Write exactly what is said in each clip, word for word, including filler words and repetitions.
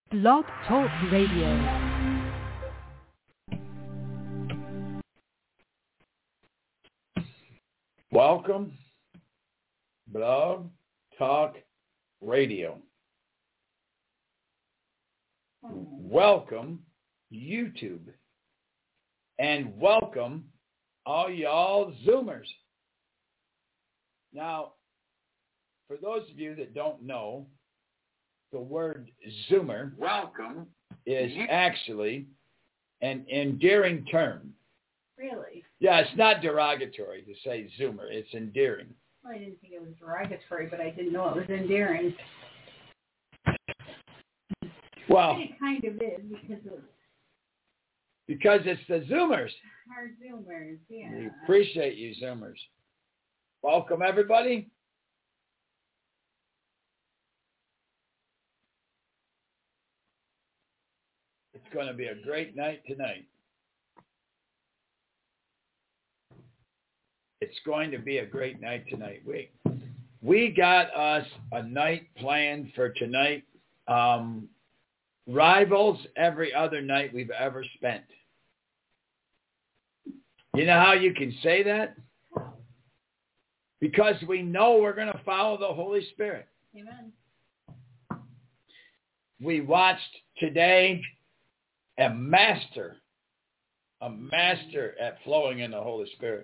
Blog Talk Radio. Welcome, Blog Talk Radio. Welcome, YouTube. And welcome, all y'all Zoomers. Now, for those of you that don't know, the word Zoomer, welcome, is actually an endearing term. Really? Yeah, it's not derogatory to say Zoomer. It's endearing. Well, I didn't think it was derogatory, but I didn't know it was endearing. Well, it kind of is because of because it's the Zoomers. our Zoomers, yeah. We appreciate you, Zoomers. Welcome, everybody. It's going to be a great night tonight. It's going to be a great night tonight. We, we got us a night planned for tonight. Um, rivals every other night we've ever spent. You know how you can say that? Because we know we're going to follow the Holy Spirit. Amen. We watched today a master, a master at flowing in the Holy Spirit.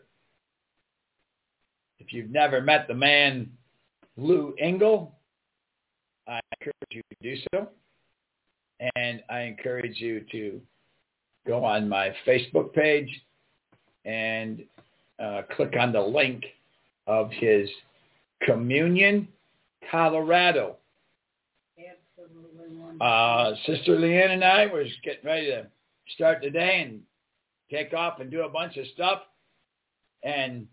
If you've never met the man, Lou Engle, I encourage you to do so. And I encourage you to go on my Facebook page and uh, click on the link of his Communion, Colorado. Uh, Sister Leanne and I were just getting ready to start the day and take off and do a bunch of stuff. And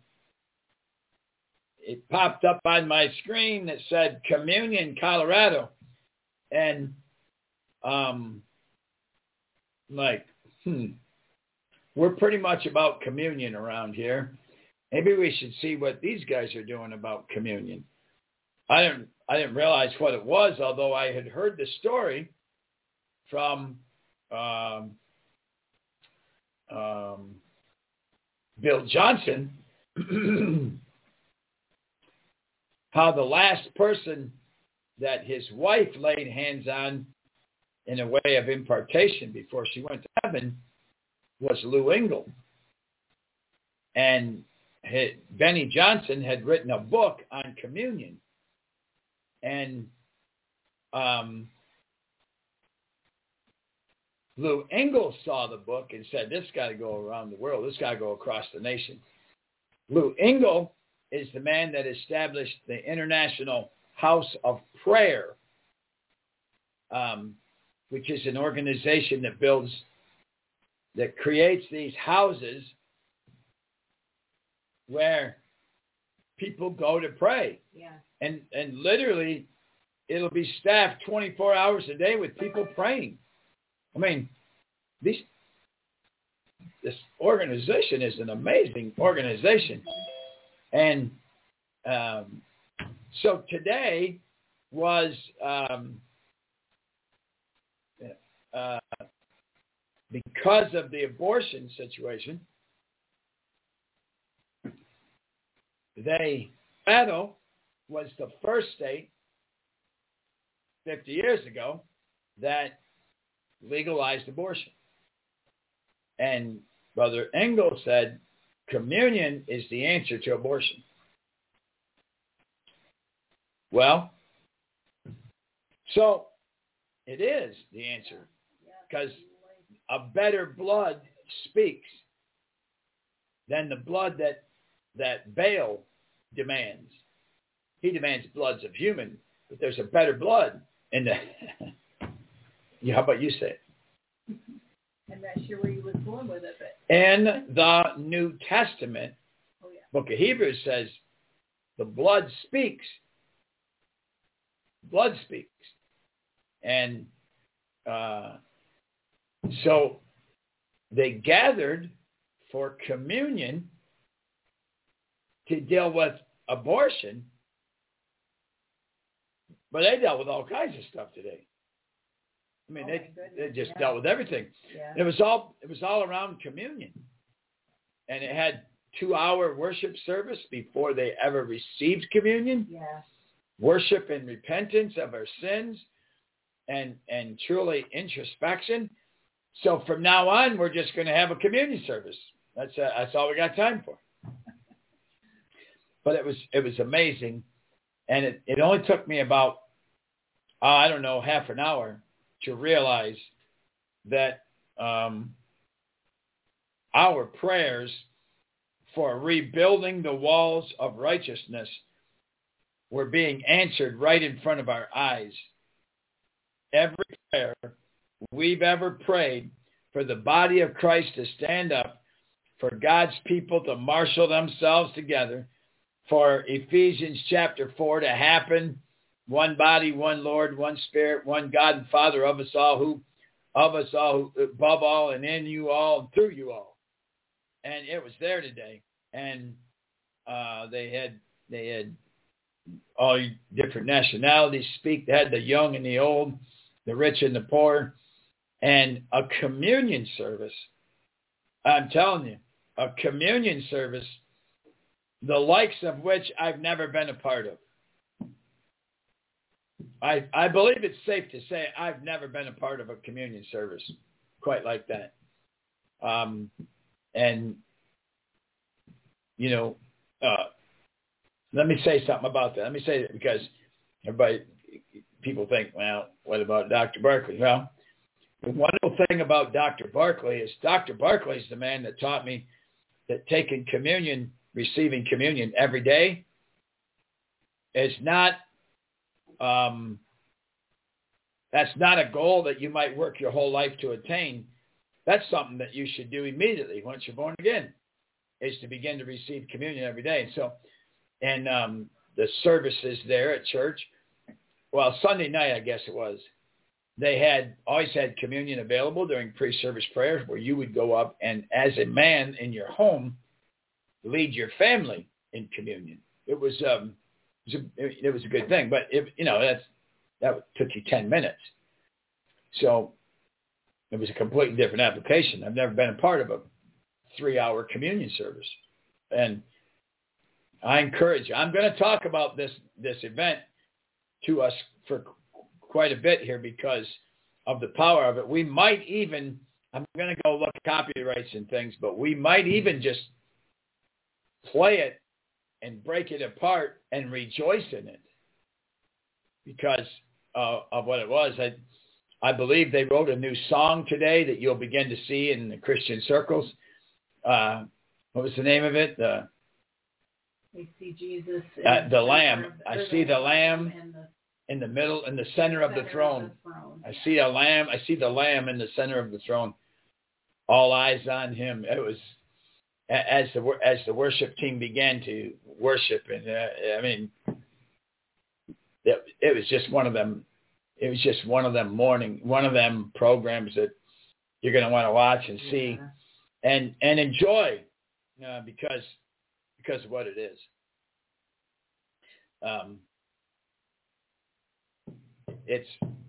it popped up on my screen that said Communion, Colorado. And um, like, hmm, we're pretty much about communion around here. Maybe we should see what these guys are doing about communion. I didn't I didn't realize what it was, although I had heard the story from um, um, Bill Johnson, how the last person that his wife laid hands on in a way of impartation before she went to heaven was Lou Engle. And Benny Johnson had written a book on communion. And um, Lou Engle saw the book and said, this got to go around the world. This got to go across the nation. Lou Engle is the man that established the International House of Prayer, um, which is an organization that builds, that creates these houses where people go to pray. Yeah. And and literally, it'll be staffed twenty-four hours a day with people praying. I mean, these this organization is an amazing organization. And um, so today was um, uh, because of the abortion situation, they Colorado was the first state fifty years ago that legalized abortion. And Brother Engle said, communion is the answer to abortion. Well, so it is the answer, because a better blood speaks than the blood that that Baal demands. He demands bloods of human, but there's a better blood in the... yeah, how about you say it? I'm not sure where you was going with it, but... In the New Testament, oh, yeah. Book of Hebrews says, the blood speaks. Blood speaks. And uh, so they gathered for communion to deal with abortion, but they dealt with all kinds of stuff today. I I mean, Oh, they my goodness, they just yeah. dealt with everything. Yeah. It was all it was all around communion, and it had two-hour worship service before they ever received communion. Yes. Worship and repentance of our sins, and and truly introspection. So from now on, we're just going to have a communion service. That's uh, that's all we got time for. But it was it was amazing, and it, it only took me about uh, I don't know half an hour to realize that um, our prayers for rebuilding the walls of righteousness were being answered right in front of our eyes. Every prayer we've ever prayed for the body of Christ to stand up, for God's people to marshal themselves together, for Ephesians chapter four to happen, one body, one Lord, one Spirit, one God and Father of us all, who of us all, who, above all, and in you all, and through you all. And it was there today. And uh, they had they had all different nationalities speak. They had the young and the old, the rich and the poor, and a communion service. I'm telling you, a communion service, the likes of which I've never been a part of. I I believe it's safe to say I've never been a part of a communion service quite like that. Um, and, you know, uh, let me say something about that. Let me say that because everybody, people think, well, what about Doctor Barkley? Well, the wonderful thing about Doctor Barkley is Doctor Barkley is the man that taught me that taking communion, receiving communion every day is not, um, that's not a goal that you might work your whole life to attain. That's something that you should do immediately once you're born again, is to begin to receive communion every day. And so, and um, the services there at church, well, Sunday night, I guess it was, they had always had communion available during pre-service prayers where you would go up and as a man in your home, lead your family in communion. It was, um, it was a, it was a good thing, but if, you know, that's, that took you ten minutes. So it was a completely different application. I've never been a part of a three-hour communion service. And I encourage you. I'm going to talk about this, this event to us for quite a bit here because of the power of it. We might even, I'm going to go look at copyrights and things, but we might even just play it and break it apart and rejoice in it because uh, of what it was. I, I believe they wrote a new song today that you'll begin to see in the Christian circles. Uh, what was the name of it? The, We see Jesus. uh, the Lamb. I see the Lamb in the, in the middle, in the center of the throne. Of the throne. I see a Lamb. I see the Lamb in the center of the throne. All eyes on him. It was as the as the worship team began to worship, and uh, I mean, it, it was just one of them. It was just one of them morning, one of them programs that you're going to want to watch and see, yeah. and and enjoy, uh, because because of what it is. Um, it's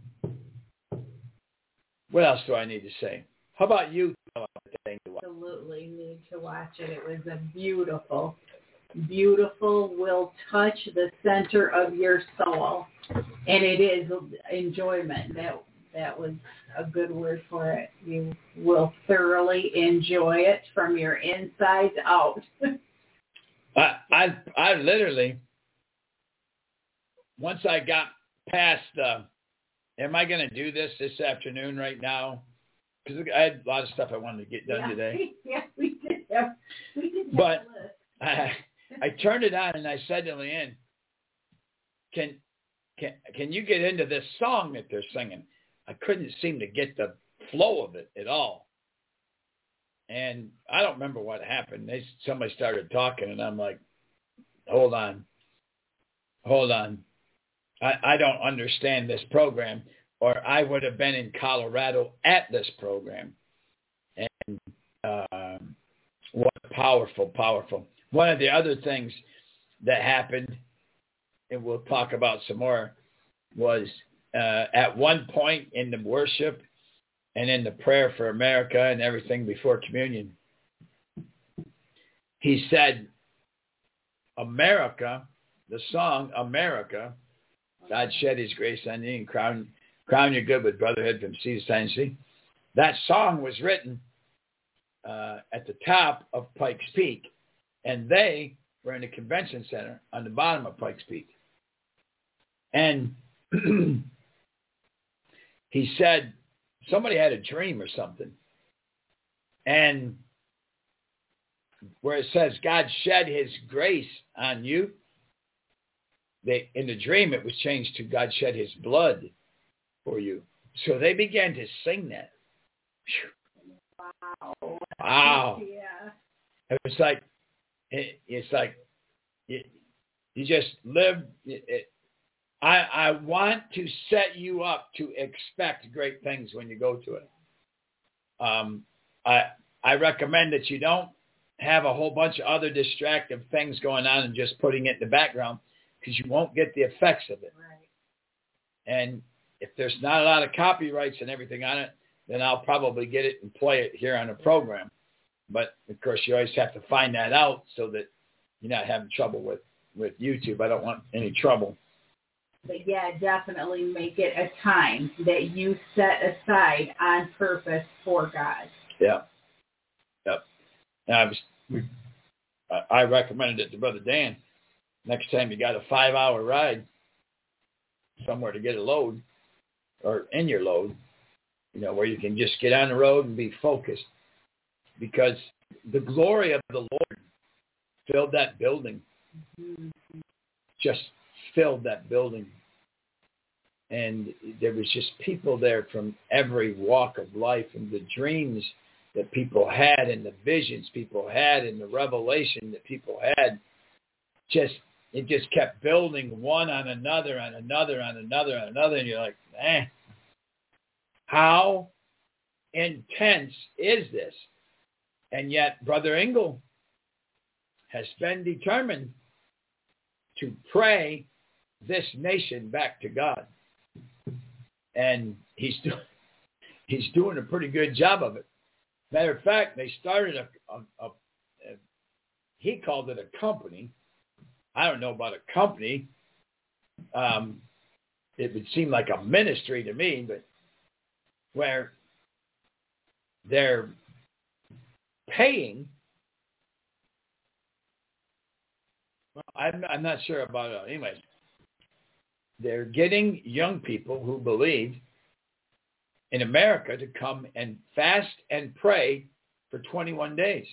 what else do I need to say? How about you? Absolutely need to watch it. It was a beautiful, beautiful, will touch the center of your soul. And it is enjoyment. That that was a good word for it. You will thoroughly enjoy it from your insides out. I, I I literally, once I got past, uh, am I going to do this this afternoon right now? Because I had a lot of stuff I wanted to get done yeah, today. Yeah, we did have, we did have but a list. I, I turned it on and I said to Leanne, can, can, can you get into this song that they're singing? I couldn't seem to get the flow of it at all. And I don't remember what happened. They, somebody started talking and I'm like, hold on, hold on. I, I don't understand this program, or I would have been in Colorado at this program. And uh, what powerful, powerful. One of the other things that happened, and we'll talk about some more, was uh, at one point in the worship and in the prayer for America and everything before communion, he said, America, the song America, God shed his grace on thee and crown, crown you good with brotherhood from sea to shining sea. That song was written uh, at the top of Pikes Peak, and they were in the convention center on the bottom of Pikes Peak. And he said somebody had a dream or something. And where it says God shed his grace on you, they, in the dream it was changed to God shed his blood for you. So they began to sing that. Wow. Wow. Yeah. It was like, it, it's like, it, you just live. It, it, I, I want to set you up to expect great things when you go to it. Um, I I recommend that you don't have a whole bunch of other distractive things going on and just putting it in the background, because you won't get the effects of it. Right. And if there's not a lot of copyrights and everything on it, then I'll probably get it and play it here on a program. But, of course, you always have to find that out so that you're not having trouble with, with YouTube. I don't want any trouble. But, yeah, definitely make it a time that you set aside on purpose for God. Yeah. Yep. And I was, we, I recommended it to Brother Dan. Next time you got a five-hour ride somewhere to get a load, or in your load, you know, where you can just get on the road and be focused. Because the glory of the Lord filled that building. Mm-hmm. Just filled that building. And there was just people there from every walk of life, and the dreams that people had and the visions people had and the revelation that people had. Just, it just kept building one on another, on another, on another, on another. And you're like, man, how intense is this? And yet Brother Engel has been determined to pray this nation back to God. And he's, do, he's doing a pretty good job of it. Matter of fact, they started a, a, a, a, he called it a company. I don't know about a company. Um, it would seem like a ministry to me, but where they're paying, well, I'm, I'm not sure about it. Anyways, they're getting young people who believe in America to come and fast and pray for twenty-one days.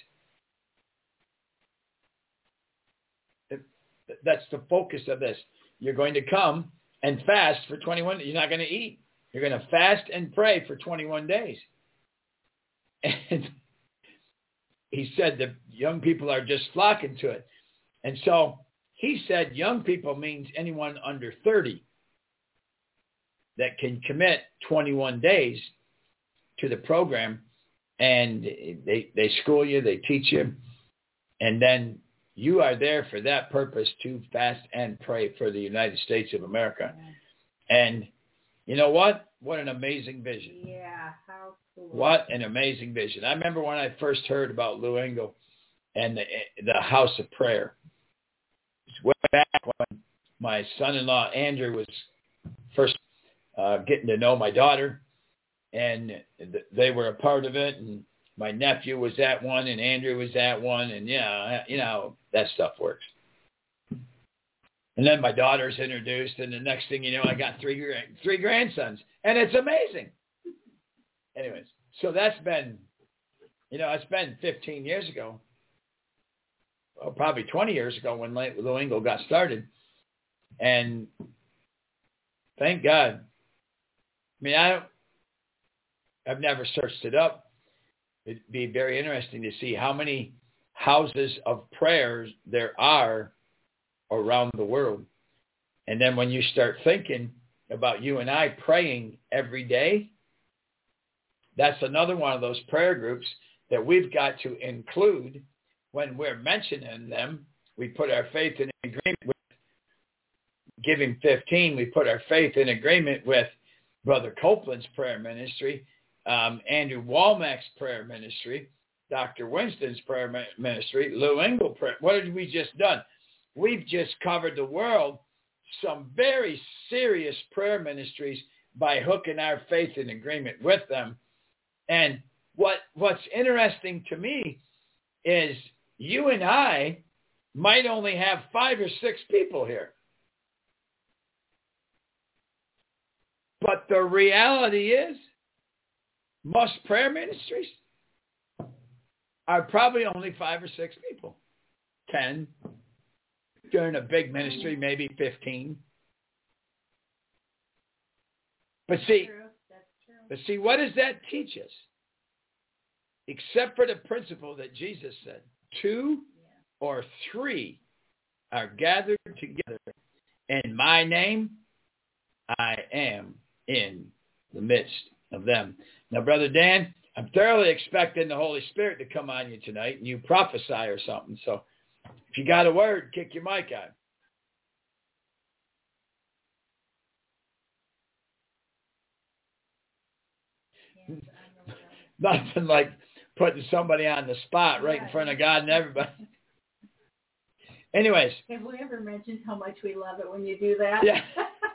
That's the focus of this. You're going to come and fast for twenty-one days. You're not going to eat. You're going to fast and pray for twenty-one days. And he said that young people are just flocking to it. And so he said young people means anyone under thirty that can commit twenty-one days to the program, and they, they school you, they teach you, and then you are there for that purpose to fast and pray for the United States of America. Yeah. And you know what? What an amazing vision. Yeah, how cool. What an amazing vision. I remember when I first heard about Lou Engle and the, the House of Prayer. It's way back when my son-in-law Andrew was first uh, getting to know my daughter, and th- they were a part of it, and my nephew was at one, and Andrew was at one, and yeah, you know, that stuff works. And then my daughter's introduced, and the next thing you know, I got three three grandsons, and it's amazing. Anyways, so that's been, you know, it's been fifteen years ago, well, probably twenty years ago when Lou Engle got started, and thank God. I mean, I don't, I've never searched it up. It'd be very interesting to see how many houses of prayers there are around the world. And then when you start thinking about you and I praying every day, that's another one of those prayer groups that we've got to include when we're mentioning them. We put our faith in agreement with Giving fifteen, we put our faith in agreement with Brother Copeland's prayer ministry, um, Andrew Womack's prayer ministry, Doctor Winston's prayer ministry, Lou Engle prayer. What have we just done? We've just covered the world, some very serious prayer ministries by hooking our faith in agreement with them. And what what's interesting to me is you and I might only have five or six people here. But the reality is, most prayer ministries are probably only five or six people. Ten. During a big ministry, maybe fifteen. But see, True. That's true. but see, what does that teach us? Except for the principle that Jesus said, two Yeah. or three are gathered together in my name, I am in the midst of them. Now, Brother Dan, I'm thoroughly expecting the Holy Spirit to come on you tonight and you prophesy or something. So if you got a word, kick your mic on. Yes, I know. Nothing like putting somebody on the spot right in front of God and everybody. Anyways. Have we ever mentioned how much we love it when you do that? Yeah.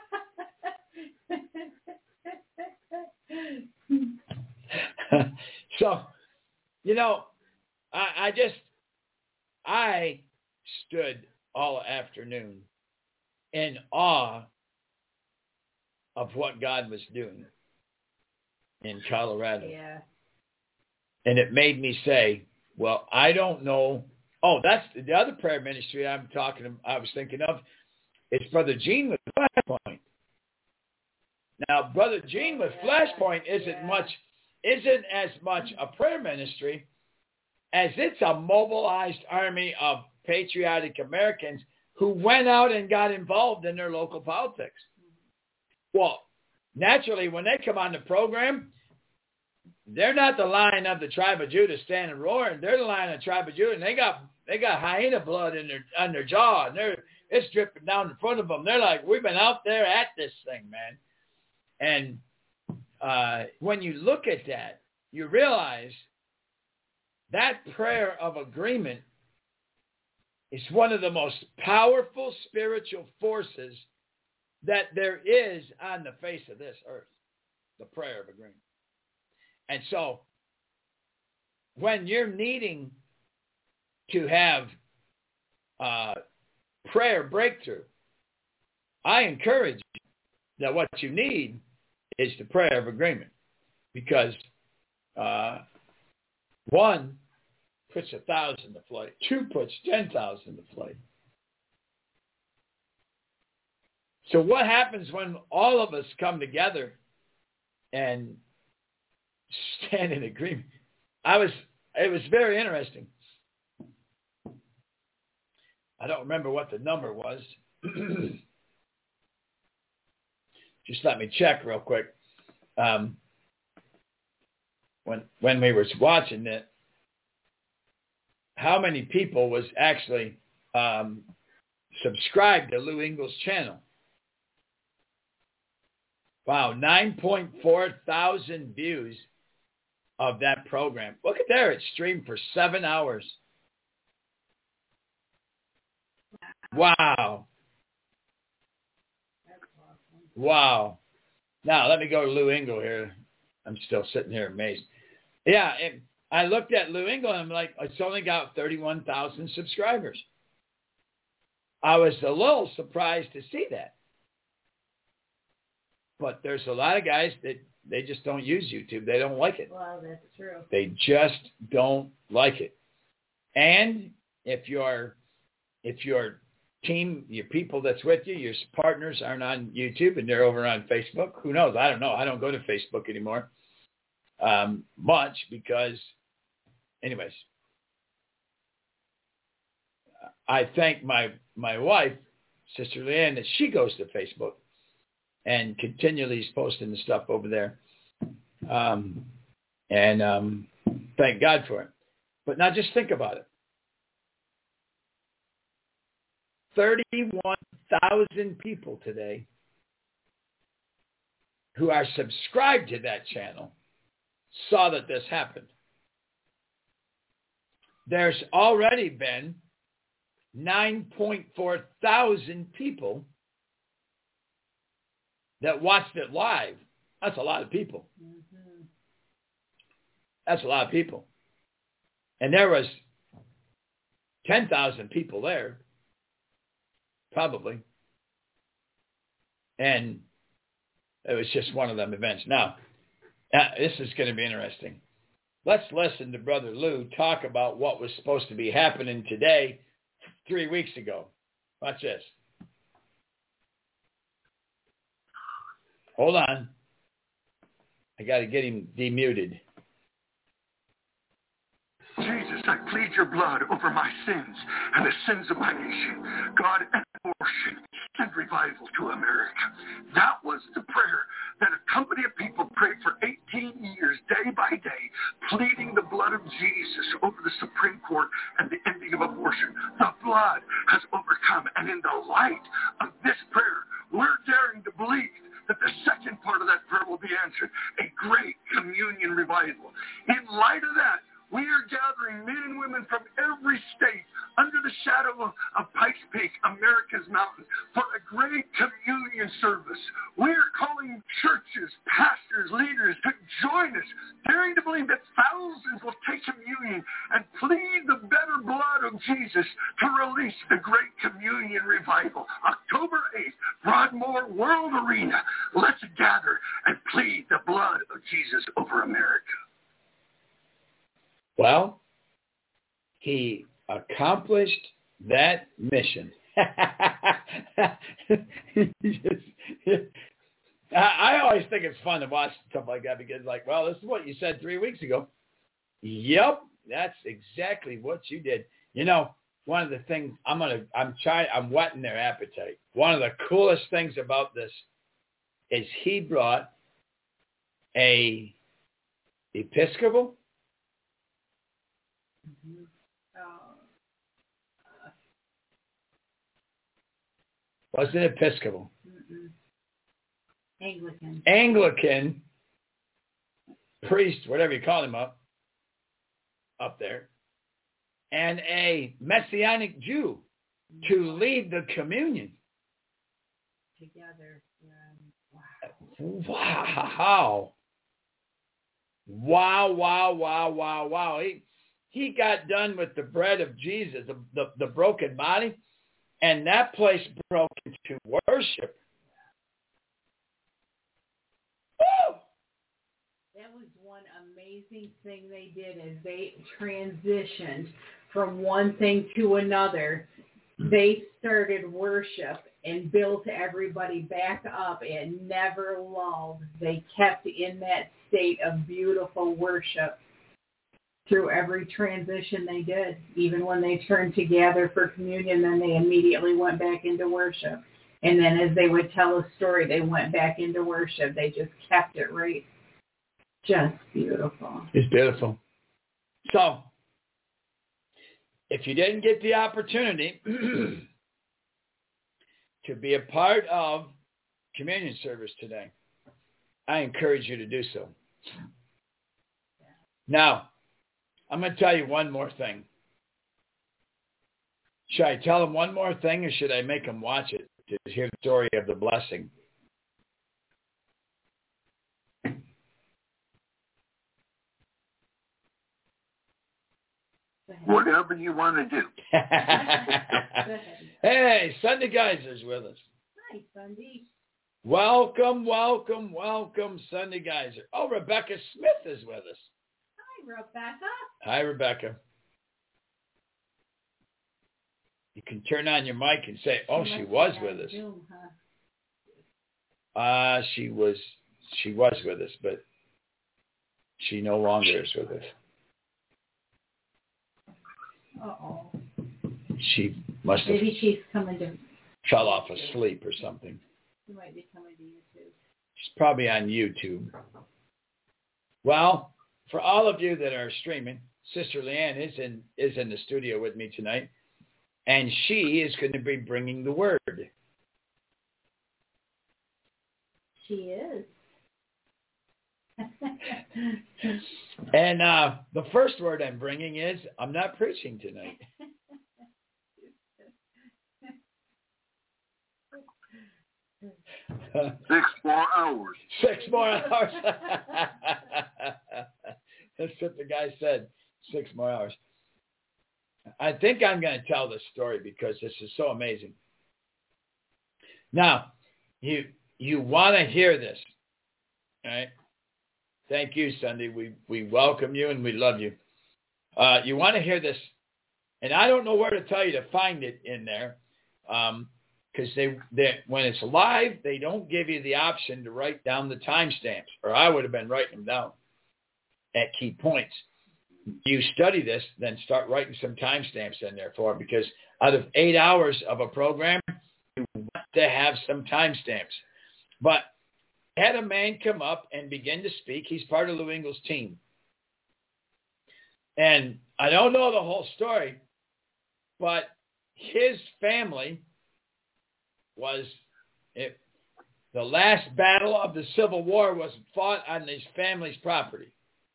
So, you know, I, I just, I stood all afternoon in awe of what God was doing in Colorado. Yeah. And it made me say, well, I don't know. Oh, that's the other prayer ministry I'm talking, I was thinking of. It's Brother Gene with Flashpoint. Now, Brother Gene with yeah. Flashpoint isn't yeah. much, isn't as much a prayer ministry as it's a mobilized army of patriotic Americans who went out and got involved in their local politics. Well, naturally, when they come on the program, they're not the Lion of the tribe of Judah standing roaring. They're the Lion of the tribe of Judah, and they got they got hyena blood in their on their jaw, and they're it's dripping down in front of them. They're like, we've been out there at this thing, man. And uh, when you look at that, you realize that prayer of agreement is one of the most powerful spiritual forces that there is on the face of this earth, the prayer of agreement. And so when you're needing to have uh, prayer breakthrough, I encourage you that what you need is the prayer of agreement, because uh, one puts a thousand to flight, two puts ten thousand to flight. So what happens when all of us come together and stand in agreement? I was, it was very interesting. I don't remember what the number was. Just let me check real quick. Um, when when we were watching it, how many people was actually um, subscribed to Lou Engle's channel? Wow, nine point four thousand views of that program. Look at there. It streamed for seven hours. Wow. Wow. Now, let me go to Lou Engle here. I'm still sitting here amazed. Yeah, it, I looked at Lou Engle and I'm like, it's only got thirty-one thousand subscribers. I was a little surprised to see that. But there's a lot of guys that they just don't use YouTube. They don't like it. Well, that's true. They just don't like it. And if your if your team, your people that's with you, your partners aren't on YouTube and they're over on Facebook, who knows? I don't know. I don't go to Facebook anymore um, much because, anyways, I thank my my wife, Sister Leanne, that she goes to Facebook and continually is posting the stuff over there. Um, and um, thank God for it. But now just think about it. thirty-one thousand people today who are subscribed to that channel saw that this happened. There's already been nine point four thousand people that watched it live. That's a lot of people. Mm-hmm. That's a lot of people. And there was ten thousand people there, probably. And it was just one of them events. Now, uh, this is going to be interesting. Let's listen to Brother Lou talk about what was supposed to be happening today, three weeks ago. Watch this. Hold on. I got to get him demuted. Jesus, I plead your blood over my sins and the sins of my nation. God, and abortion, send revival to America. That was the prayer that a company of people prayed for eighteen years, day by day, pleading the blood of Jesus over the Supreme Court and the ending of abortion. The blood has overcome, and in the light of this prayer, we're daring to believe that the second part of that prayer will be answered, a great communion revival. In light of that, we are gathering men and women from every state under the shadow of, of Pikes Peak, America's mountain, for a great communion service. We are calling churches, pastors, leaders to join us, daring to believe that thousands will take communion and plead the better blood of Jesus to release the great communion revival. October eighth, Broadmoor World Arena. Let's gather and plead the blood of Jesus over America. Well, he accomplished that mission. I always think it's fun to watch stuff like that because, like, well, this is what you said three weeks ago. Yep, that's exactly what you did. You know, one of the things I'm gonna, I'm trying, I'm whetting their appetite. One of the coolest things about this is he brought a Episcopal. Mm-hmm. Uh, Wasn't Episcopal. Mm-mm. Anglican. Anglican priest, whatever you call him up, up there, and a Messianic Jew mm-hmm. to lead the communion. Together. Yeah. Wow. Wow. Wow, wow, wow, wow, wow. He, He got done with the bread of Jesus, the, the, the broken body, and that place broke into worship. Woo! That was one amazing thing they did as they transitioned from one thing to another. They started worship and built everybody back up and never lulled. They kept in that state of beautiful worship through every transition they did. Even when they turned to gather for communion, then they immediately went back into worship. And then as they would tell a story, they went back into worship. They just kept it right. Just beautiful. It's beautiful. So, if you didn't get the opportunity to be a part of communion service today, I encourage you to do so. Now, I'm going to tell you one more thing. Should I tell them one more thing or should I make them watch it to hear the story of the blessing? Whatever you want to do. Hey, Sunday Geyser's with us. Hi, Sunday. Welcome, welcome, welcome, Sunday Geyser. Oh, Rebecca Smith is with us. Hi, Rebecca. Hi, Rebecca. You can turn on your mic and say, oh, she, she was with us. Zoom, huh? Uh, she was she was with us, but she no longer is with us. Uh-oh. She must have Maybe she's coming to... fell off asleep or something. She might be coming to YouTube. She's probably on YouTube. Well, for all of you that are streaming, Sister Leanne is in is in the studio with me tonight. and she is going to be bringing the word. She is. And uh, the first word I'm bringing is, I'm not preaching tonight. Six more hours. Six more hours. That's what the guy said. Six more hours. I think I'm going to tell this story because this is so amazing. Now, you you want to hear this, all right? Thank you, Sunday. We we welcome you and we love you. Uh, you want to hear this, and I don't know where to tell you to find it in there, um, because they, they when it's live, they don't give you the option to write down the timestamps, or I would have been writing them down at key points. You study this, then start writing some timestamps in there for it, because out of eight hours of a program, you want to have some timestamps. But had a man come up and begin to speak. He's part of Lou Engle's team. And I don't know the whole story, but his family was, it, the last battle of the Civil War was fought on his family's property.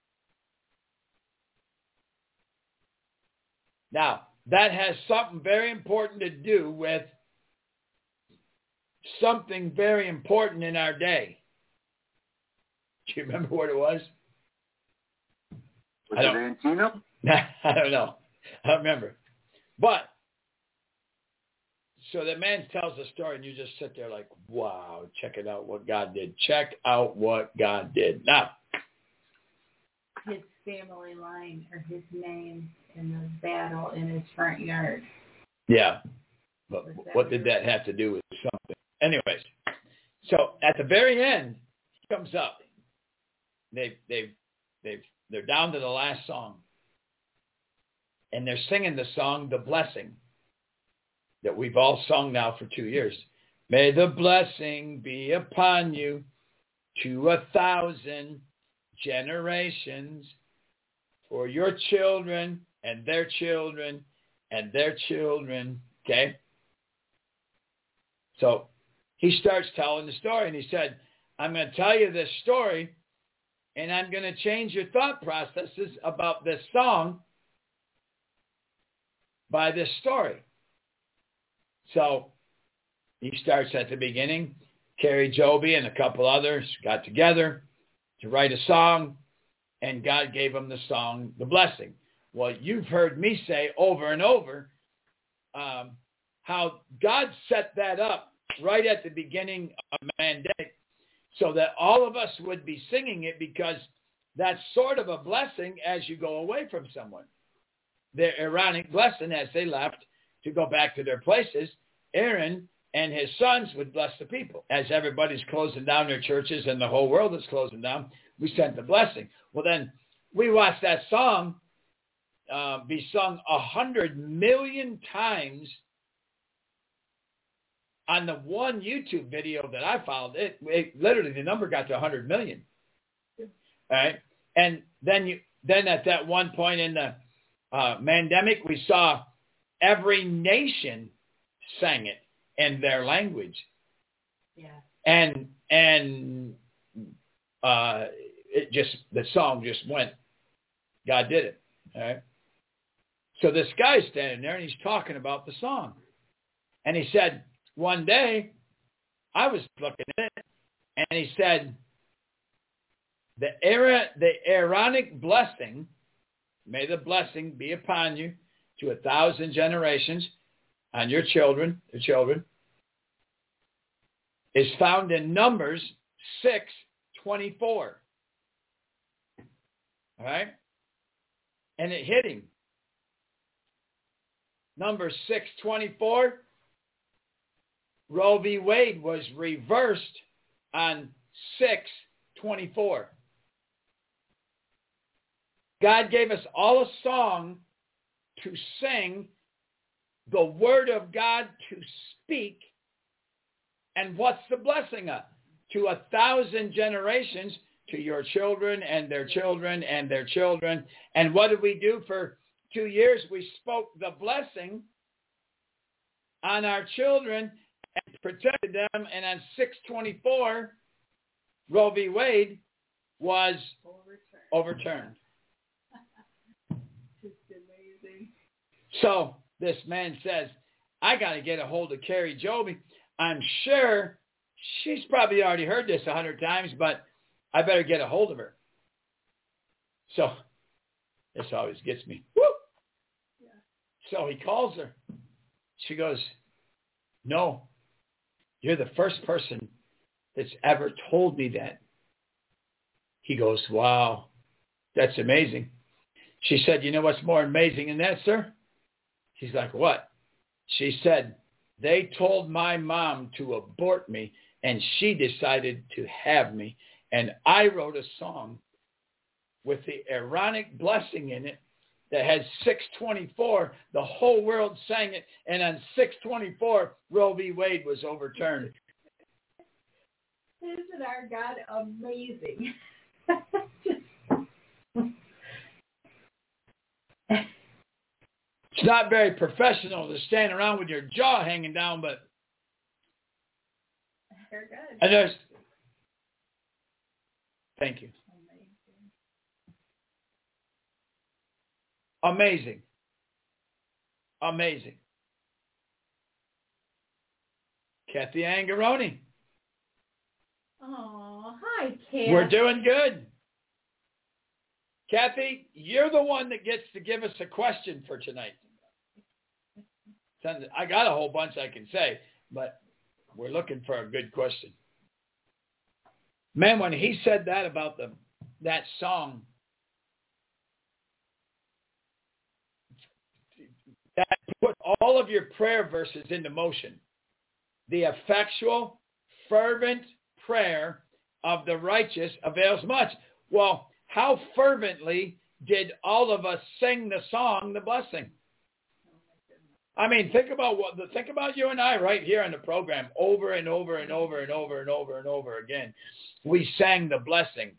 Now, that has something very important to do with something very important in our day. Do you remember what it was? Was I it don't, Antietam? I don't know. I don't remember. But, so the man tells the story and you just sit there like, wow, check it out what God did. Check out what God did. Now, his family line or his name in the battle in his front yard. Yeah. But what did that have to do with something? Anyways, so at the very end, he comes up. They've, they've, they've, they're down to the last song. And they're singing the song, The Blessing, that we've all sung now for two years. May the blessing be upon you to a thousand generations, for your children and their children and their children. Okay? So he starts telling the story, and he said, I'm going to tell you this story, and I'm going to change your thought processes about this song by this story. So he starts at the beginning. Carrie Joby and a couple others got together to write a song, and God gave them the song, The Blessing. Well, you've heard me say over and over um, how God set that up right at the beginning of Mandate so that all of us would be singing it, because that's sort of a blessing as you go away from someone. The Aaronic blessing as they left to go back to their places, Aaron and his sons would bless the people. As everybody's closing down their churches and the whole world is closing down, we sent the blessing. Well, then we watched that song uh, be sung a hundred million times on the one YouTube video that I followed. It, it literally, the number got to a hundred million. All right. And then you, then at that one point in the uh, pandemic, we saw every nation sang it in their language. Yeah. And, and, uh, it just, the song just went, God did it. All right. So this guy's standing there and he's talking about the song. And he said, one day I was looking at it and he said, the era, the Aaronic blessing, may the blessing be upon you to a thousand generations, on your children, the children, is found in Numbers six twenty-four. All right? And it hit him. Numbers six twenty-four, Roe v. Wade was reversed on six twenty-four. God gave us all a song to sing, the word of God to speak, and what's the blessing of? To a thousand generations, to your children and their children and their children. And what did we do for two years? We spoke the blessing on our children and protected them. And on six twenty-four, Roe v. Wade was overturned. overturned. Just amazing. So this man says, I got to get a hold of Carrie Joby. I'm sure she's probably already heard this a hundred times, but I better get a hold of her. So this always gets me. Woo! Yeah. So he calls her. She goes, no, you're the first person that's ever told me that. He goes, wow, that's amazing. She said, you know what's more amazing than that, sir? He's like, what? She said, they told my mom to abort me, and she decided to have me. And I wrote a song with the Aaronic blessing in it that had six twenty-four. The whole world sang it. And on six twenty-four, Roe v. Wade was overturned. Isn't our God amazing? It's not very professional to stand around with your jaw hanging down, but they're good. And there's, thank you. Amazing. Amazing. Kathy Angaroni. Oh, hi, Kathy. We're doing good. Kathy, you're the one that gets to give us a question for tonight. I got a whole bunch I can say, but we're looking for a good question. Man, when he said that about the that song, that put all of your prayer verses into motion. The effectual, fervent prayer of the righteous avails much. Well, how fervently did all of us sing the song, The Blessing? I mean, think about what think about you and I right here on the program over and over and over and over and over and over again. We sang The Blessing.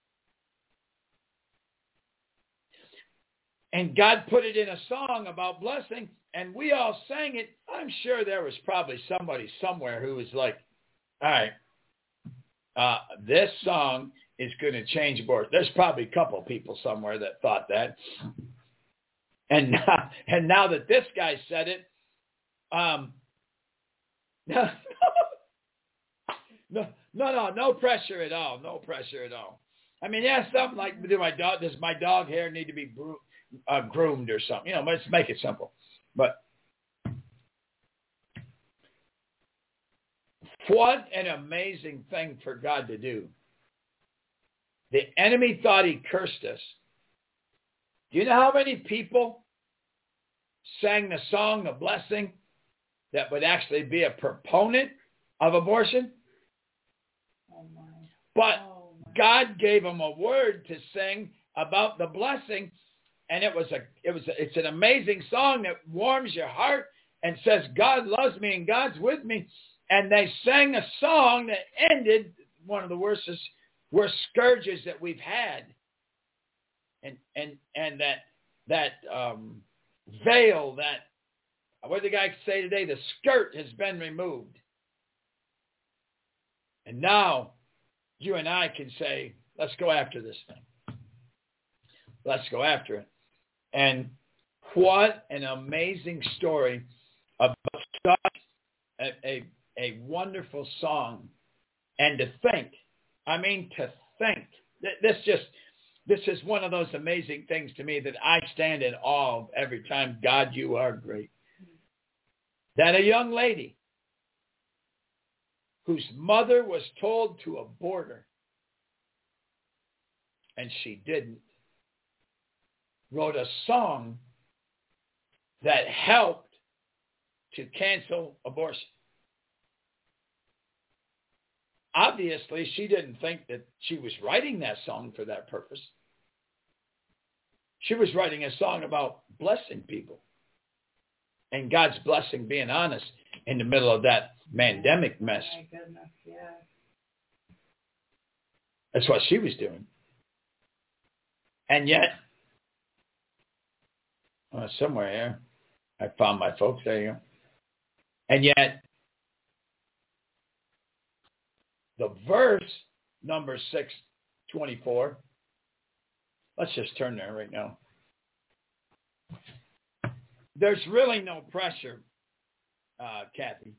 And God put it in a song about blessing, and we all sang it. I'm sure there was probably somebody somewhere who was like, all right, uh, this song is going to change board. There's probably a couple people somewhere that thought that. And now, and now that this guy said it, um, no, no, no, no, no pressure at all. No pressure at all. I mean, yeah, something like, do my dog, does my dog hair need to be bro- uh, groomed or something? You know, let's make it simple. But what an amazing thing for God to do. The enemy thought he cursed us. Do you know how many people sang the song, The Blessing, that would actually be a proponent of abortion? Oh my. But oh my. God gave them a word to sing about the blessing, and it was a it was a, it's an amazing song that warms your heart and says God loves me and God's with me. And they sang a song that ended one of the worst worst scourges that we've had. And and and that that um, veil, that what did the guy say today? The skirt has been removed, and now you and I can say, "Let's go after this thing. Let's go after it." And what an amazing story about such a a, a wonderful song, and to think, I mean, to think this just. This is one of those amazing things to me that I stand in awe of every time. God, you are great. That a young lady whose mother was told to abort her, and she didn't, wrote a song that helped to cancel abortion. Obviously, she didn't think that she was writing that song for that purpose. She was writing a song about blessing people and God's blessing being on us in the middle of that pandemic mess. Oh my goodness, yeah. That's what she was doing. And yet, well, somewhere here, I found my folks. There you go. And yet, the verse, number six twenty-four, let's just turn there right now. There's really no pressure, uh, Kathy.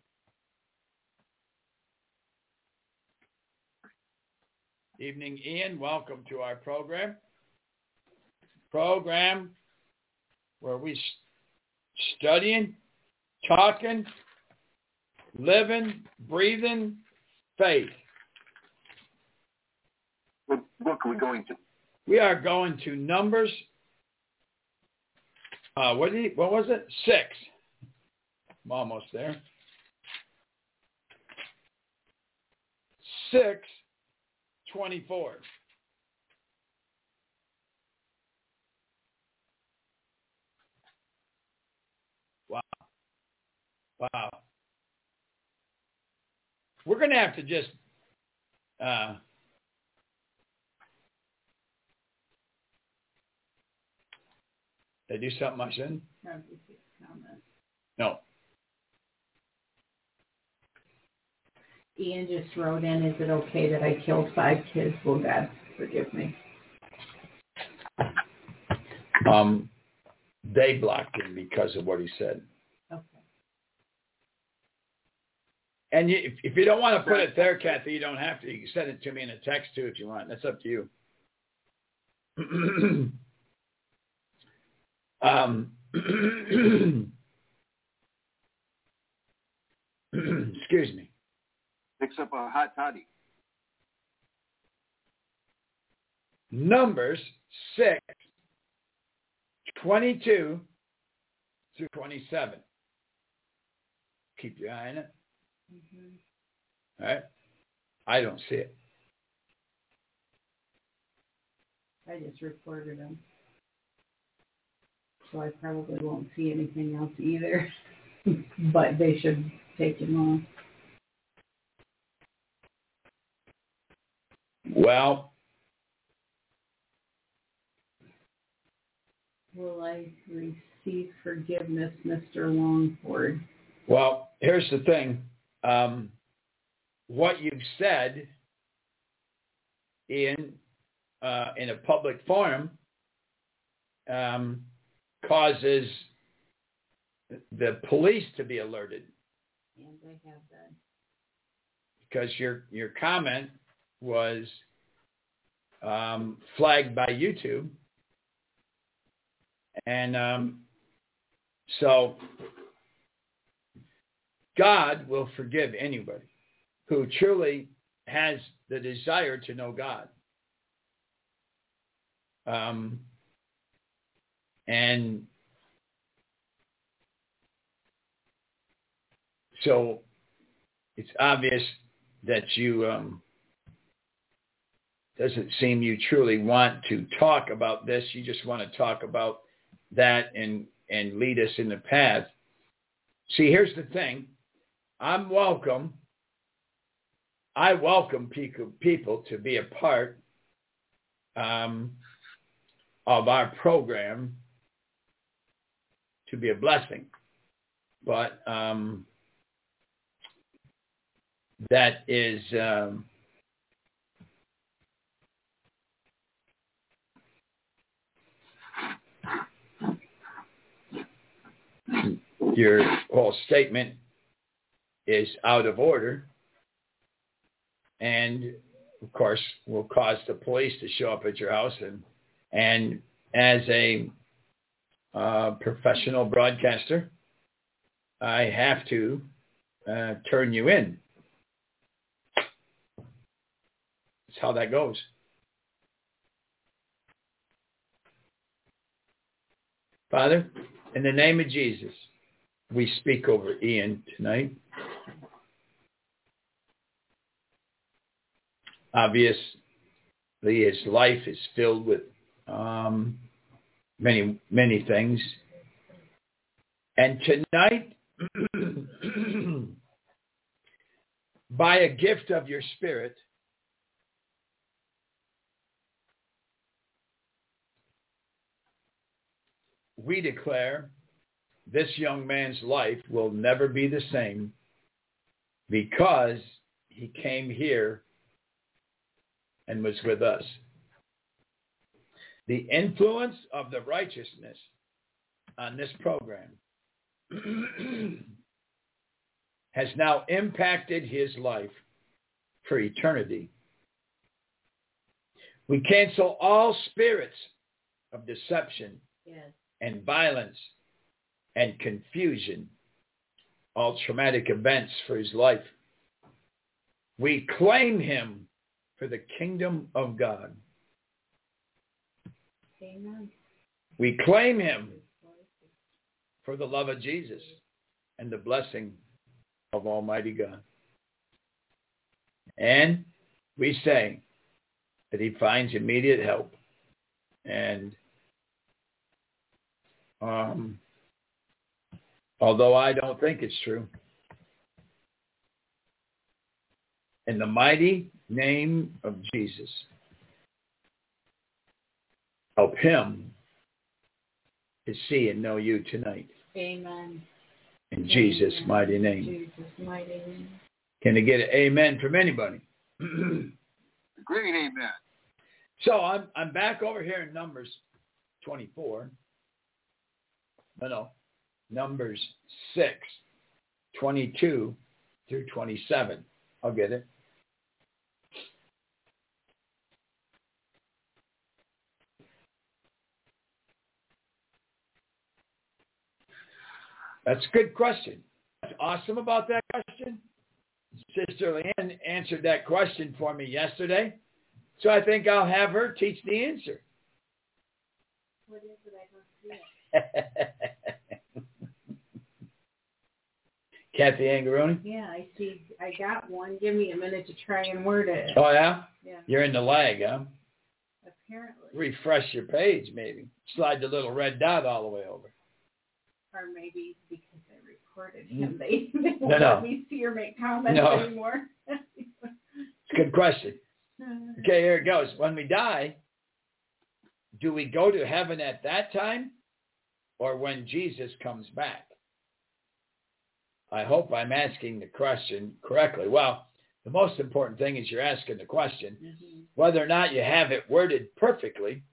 Evening, Ian. Welcome to our program. Program where we studying, talking, living, breathing, faith. What book are we going to? We are going to Numbers. Uh, what did he, what was it? Six. I'm almost there. Six twenty-four. Wow. Wow. We're going to have to just uh, did I do something I shouldn't? No. Ian just wrote in, is it okay that I killed five kids? Will God forgive me? Um, they blocked him because of what he said. Okay. And you, if, if you don't want to put it there, Kathy, you don't have to. You can send it to me in a text too if you want. That's up to you. um, excuse me. Picks up a hot toddy. Numbers six, twenty-two through twenty-seven. Keep your eye on it. Mm-hmm. All right. I don't see it. I just reported them. So I probably won't see anything else either. But they should take him off. Well, will I receive forgiveness, Mister Longford? Well, here's the thing. Um, what you've said in uh, in a public forum um, causes the police to be alerted. And I have that. Because your your comment was um, flagged by YouTube. And um, so God will forgive anybody who truly has the desire to know God. Um, and so it's obvious that you um, doesn't seem you truly want to talk about this. You just want to talk about that and, and lead us in the path. See, here's the thing. I'm welcome. I welcome people, people to be a part um, of our program to be a blessing. But um, that is um, your whole statement is out of order and, of course, will cause the police to show up at your house. And, and as a uh, professional broadcaster, I have to uh, turn you in. That's how that goes. Father, in the name of Jesus, we speak over Ian tonight. Obviously, his life is filled with um, many, many things. And tonight, by a gift of your Spirit, we declare this young man's life will never be the same because he came here and was with us. The influence of the righteousness on this program has now impacted his life for eternity. We cancel all spirits of deception Yes. and violence and confusion, all traumatic events for his life. We claim him for the kingdom of God. Amen. We claim him for the love of Jesus and the blessing of Almighty God. And we say that he finds immediate help. And um, although I don't think it's true, in the mighty name of Jesus, help him to see and know you tonight. Amen. In Jesus' Amen. mighty name. Jesus' mighty name. Can I get an amen from anybody? Great amen. So I'm I'm back over here in Numbers twenty-four. No, no. Numbers six, twenty-two through twenty-seven. I'll get it. That's a good question. What's awesome about that question? Sister Leanne answered that question for me yesterday. So I think I'll have her teach the answer. What is it? I don't see it. Kathy Angaroni? Yeah, I see. I got one. Give me a minute to try and word it. Oh, yeah? Yeah. You're in the lag, huh? Apparently. Refresh your page, maybe. Slide the little red dot all the way over. Or maybe because I recorded him, they, they won't No, no. let me see or make comments No. anymore. It's a good question. Okay, here it goes. When we die, do we go to heaven at that time or when Jesus comes back? I hope I'm asking the question correctly. Well, the most important thing is you're asking the question. Mm-hmm. Whether or not you have it worded perfectly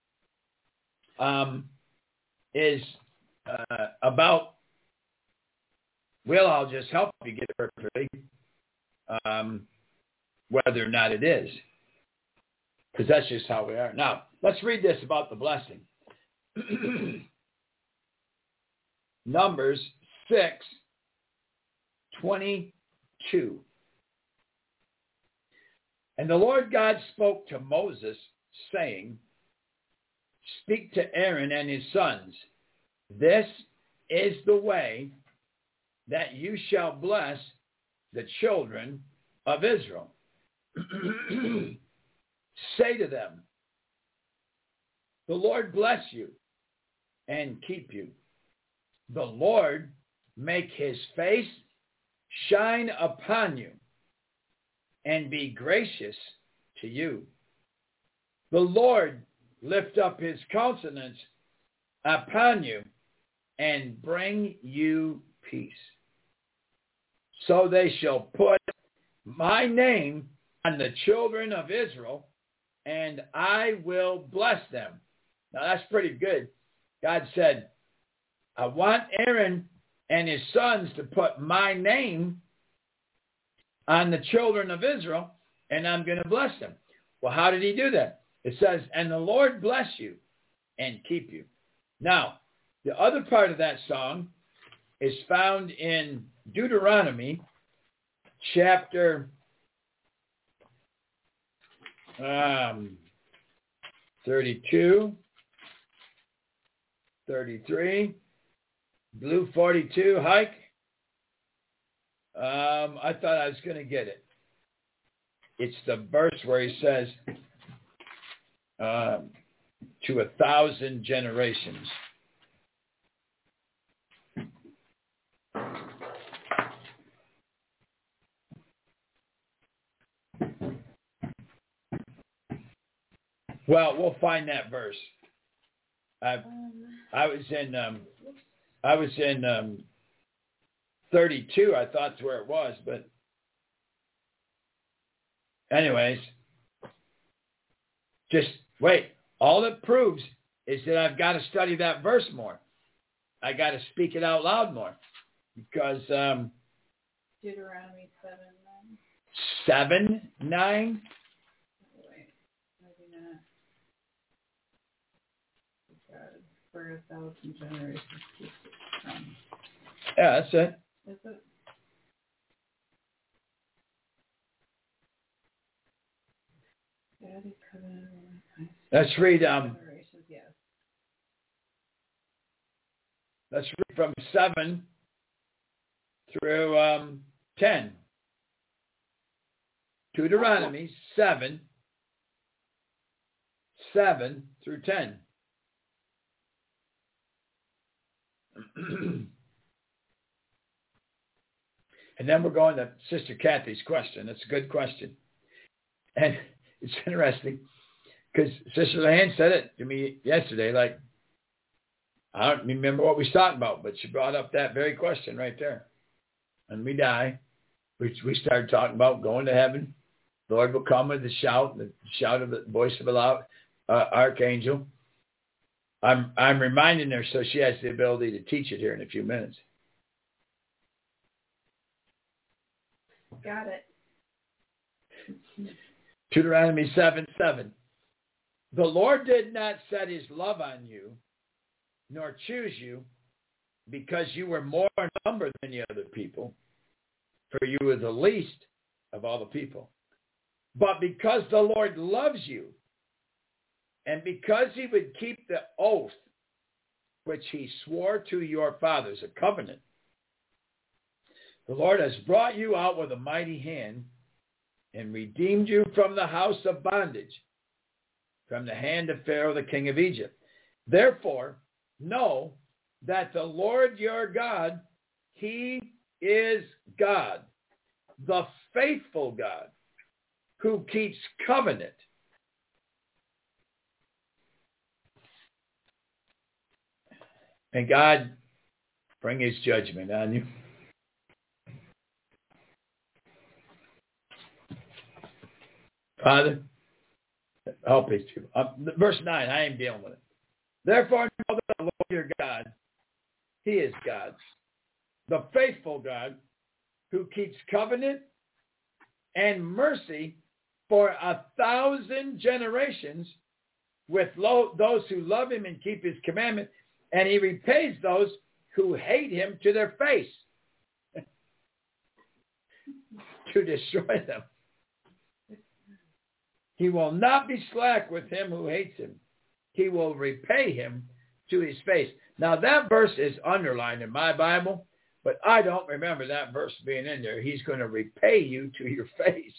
um, is uh, about, well, I'll just help you get it perfectly, um, whether or not it is. Because that's just how we are. Now, let's read this about the blessing. Numbers six, twenty-two. And the Lord God spoke to Moses, saying, speak to Aaron and his sons. This is the way that you shall bless the children of Israel. Say to them, the Lord bless you and keep you. The Lord make his face shine upon you and be gracious to you. The Lord lift up his countenance upon you and bring you peace. So they shall put my name on the children of Israel, and I will bless them. Now that's pretty good. God said, I want Aaron and his sons to put my name on the children of Israel, and I'm going to bless them. Well, how did he do that? It says, and the Lord bless you and keep you. Now, the other part of that song is found in Deuteronomy chapter um, thirty-two, thirty-three, Blue forty-two, hike. Um, I thought I was going to get it. It's the verse where he says, um, to a thousand generations. Well, we'll find that verse. I, I was in um, I was in um, thirty-two. I thought that's where it was, but anyways, just wait. All it proves is that I've got to study that verse more. I got to speak it out loud more because um, Deuteronomy seven nine. Seven nine. Wait, maybe not. God, for a thousand generations. Um, Yeah, that's it. is it? Daddy covenant. Let's read. Um, Generations, yes. let's read from seven through um, ten. Deuteronomy seven, seven through ten. And then we're going to Sister Kathy's question. That's a good question. And it's interesting because Sister Leanne said it to me yesterday. Like, I don't remember what we was talking about, but she brought up that very question right there. When we die, we, we started talking about going to heaven. Lord will come with the shout, the shout of the voice of a loud uh, archangel. I'm I'm reminding her so she has the ability to teach it here in a few minutes. Got it. Deuteronomy seven seven. The Lord did not set his love on you, nor choose you, because you were more in number than the other people, for you were the least of all the people. But because the Lord loves you, and because he would keep the oath which he swore to your fathers, a covenant, the Lord has brought you out with a mighty hand and redeemed you from the house of bondage, from the hand of Pharaoh, the king of Egypt. Therefore, know that the Lord your God, he is God, the faithful God, who keeps covenant. And God bring his judgment on you. Father, help these people. Uh, verse nine, I am dealing with it. Therefore, know that the Lord your God, he is God, the faithful God, who keeps covenant and mercy for a thousand generations with lo- those who love him and keep his commandment, and he repays those who hate him to their face to destroy them. He will not be slack with him who hates him. He will repay him to his face. Now that verse is underlined in my Bible, but I don't remember that verse being in there. He's going to repay you to your face.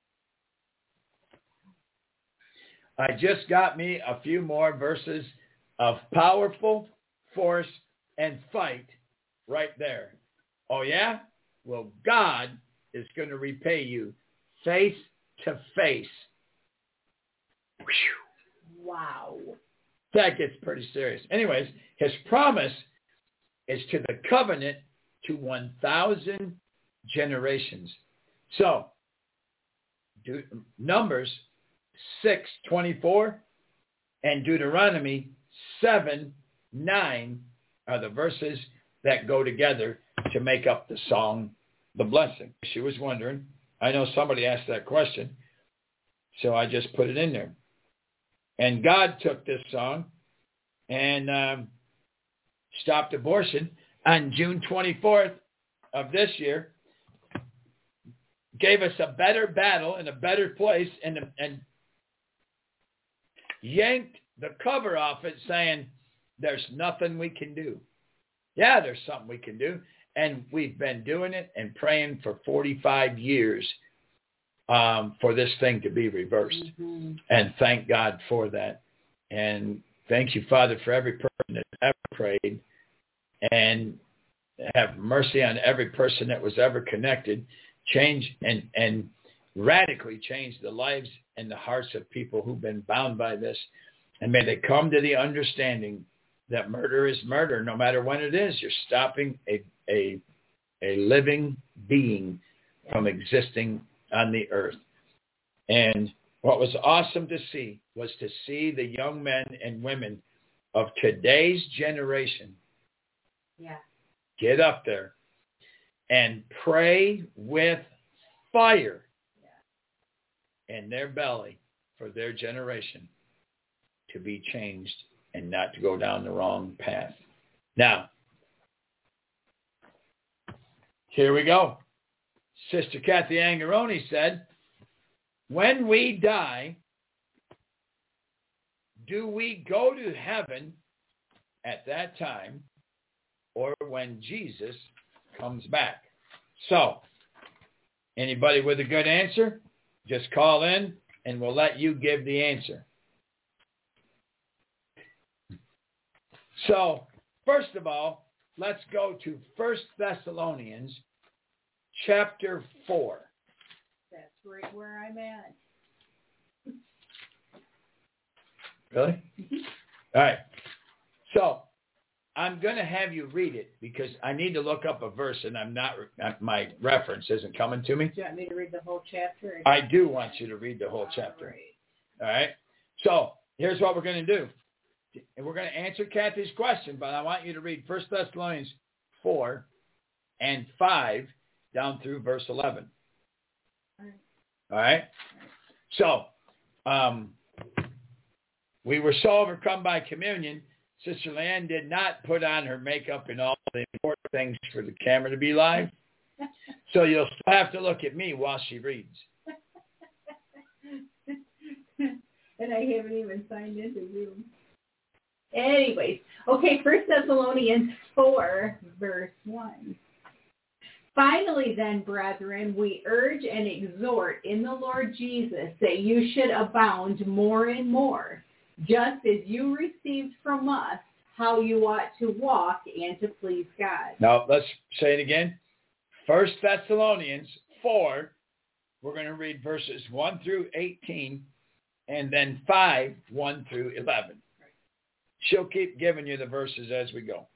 I just got me a few more verses of powerful force and fight right there. Oh yeah? Well, God is going to repay you face to face. Wow. That gets pretty serious. Anyways, his promise is to the covenant to one thousand generations. So, De- Numbers six twenty-four and Deuteronomy seven nine are the verses that go together to make up the song, The Blessing. She was wondering. I know somebody asked that question, so I just put it in there. And God took this song and um, stopped abortion on June twenty-fourth of this year, gave us a better battle in a better place, and, and yanked the cover off it saying, there's nothing we can do. Yeah, there's something we can do. And we've been doing it and praying for forty-five years um, for this thing to be reversed. Mm-hmm. And thank God for that. And thank you, Father, for every person that ever prayed. And have mercy on every person that was ever connected. Change and, and radically change the lives and the hearts of people who've been bound by this. And may they come to the understanding that murder is murder, no matter when it is. You're stopping a a a living being from existing on the earth. And what was awesome to see was to see the young men and women of today's generation yeah. get up there and pray with fire yeah. in their belly for their generation to be changed and not to go down the wrong path. Now, here we go. Sister Kathy Angaroni said, when we die, do we go to heaven at that time or when Jesus comes back? So, anybody with a good answer, just call in and we'll let you give the answer. So, first of all, let's go to First Thessalonians chapter four. That's right where I'm at. Really? All right. So I'm going to have you read it because I need to look up a verse and I'm not, my reference isn't coming to me. Do you want me to read the whole chapter? I do want you to read the whole chapter. All right. So here's what we're going to do. And we're going to answer Kathy's question, but I want you to read First Thessalonians four and five down through verse eleven. All right. All right? So, um, we were so overcome by communion, Sister Leanne did not put on her makeup and all the important things for the camera to be live. So you'll still have to look at me while she reads. And I haven't even signed into Zoom. Anyways, okay, First Thessalonians four, verse one. Finally then, brethren, we urge and exhort in the Lord Jesus that you should abound more and more, just as you received from us how you ought to walk and to please God. Now, let's say it again. First Thessalonians four, we're going to read verses one through eighteen, and then five, one through eleven. She'll keep giving you the verses as we go.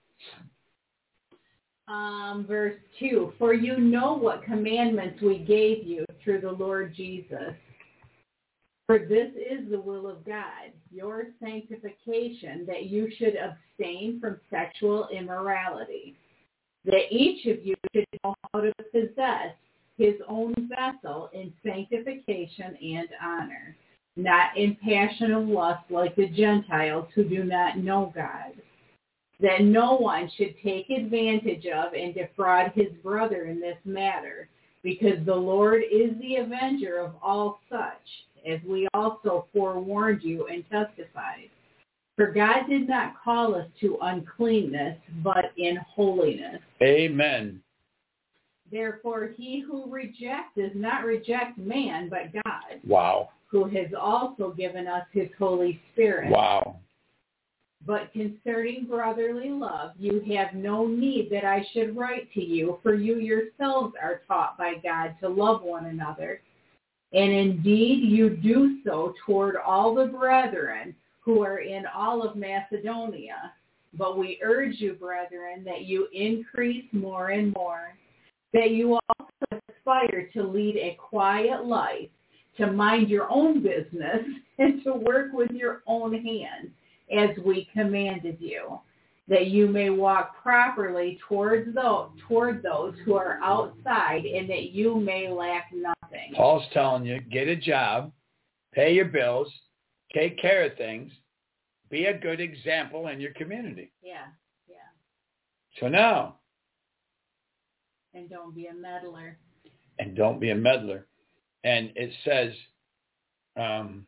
Um, verse two, for you know what commandments we gave you through the Lord Jesus. For this is the will of God, your sanctification, that you should abstain from sexual immorality, that each of you should know how to possess his own vessel in sanctification and honor, not in passion of lust like the Gentiles who do not know God, that no one should take advantage of and defraud his brother in this matter, because the Lord is the avenger of all such, as we also forewarned you and testified. For God did not call us to uncleanness, but in holiness. Amen. Therefore, he who rejects does not reject man, but God. Wow. Who has also given us his Holy Spirit. Wow. But concerning brotherly love, you have no need that I should write to you, for you yourselves are taught by God to love one another. And indeed, you do so toward all the brethren who are in all of Macedonia. But we urge you, brethren, that you increase more and more, that you also aspire to lead a quiet life, to mind your own business, and to work with your own hands, as we commanded you, that you may walk properly towards those, toward those who are outside, and that you may lack nothing. Paul's telling you, get a job, pay your bills, take care of things, be a good example in your community. Yeah, yeah. So now. And don't be a meddler. And don't be a meddler. And it says, um,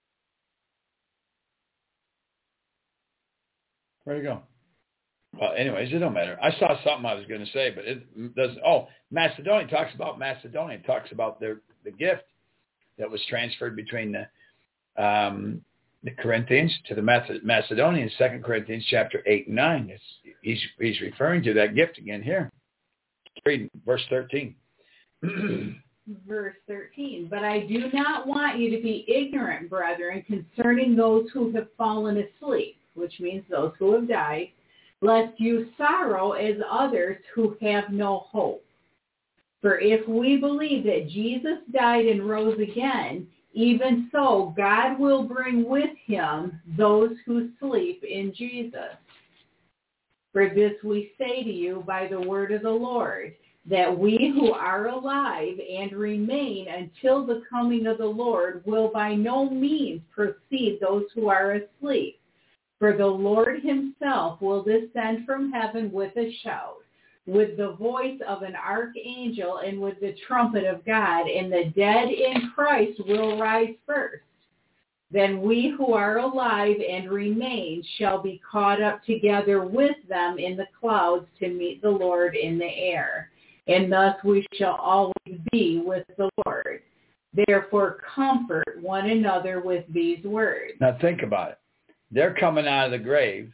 where'd it go? Well, anyways, it don't matter. I saw something I was going to say, but it doesn't. Oh, Macedonia talks about Macedonia. It talks about their the gift that was transferred between the um, the Corinthians to the Macedonians. Second Corinthians chapter eight and nine. It's, he's he's referring to that gift again here. Read verse thirteen. Verse thirteen. But I do not want you to be ignorant, brethren, concerning those who have fallen asleep, which means those who have died, lest you sorrow as others who have no hope. For if we believe that Jesus died and rose again, even so God will bring with him those who sleep in Jesus. For this we say to you by the word of the Lord, that we who are alive and remain until the coming of the Lord will by no means precede those who are asleep. For the Lord himself will descend from heaven with a shout, with the voice of an archangel, and with the trumpet of God, and the dead in Christ will rise first. Then we who are alive and remain shall be caught up together with them in the clouds to meet the Lord in the air. And thus we shall always be with the Lord. Therefore comfort one another with these words. Now think about it. They're coming out of the grave.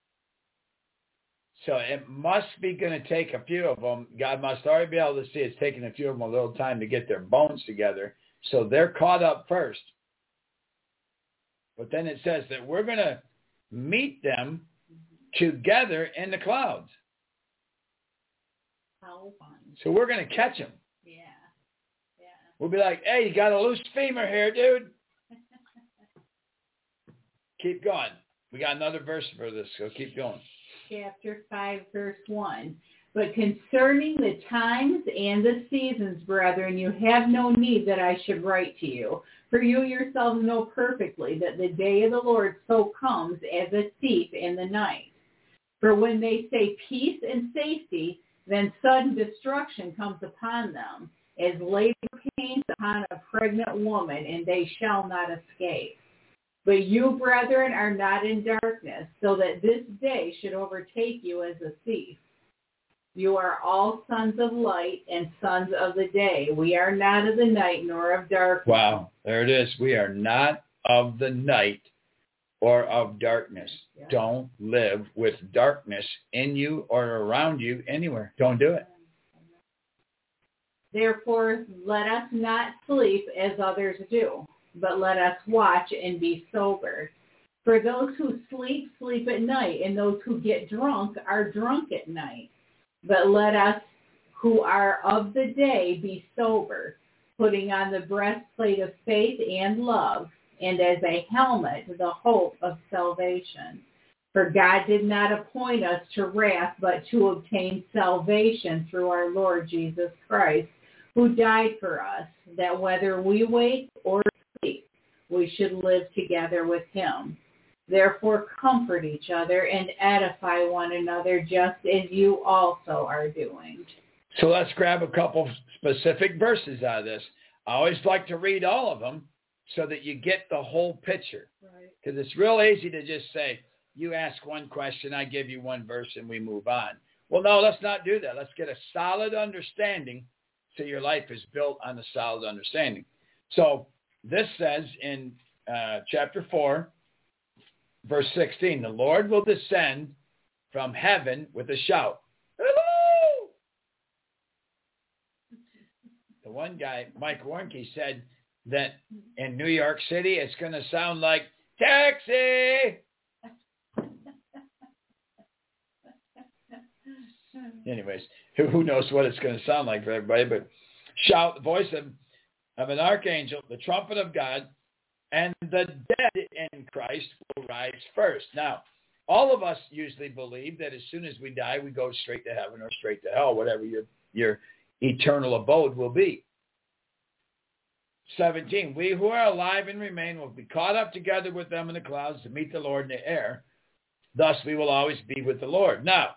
So it must be going to take a few of them. God must already be able to see it's taking a few of them a little time to get their bones together. So they're caught up first. But then it says that we're going to meet them together in the clouds. How fun. So we're going to catch them. Yeah. Yeah. We'll be like, hey, you got a loose femur here, dude. Keep going. We got another verse for this, so keep going. Chapter five, verse one. But concerning the times and the seasons, brethren, you have no need that I should write to you. For you yourselves know perfectly that the day of the Lord so comes as a thief in the night. For when they say peace and safety, then sudden destruction comes upon them, as labor pains upon a pregnant woman, and they shall not escape. But you, brethren, are not in darkness, so that this day should overtake you as a thief. You are all sons of light and sons of the day. We are not of the night nor of darkness. Wow, there it is. We are not of the night or of darkness. Yeah. Don't live with darkness in you or around you anywhere. Don't do it. Therefore, let us not sleep as others do, but let us watch and be sober. For those who sleep, sleep at night, and those who get drunk are drunk at night. But let us who are of the day be sober, putting on the breastplate of faith and love, and as a helmet the hope of salvation. For God did not appoint us to wrath, but to obtain salvation through our Lord Jesus Christ, who died for us, that whether we wake or sleep, we should live together with him. Therefore comfort each other and edify one another, just as you also are doing. So let's grab a couple specific verses out of this. I always like to read all of them so that you get the whole picture. Because right. It's real easy to just say, you ask one question, I give you one verse, and we move on. Well, no, let's not do that. Let's get a solid understanding so your life is built on a solid understanding. So this says in uh, chapter four, verse sixteen, the Lord will descend from heaven with a shout. Hello! The one guy, Mike Warnke, said that in New York City, it's going to sound like, taxi! Anyways, who knows what it's going to sound like for everybody, but shout, the voice of, of an archangel, the trumpet of God, and the dead in Christ will rise first. Now, all of us usually believe that as soon as we die, we go straight to heaven or straight to hell, whatever your, your eternal abode will be. seventeen, we who are alive and remain will be caught up together with them in the clouds to meet the Lord in the air. Thus we will always be with the Lord. Now,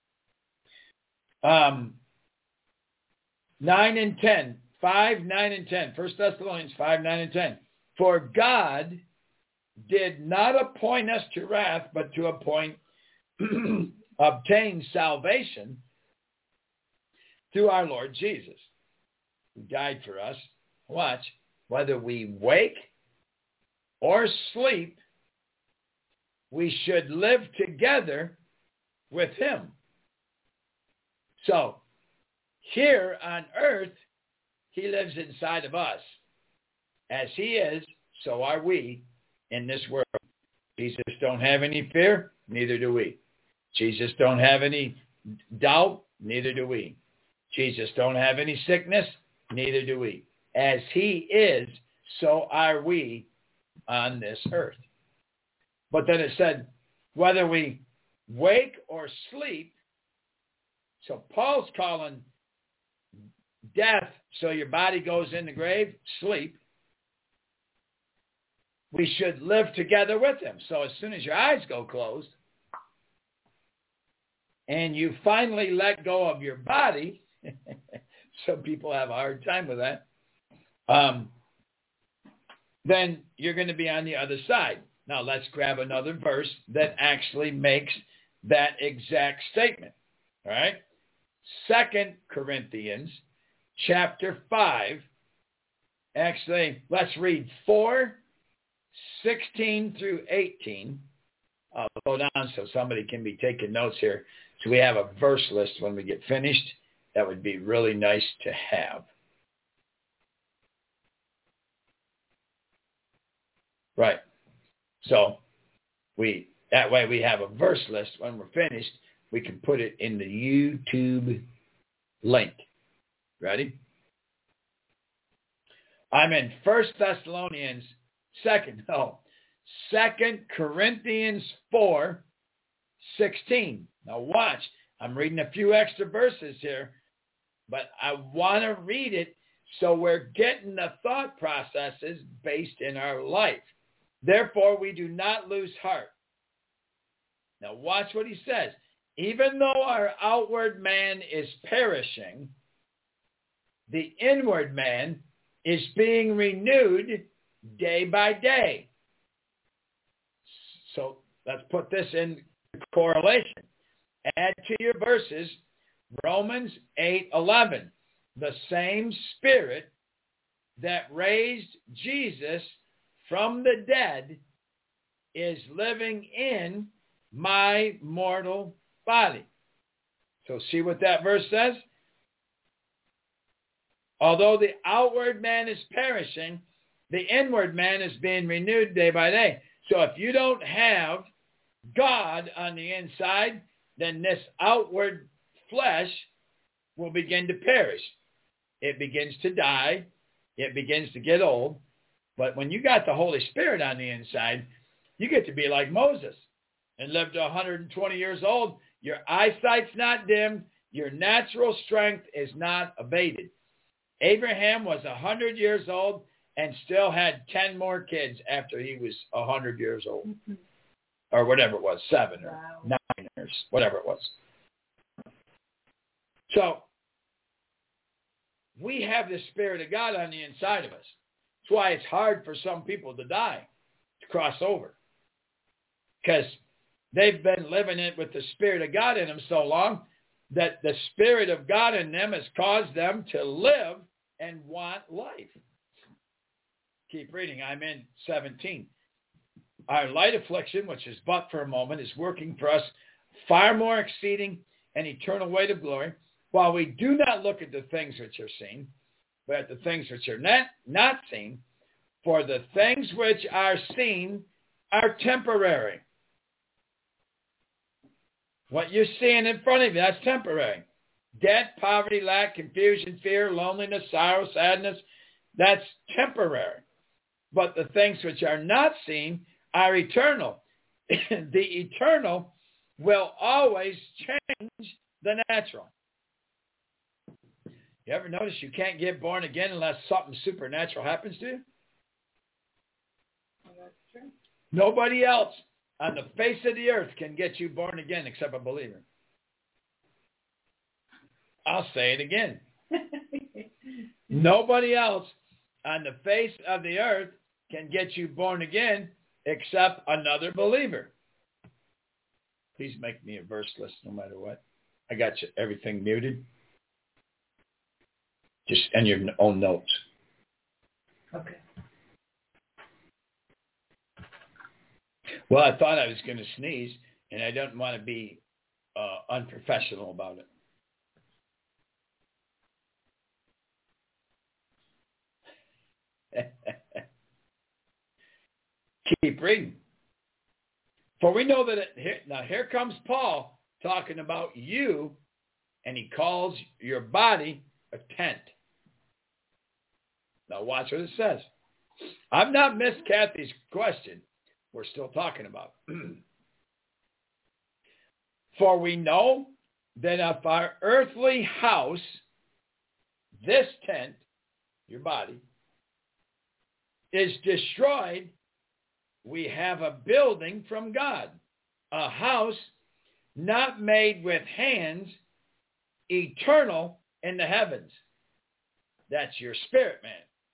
um, nine and ten, five, nine and ten, First Thessalonians five, nine and ten. For God did not appoint us to wrath, but to appoint, obtain salvation through our Lord Jesus, who died for us. Watch, whether we wake or sleep, we should live together with him. So, here on earth, he lives inside of us. As he is, so are we in this world. Jesus don't have any fear, neither do we. Jesus don't have any doubt, neither do we. Jesus don't have any sickness, neither do we. As he is, so are we on this earth. But then it said, whether we wake or sleep, so Paul's calling death, so your body goes in the grave, sleep. We should live together with him. So as soon as your eyes go closed and you finally let go of your body, some people have a hard time with that, um, then you're going to be on the other side. Now let's grab another verse that actually makes that exact statement. All right? Second Corinthians chapter five. Actually, let's read four, sixteen through eighteen. I'll go down so somebody can be taking notes here. So we have a verse list when we get finished. That would be really nice to have. Right. So we that way we have a verse list. When we're finished, we can put it in the YouTube link. Ready? I'm in First Thessalonians, second, no, Second Corinthians four, sixteen. Now watch. I'm reading a few extra verses here, but I want to read it so we're getting the thought processes based in our life. Therefore, we do not lose heart. Now watch what he says. Even though our outward man is perishing, the inward man is being renewed day by day. So let's put this in correlation. Add to your verses Romans eight eleven. The same Spirit that raised Jesus from the dead is living in my mortal body. So see what that verse says? Although the outward man is perishing, the inward man is being renewed day by day. So if you don't have God on the inside, then this outward flesh will begin to perish. It begins to die. It begins to get old. But when you got the Holy Spirit on the inside, you get to be like Moses and live to one hundred twenty years old. Your eyesight's not dim. Your natural strength is not abated. Abraham was one hundred years old and still had ten more kids after he was one hundred years old. Mm-hmm. Or whatever it was, seven or wow. nine or whatever it was. So we have the Spirit of God on the inside of us. That's why it's hard for some people to die, to cross over. Because they've been living it with the Spirit of God in them so long that the Spirit of God in them has caused them to live and want life. Keep reading. I'm in seventeen. Our light affliction, which is but for a moment, is working for us far more exceeding and eternal weight of glory, while we do not look at the things which are seen, but at the things which are not, not seen. For the things which are seen are temporary. What you're seeing in front of you, that's temporary. Debt, poverty, lack, confusion, fear, loneliness, sorrow, sadness, that's temporary. But the things which are not seen are eternal. The eternal will always change the natural. You ever notice you can't get born again unless something supernatural happens to you? Well, that's true. Nobody else on the face of the earth can get you born again except a believer. I'll say it again. Nobody else on the face of the earth can get you born again except another believer. Please make me a verse list no matter what. I got you everything muted. Just in your own notes. Okay. Well, I thought I was going to sneeze, and I don't want to be uh, unprofessional about it. Keep reading. For we know that it, here, now here comes Paul talking about you, and he calls your body a tent. Now watch what it says. I've not missed Kathy's question. We're still talking about. For we know that if our earthly house, this tent, your body, is destroyed, we have a building from God, a house not made with hands, eternal in the heavens. That's your spirit man.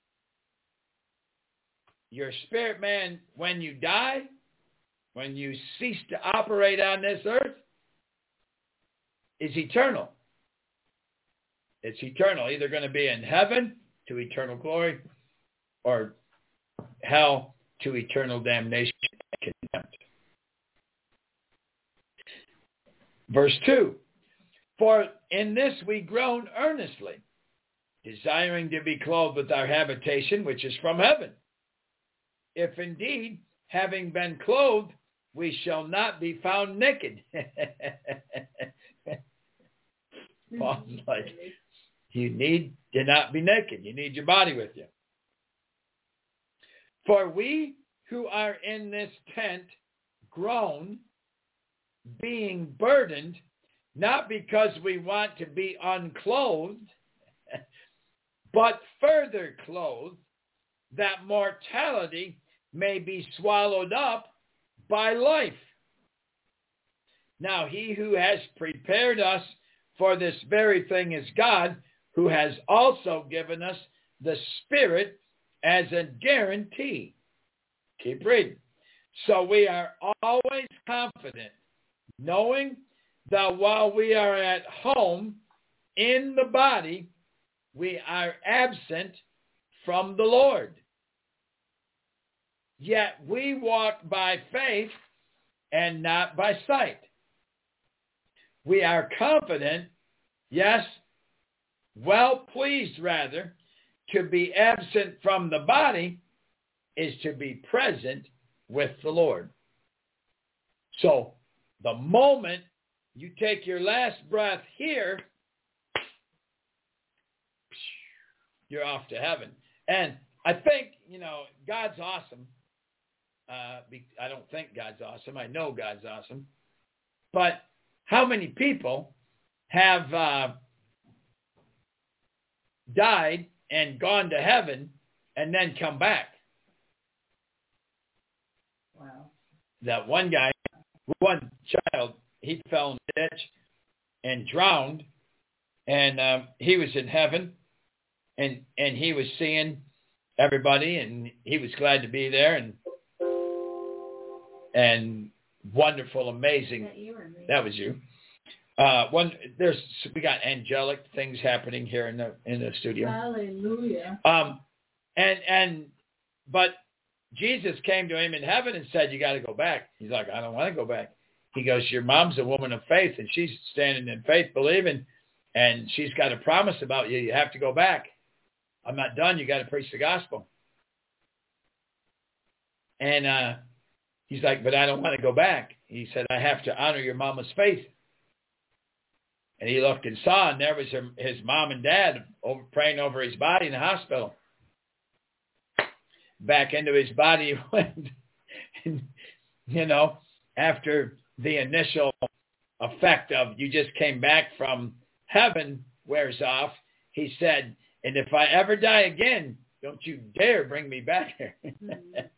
Your spirit man, when you die, when you cease to operate on this earth, is eternal. It's eternal. Either going to be in heaven to eternal glory or hell to eternal damnation and contempt. Verse two, for in this we groan earnestly, desiring to be clothed with our habitation, which is from heaven. If indeed, having been clothed, we shall not be found naked. Paul's like, you need to not be naked. You need your body with you. For we who are in this tent groan, being burdened, not because we want to be unclothed, but further clothed, that mortality may be swallowed up by life. Now he who has prepared us for this very thing is God, who has also given us the Spirit as a guarantee. Keep reading. So we are always confident, knowing that while we are at home in the body, we are absent from the Lord. Yet we walk by faith and not by sight. We are confident, yes, well pleased rather, to be absent from the body is to be present with the Lord. So the moment you take your last breath here, you're off to heaven. And I think, you know, God's awesome. Uh, I don't think God's awesome. I know God's awesome. But how many people have uh, died and gone to heaven and then come back? Wow. That one guy, one child, he fell in the ditch and drowned, and um, he was in heaven, and and he was seeing everybody, and he was glad to be there, and and wonderful, amazing. That, you or me? That was you. Uh, one, there's we got angelic things happening here in the in the studio. Hallelujah. Um, and and but Jesus came to him in heaven and said, "You got to go back." He's like, "I don't want to go back." He goes, "Your mom's a woman of faith, and she's standing in faith, believing, and she's got a promise about you. You have to go back. I'm not done. You got to preach the gospel." And uh, he's like, "But I don't want to go back." He said, "I have to honor your mama's faith." And he looked and saw, and there was her, his mom and dad over, praying over his body in the hospital. Back into his body he went. And, you know, after the initial effect of you just came back from heaven wears off, he said, "And if I ever die again, don't you dare bring me back here." Mm-hmm.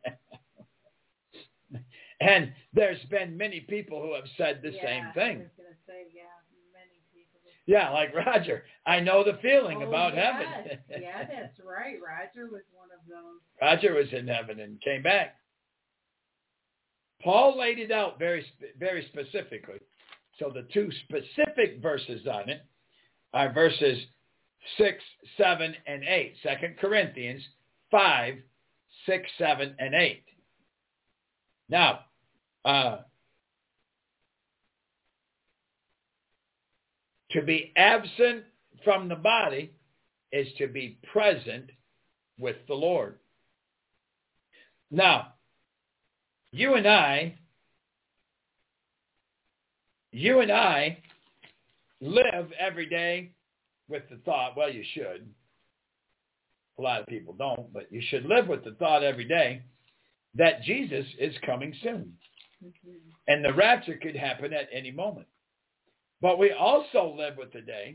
And there's been many people who have said the yeah, same thing. I was going to say, yeah, many people. Yeah, like Roger. I know the feeling oh, about yes. heaven. Yeah, that's right. Roger was one of those. Roger was in heaven and came back. Paul laid it out very, very specifically. So the two specific verses on it are verses six, seven, and eight. Second Corinthians five, six, seven, and eight. Now, uh, to be absent from the body is to be present with the Lord. Now, you and I you and I live every day with the thought, well, you should. A lot of people don't, but you should live with the thought every day that Jesus is coming soon. Mm-hmm. And the rapture could happen at any moment. But we also live with the day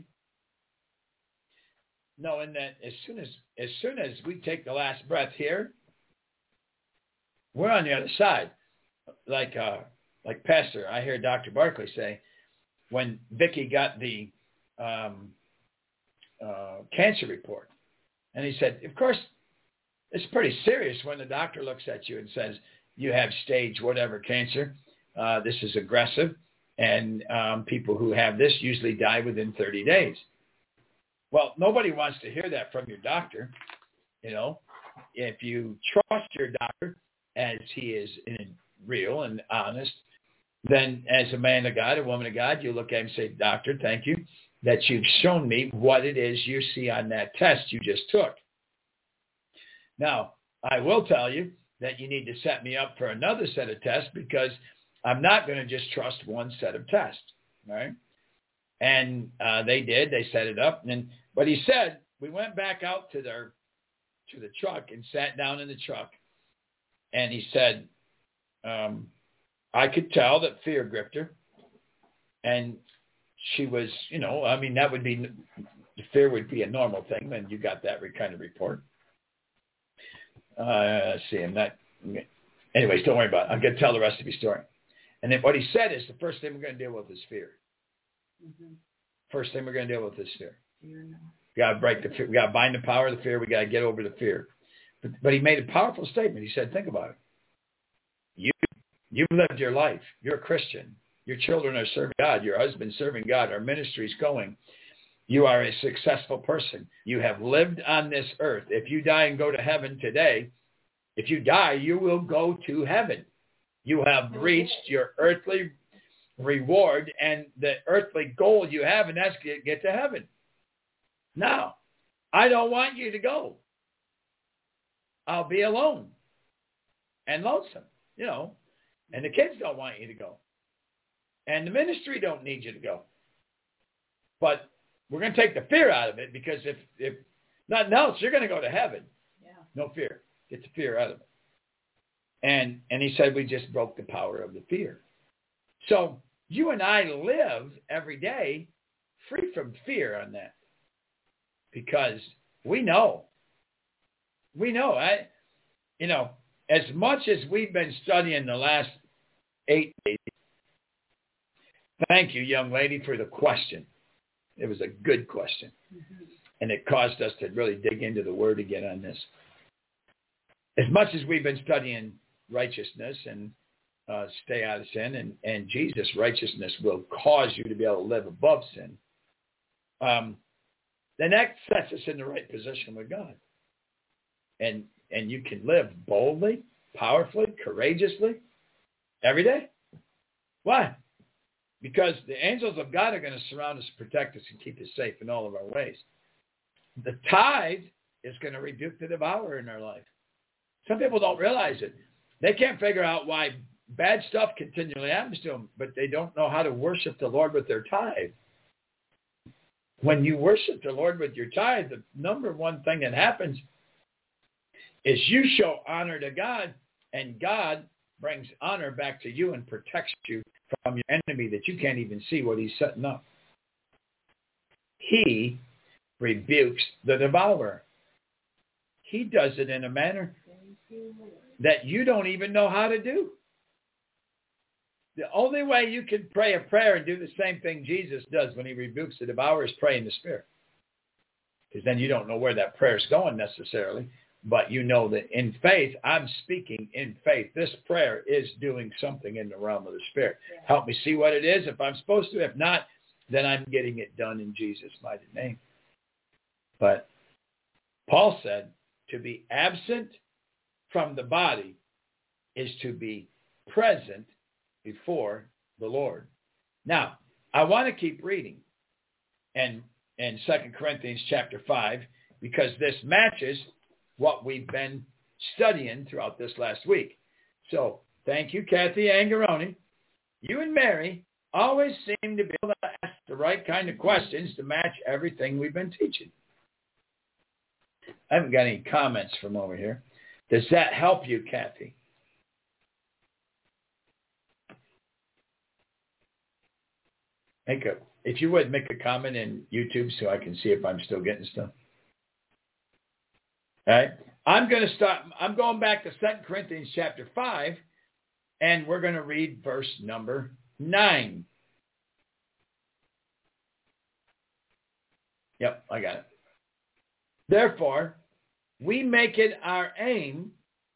knowing that as soon as as soon as we take the last breath here, we're on the other side. Like uh, like Pastor, I hear Doctor Barkley say, when Vicky got the um, uh, cancer report, and he said, of course, it's pretty serious when the doctor looks at you and says, you have stage whatever cancer. Uh, this is aggressive, and um, people who have this usually die within thirty days. Well, nobody wants to hear that from your doctor. You know, if you trust your doctor as he is in real and honest, then as a man of God, a woman of God, you look at him and say, doctor, thank you that you've shown me what it is you see on that test you just took. Now, I will tell you that you need to set me up for another set of tests because I'm not going to just trust one set of tests, right? And uh, they did. They set it up. And but he said, we went back out to their to the truck and sat down in the truck. And he said, um, I could tell that fear gripped her. And she was, you know, I mean, that would be, fear would be a normal thing when you got that kind of report. Uh, let's see, I'm not, anyways, don't worry about it. I'm going to tell the rest of your story. And then what he said is the first thing we're going to deal with is fear. Mm-hmm. First thing we're going to deal with is fear. fear no. We got to break the fear. We got to bind the power of the fear. We got to get over the fear. But, but he made a powerful statement. He said, think about it. You, you've lived your life. You're a Christian. Your children are serving God. Your husband's serving God. Our ministry's going. You are a successful person. You have lived on this earth. If you die and go to heaven today, if you die, you will go to heaven. You have reached your earthly reward and the earthly goal you have, and that's to get to heaven. Now, I don't want you to go. I'll be alone and lonesome, you know, and the kids don't want you to go. And the ministry don't need you to go. But we're going to take the fear out of it because if, if nothing else, you're going to go to heaven. Yeah. No fear. Get the fear out of it. And and he said we just broke the power of the fear. So you and I live every day free from fear on that. Because we know. We know. I, you know, as much as we've been studying the last eight days, thank you, young lady, for the question. It was a good question. Mm-hmm. And it caused us to really dig into the Word again on this. As much as we've been studying righteousness and uh, stay out of sin, and, and Jesus' righteousness will cause you to be able to live above sin, um, then that sets us in the right position with God. And and you can live boldly, powerfully, courageously every day. Why? Because the angels of God are going to surround us, protect us, and keep us safe in all of our ways. The tithe is going to rebuke the devourer in our life. Some people don't realize it. They can't figure out why bad stuff continually happens to them, but they don't know how to worship the Lord with their tithe. When you worship the Lord with your tithe, the number one thing that happens is you show honor to God, and God brings honor back to you and protects you from your enemy that you can't even see what he's setting up. He rebukes the devourer. He does it in a manner that you don't even know how to do. The only way you can pray a prayer and do the same thing Jesus does when he rebukes the devourer is pray in the Spirit. Because then you don't know where that prayer is going necessarily, but you know that in faith, I'm speaking in faith. This prayer is doing something in the realm of the Spirit. Yeah. Help me see what it is if I'm supposed to. If not, then I'm getting it done in Jesus' mighty name. But Paul said to be absent from the body is to be present before the Lord. Now, I want to keep reading and in Second Corinthians chapter five, because this matches what we've been studying throughout this last week. So thank you, Kathy Angaroni. You and Mary always seem to be able to ask the right kind of questions to match everything we've been teaching. I haven't got any comments from over here. Does that help you, Kathy? Make a, if you would, make a comment in YouTube so I can see if I'm still getting stuff. All right. I'm going to start. I'm going back to Second Corinthians chapter five, and we're going to read verse number nine. Yep, I got it. Therefore, we make it our aim.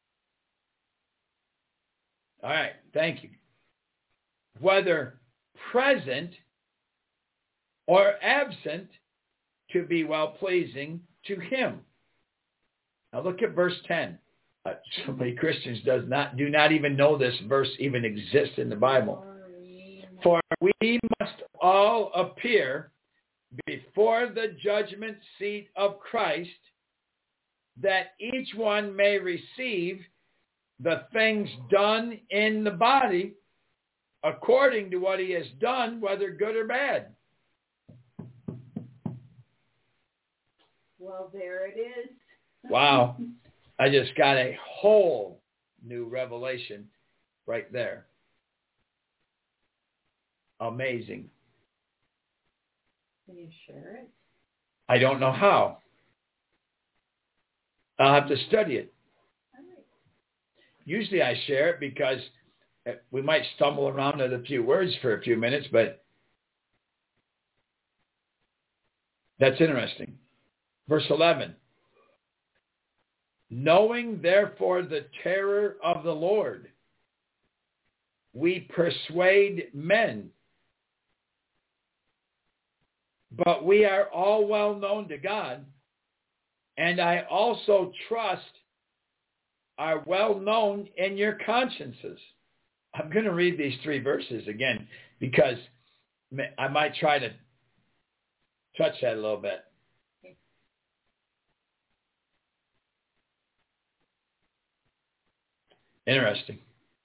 All right, thank you. Whether present or absent, to be well-pleasing to him. Now look at verse ten. Uh, so many Christians does not do not even know this verse even exists in the Bible. For we must all appear before the judgment seat of Christ, that each one may receive the things done in the body according to what he has done, whether good or bad. Well, there it is. Wow. I just got a whole new revelation right there. Amazing. Can you share it? I don't know how. I'll have to study it. All right. Usually I share it because we might stumble around at a few words for a few minutes, but that's interesting. Verse eleven. Knowing therefore the terror of the Lord, we persuade men. But we are all well known to God, and I also trust are well known in your consciences. I'm going to read these three verses again because I might try to touch that a little bit. Interesting.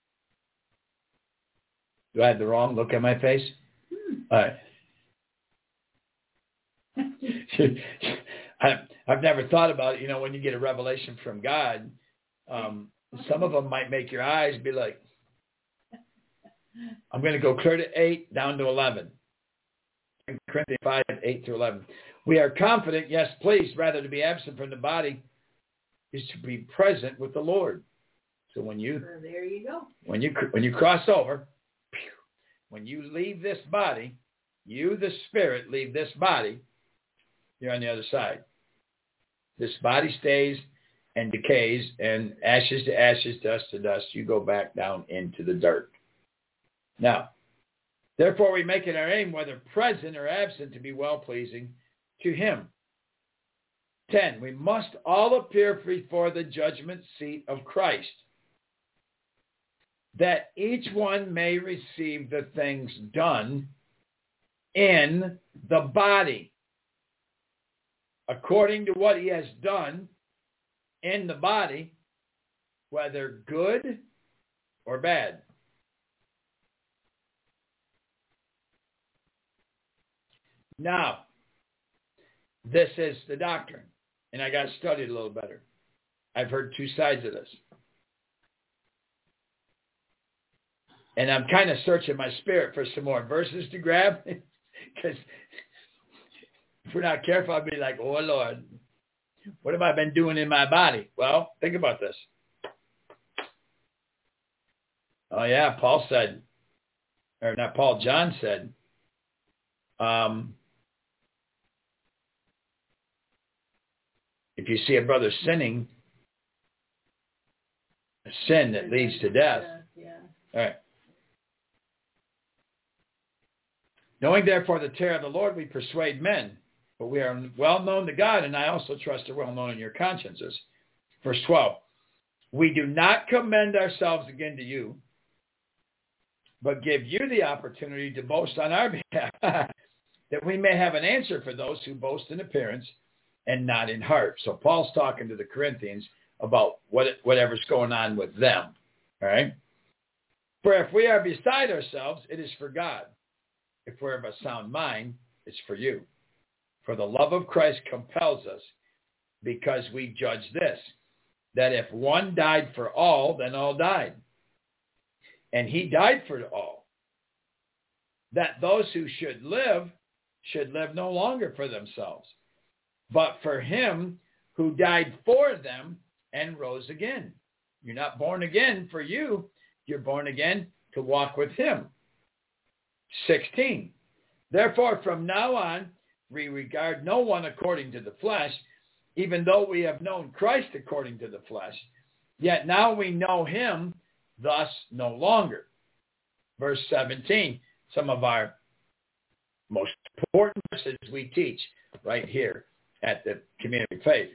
Do I have the wrong look at my face? Hmm. All right. I, I've never thought about it. You know, when you get a revelation from God, um, some of them might make your eyes be like, I'm going to go clear to eight, down to eleven. Corinthians five, eight through eleven. We are confident, yes, please, rather to be absent from the body is to be present with the Lord. So when you, well, there you go. When you when you cross over, when you leave this body, you, the spirit, leave this body, you're on the other side. This body stays and decays, and ashes to ashes, dust to dust, you go back down into the dirt. Now, therefore we make it our aim, whether present or absent, to be well-pleasing to him. ten. We must all appear before the judgment seat of Christ, that each one may receive the things done in the body, according to what he has done in the body, whether good or bad. Now, this is the doctrine, and I got to study it a little better. I've heard two sides of this. And I'm kind of searching my spirit for some more verses to grab, because if we're not careful, I'll be like, oh, Lord, what have I been doing in my body? Well, think about this. Oh, yeah, Paul said, or not Paul, John said, um, if you see a brother sinning, a sin that leads to death. Yeah. All right. Knowing therefore the terror of the Lord, we persuade men, but we are well known to God, and I also trust are well known in your consciences. Verse twelve, we do not commend ourselves again to you, but give you the opportunity to boast on our behalf, that we may have an answer for those who boast in appearance and not in heart. So Paul's talking to the Corinthians about what whatever's going on with them. All right? For if we are beside ourselves, it is for God. if we're of a sound mind, it's for you. For the love of Christ compels us, because we judge this, that if one died for all, then all died. And he died for all, that those who should live should live no longer for themselves, but for him who died for them and rose again. You're not born again for you. You're born again to walk with him. sixteen. Therefore, from now on, we regard no one according to the flesh, even though we have known Christ according to the flesh. Yet now we know him, thus no longer. Verse seventeen, some of our most important verses we teach right here at the Community of Faith.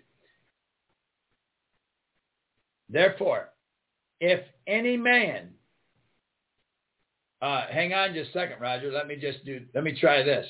Therefore, if any man, uh, hang on just a second, Roger. Let me just do, let me try this.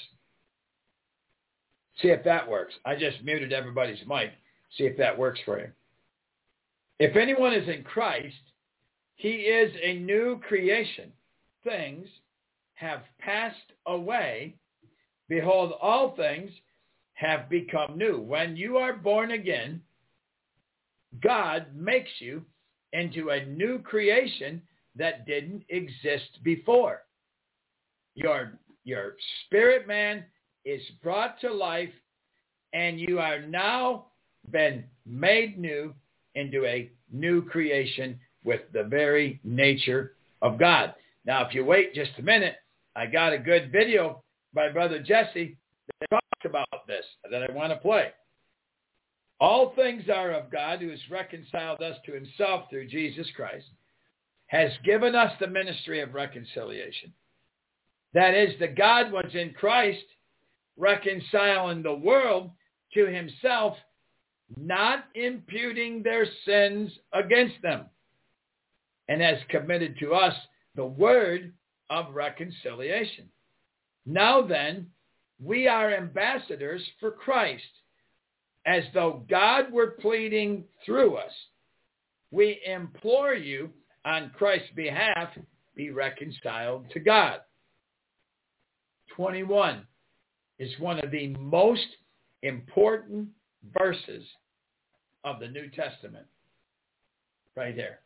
See if that works. I just muted everybody's mic. See if that works for you. If anyone is in Christ, he is a new creation. Things have passed away. Behold, all things have become new. When you are born again, God makes you into a new creation that didn't exist before. Your, your spirit man is brought to life, and you are now been made new into a new creation with the very nature of God. Now, if you wait just a minute, I got a good video by Brother Jesse that talks about this that I want to play. All things are of God, who has reconciled us to himself through Jesus Christ, has given us the ministry of reconciliation. That is, that God was in Christ, reconciling the world to himself, not imputing their sins against them, and has committed to us the word of reconciliation. Now then, we are ambassadors for Christ, as though God were pleading through us. We implore you on Christ's behalf, be reconciled to God. twenty-one is one of the most important verses of the New Testament. Right there.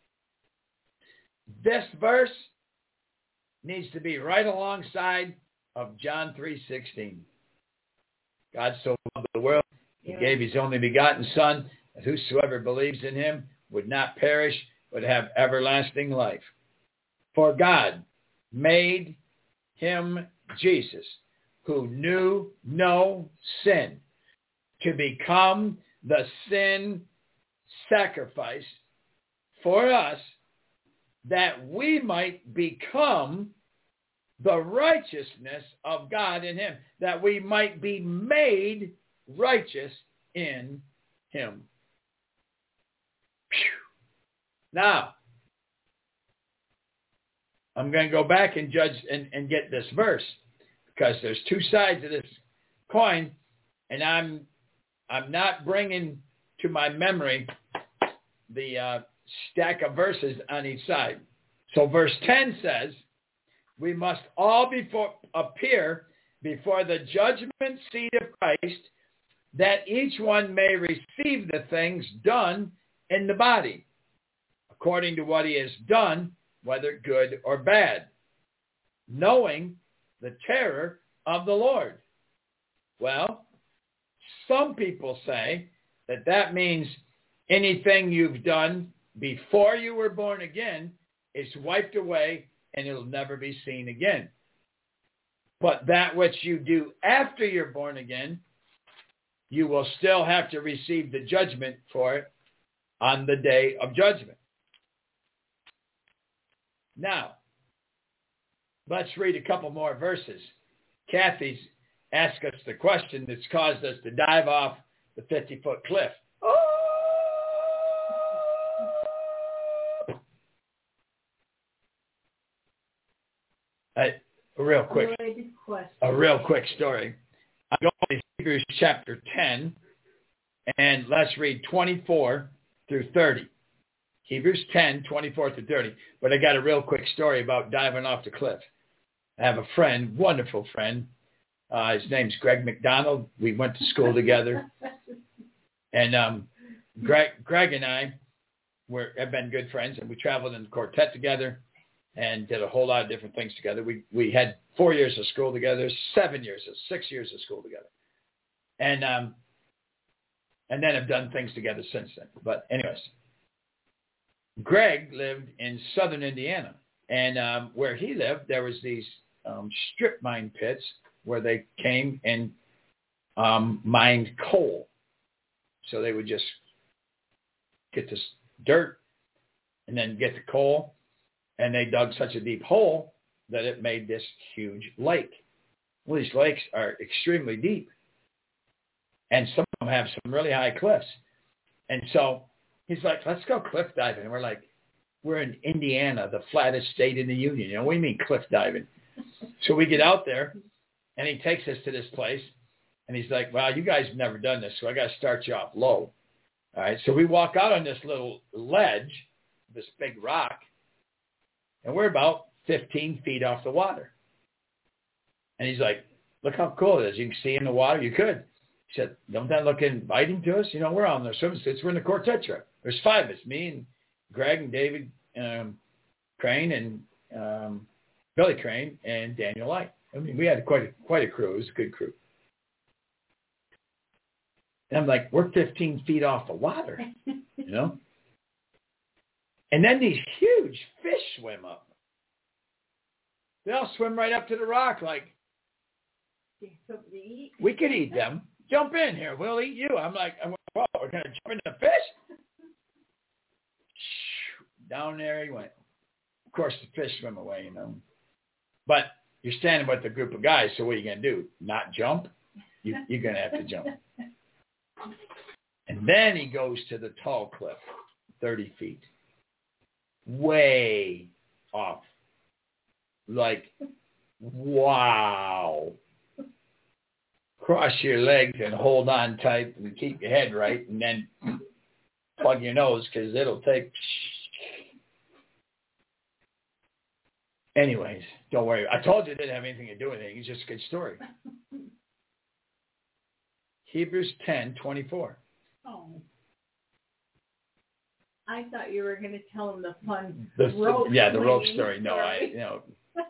This verse needs to be right alongside of John three sixteen. God so loved the world, he yeah. gave his only begotten Son, that whosoever believes in him would not perish, but have everlasting life. For God made him, Jesus, who knew no sin, to become the sin sacrifice for us, that we might become the righteousness of God in him, that we might be made righteous in him. Whew. Now, I'm going to go back and judge and, and get this verse, because there's two sides of this coin, and I'm I'm not bringing to my memory the uh, stack of verses on each side. So verse ten says, we must all before, appear before the judgment seat of Christ, that each one may receive the things done in the body, according to what he has done, whether good or bad, knowing the terror of the Lord. Well, some people say that that means anything you've done before you were born again is wiped away and it'll never be seen again. But that which you do after you're born again, you will still have to receive the judgment for it on the day of judgment. Now, let's read a couple more verses. Kathy's asked us the question that's caused us to dive off the fifty-foot cliff. A, a real quick, a real quick story. I'm going to Hebrews chapter ten, and let's read twenty-four through thirty. Hebrews ten, twenty-four through thirty. But I got a real quick story about diving off the cliff. I have a friend, wonderful friend. Uh, his name's Greg McDonald. We went to school together. And um, Greg, Greg and I were, have been good friends, and we traveled in the quartet together and did a whole lot of different things together. We we had four years of school together, seven years, six years of school together. And um, and then have done things together since then. But anyways, Greg lived in southern Indiana. And um, where he lived, there was these um, strip mine pits where they came and um, mined coal. So they would just get this dirt and then get the coal, and they dug such a deep hole that it made this huge lake. Well, these lakes are extremely deep, and some of them have some really high cliffs. And so he's like, let's go cliff diving. And we're like, we're in Indiana, the flattest state in the Union. You know, what do you mean cliff diving? So we get out there, and he takes us to this place, and he's like, well, you guys have never done this, so I got to start you off low. All right, so we walk out on this little ledge, this big rock, and we're about fifteen feet off the water. And he's like, look how cool it is. You can see in the water. You could. He said, don't that look inviting to us? You know, we're on the swim suits. We're in the quartet trip. There's five of us, me and Greg and David um, Crane and um, Billy Crane and Daniel Light. I mean, we had quite a, quite a crew. It was a good crew. And I'm like, we're fifteen feet off the water, you know? And then these huge fish swim up. They all swim right up to the rock like, we could eat them. Jump in here. We'll eat you. I'm like, well, we're going to jump in the fish? Down there he went. Of course, the fish swim away, you know. But you're standing with a group of guys, so what are you going to do? Not jump? You, you're going to have to jump. And then he goes to the tall cliff, thirty feet. Way off. Like, wow. Cross your legs and hold on tight and keep your head right, and then plug your nose because it'll take... Anyways, don't worry. I told you it didn't have anything to do with it. It's just a good story. Hebrews ten twenty-four. Oh. I thought you were going to tell him the fun the, rope Yeah, the rope story. story. No, I, you know,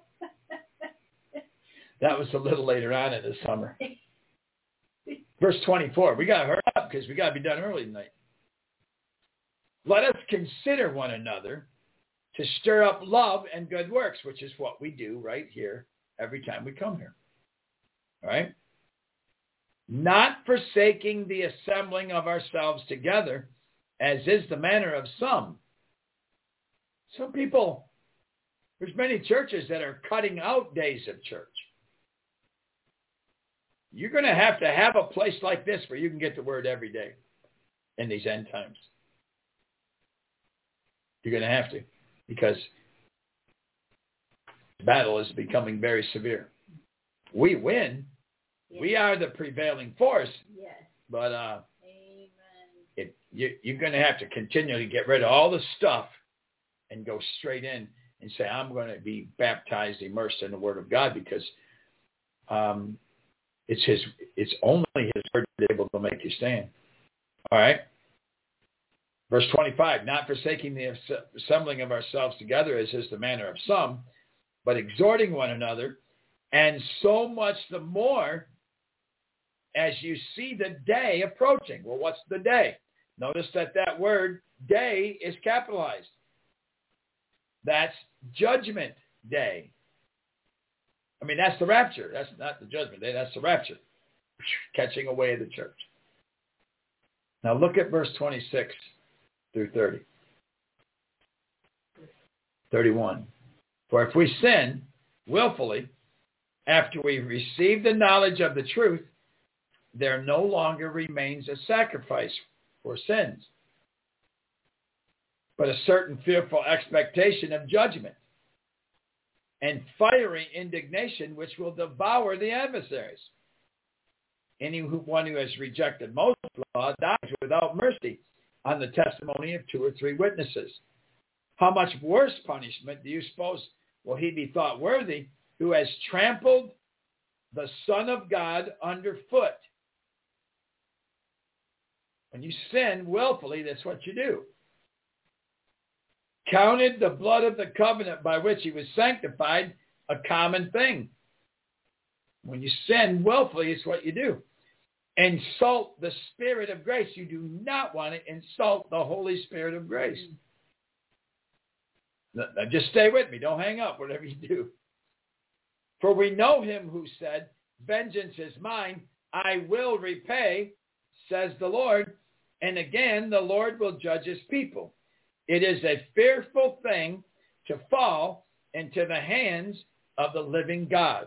that was a little later on in the summer. Verse twenty-four. We got to hurry up because we got to be done early tonight. Let us consider one another to stir up love and good works, which is what we do right here every time we come here. All right? Not forsaking the assembling of ourselves together, as is the manner of some. Some people, there's many churches that are cutting out days of church. You're going to have to have a place like this where you can get the word every day in these end times. You're going to have to, because the battle is becoming very severe. We win. Yes. We are the prevailing force. Yes. But uh, Amen. It, you, you're going to have to continually get rid of all the stuff and go straight in and say, I'm going to be baptized, immersed in the Word of God, because um, it's his. It's only his word that's able to make you stand. All right. Verse twenty-five, not forsaking the assembling of ourselves together, as is the manner of some, but exhorting one another, and so much the more as you see the day approaching. Well, what's the day? Notice that that word day is capitalized. That's judgment day. I mean, that's the rapture. That's not the judgment day. That's the rapture. Catching away the church. Now look at verse twenty-six through thirty. thirty-one. For if we sin willfully, after we receive the knowledge of the truth, there no longer remains a sacrifice for sins, but a certain fearful expectation of judgment and fiery indignation which will devour the adversaries. Anyone who has rejected Moses' law dies without mercy on the testimony of two or three witnesses. How much worse punishment do you suppose will he be thought worthy who has trampled the Son of God underfoot. When you sin willfully, that's what you do. Counted the blood of the covenant by which he was sanctified a common thing. When you sin willfully, it's what you do. Insult the Spirit of grace. You do not want to insult the Holy Spirit of grace. Now, just stay with me. Don't hang up, whatever you do. For we know him who said, vengeance is mine, I will repay, says the Lord. And again, the Lord will judge his people. It is a fearful thing to fall into the hands of the living God.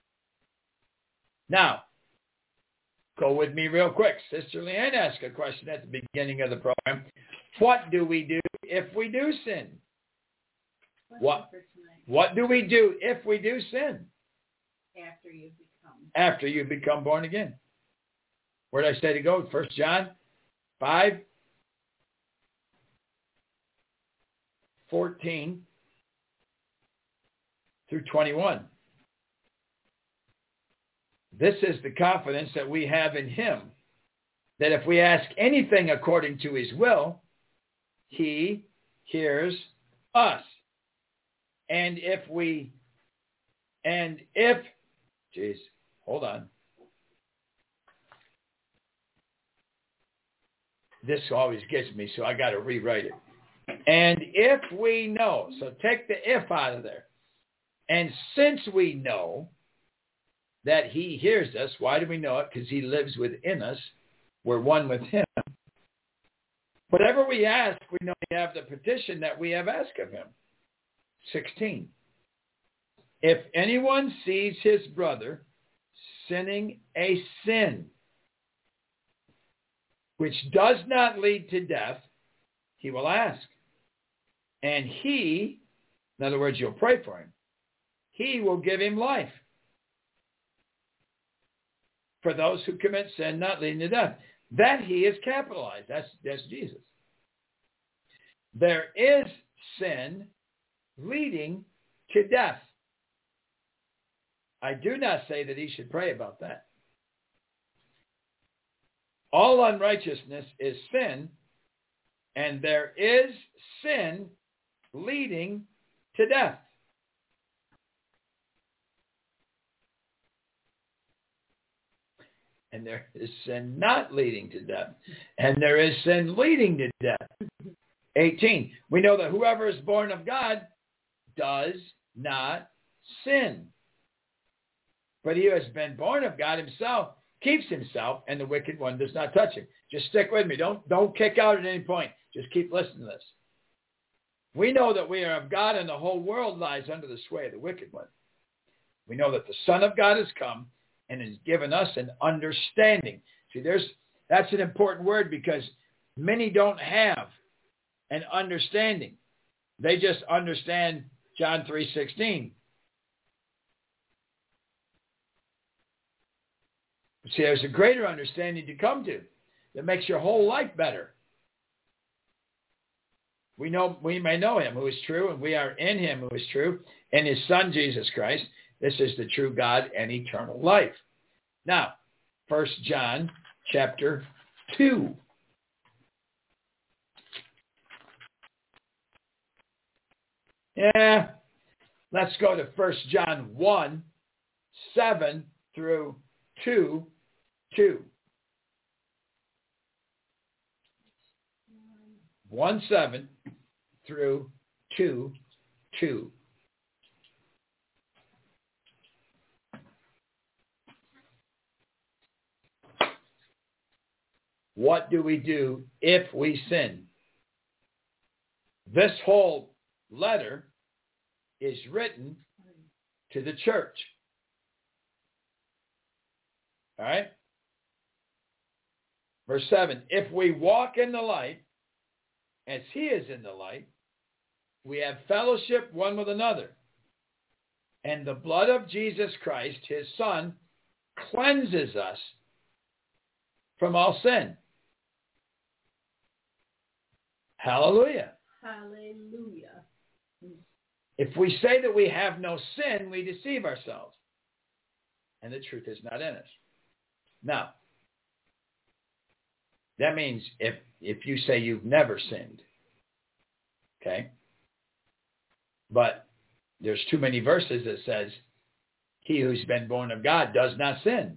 Now, go with me real quick. Sister Leanne asked a question at the beginning of the program. What do we do if we do sin? What, what do we do if we do sin? After you become. After you become born again. Where did I say to go? First John five, fourteen through twenty-one. This is the confidence that we have in him, that if we ask anything according to his will, he hears us. And if we, and if, geez, hold on. This always gets me, so I got to rewrite it. And if we know, so take the if out of there. And since we know that he hears us, why do we know it? Because he lives within us. We're one with him. Whatever we ask, we know we have the petition that we have asked of him. sixteen. If anyone sees his brother sinning a sin which does not lead to death, he will ask. And he, in other words, you'll pray for him, he will give him life. For those who commit sin not leading to death. That he is capitalized. That's, that's Jesus. There is sin leading to death. I do not say that he should pray about that. All unrighteousness is sin, and there is sin leading to death. And there is sin not leading to death. And there is sin leading to death. eighteen. We know that whoever is born of God does not sin. But he who has been born of God himself keeps himself, and the wicked one does not touch him. Just stick with me. Don't, don't kick out at any point. Just keep listening to this. We know that we are of God, and the whole world lies under the sway of the wicked one. We know that the Son of God has come and has given us an understanding. See, there's that's an important word, because many don't have an understanding. They just understand John three sixteen. See, there's a greater understanding to come to that makes your whole life better. We know we may know him who is true, and we are in him who is true, and his Son Jesus Christ. This is the true God and eternal life. Now, First John chapter two. Yeah, let's go to First John one, seven through two, two. one, seven through two, two. What do we do if we sin? This whole letter is written to the church. All right? Verse seven, if we walk in the light, as he is in the light, we have fellowship one with another. And the blood of Jesus Christ, his Son, cleanses us from all sin. Hallelujah. Hallelujah. If we say that we have no sin, we deceive ourselves, and the truth is not in us. Now, that means if, if you say you've never sinned, okay, but there's too many verses that says, he who's been born of God does not sin.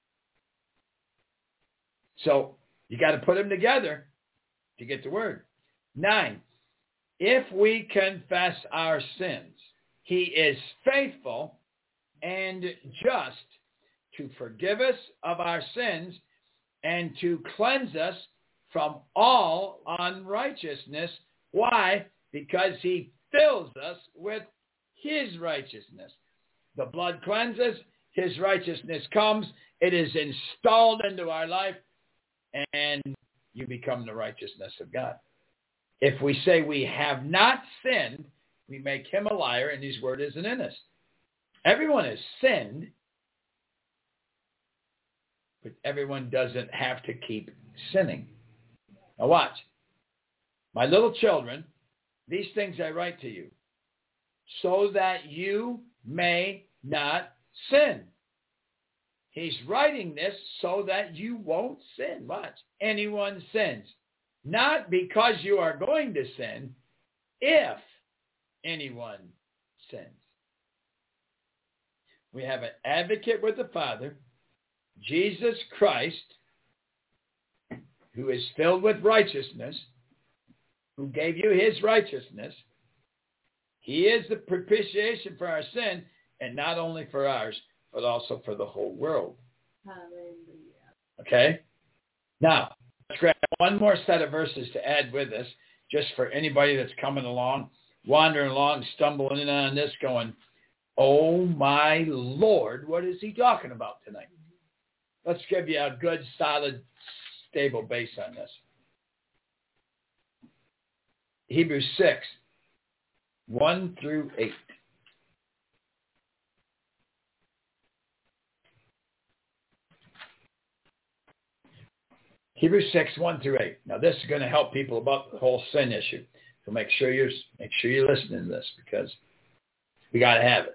So you got to put them together to get the word. Nine, if we confess our sins, he is faithful and just to forgive us of our sins and to cleanse us from all unrighteousness. Why? Because he fills us with his righteousness. The blood cleanses, his righteousness comes, it is installed into our life, and you become the righteousness of God. If we say we have not sinned, we make him a liar, and his word isn't in us. Everyone has sinned, but everyone doesn't have to keep sinning. Now watch. My little children, these things I write to you, so that you may not sin. He's writing this so that you won't sin. Watch. Anyone sins. Not because you are going to sin, if anyone sins. We have an advocate with the Father, Jesus Christ, who is filled with righteousness, who gave you his righteousness. He is the propitiation for our sin, and not only for ours, but also for the whole world. Hallelujah. Okay? Now, let's grab one more set of verses to add with us, just for anybody that's coming along, wandering along, stumbling in on this, going, oh my Lord, what is he talking about tonight? Let's give you a good, solid, stable base on this. Hebrews six, one through eight. Hebrews six, one through eight. Now this is going to help people about the whole sin issue. So make sure you're make sure you're listening to this, because we got to have it.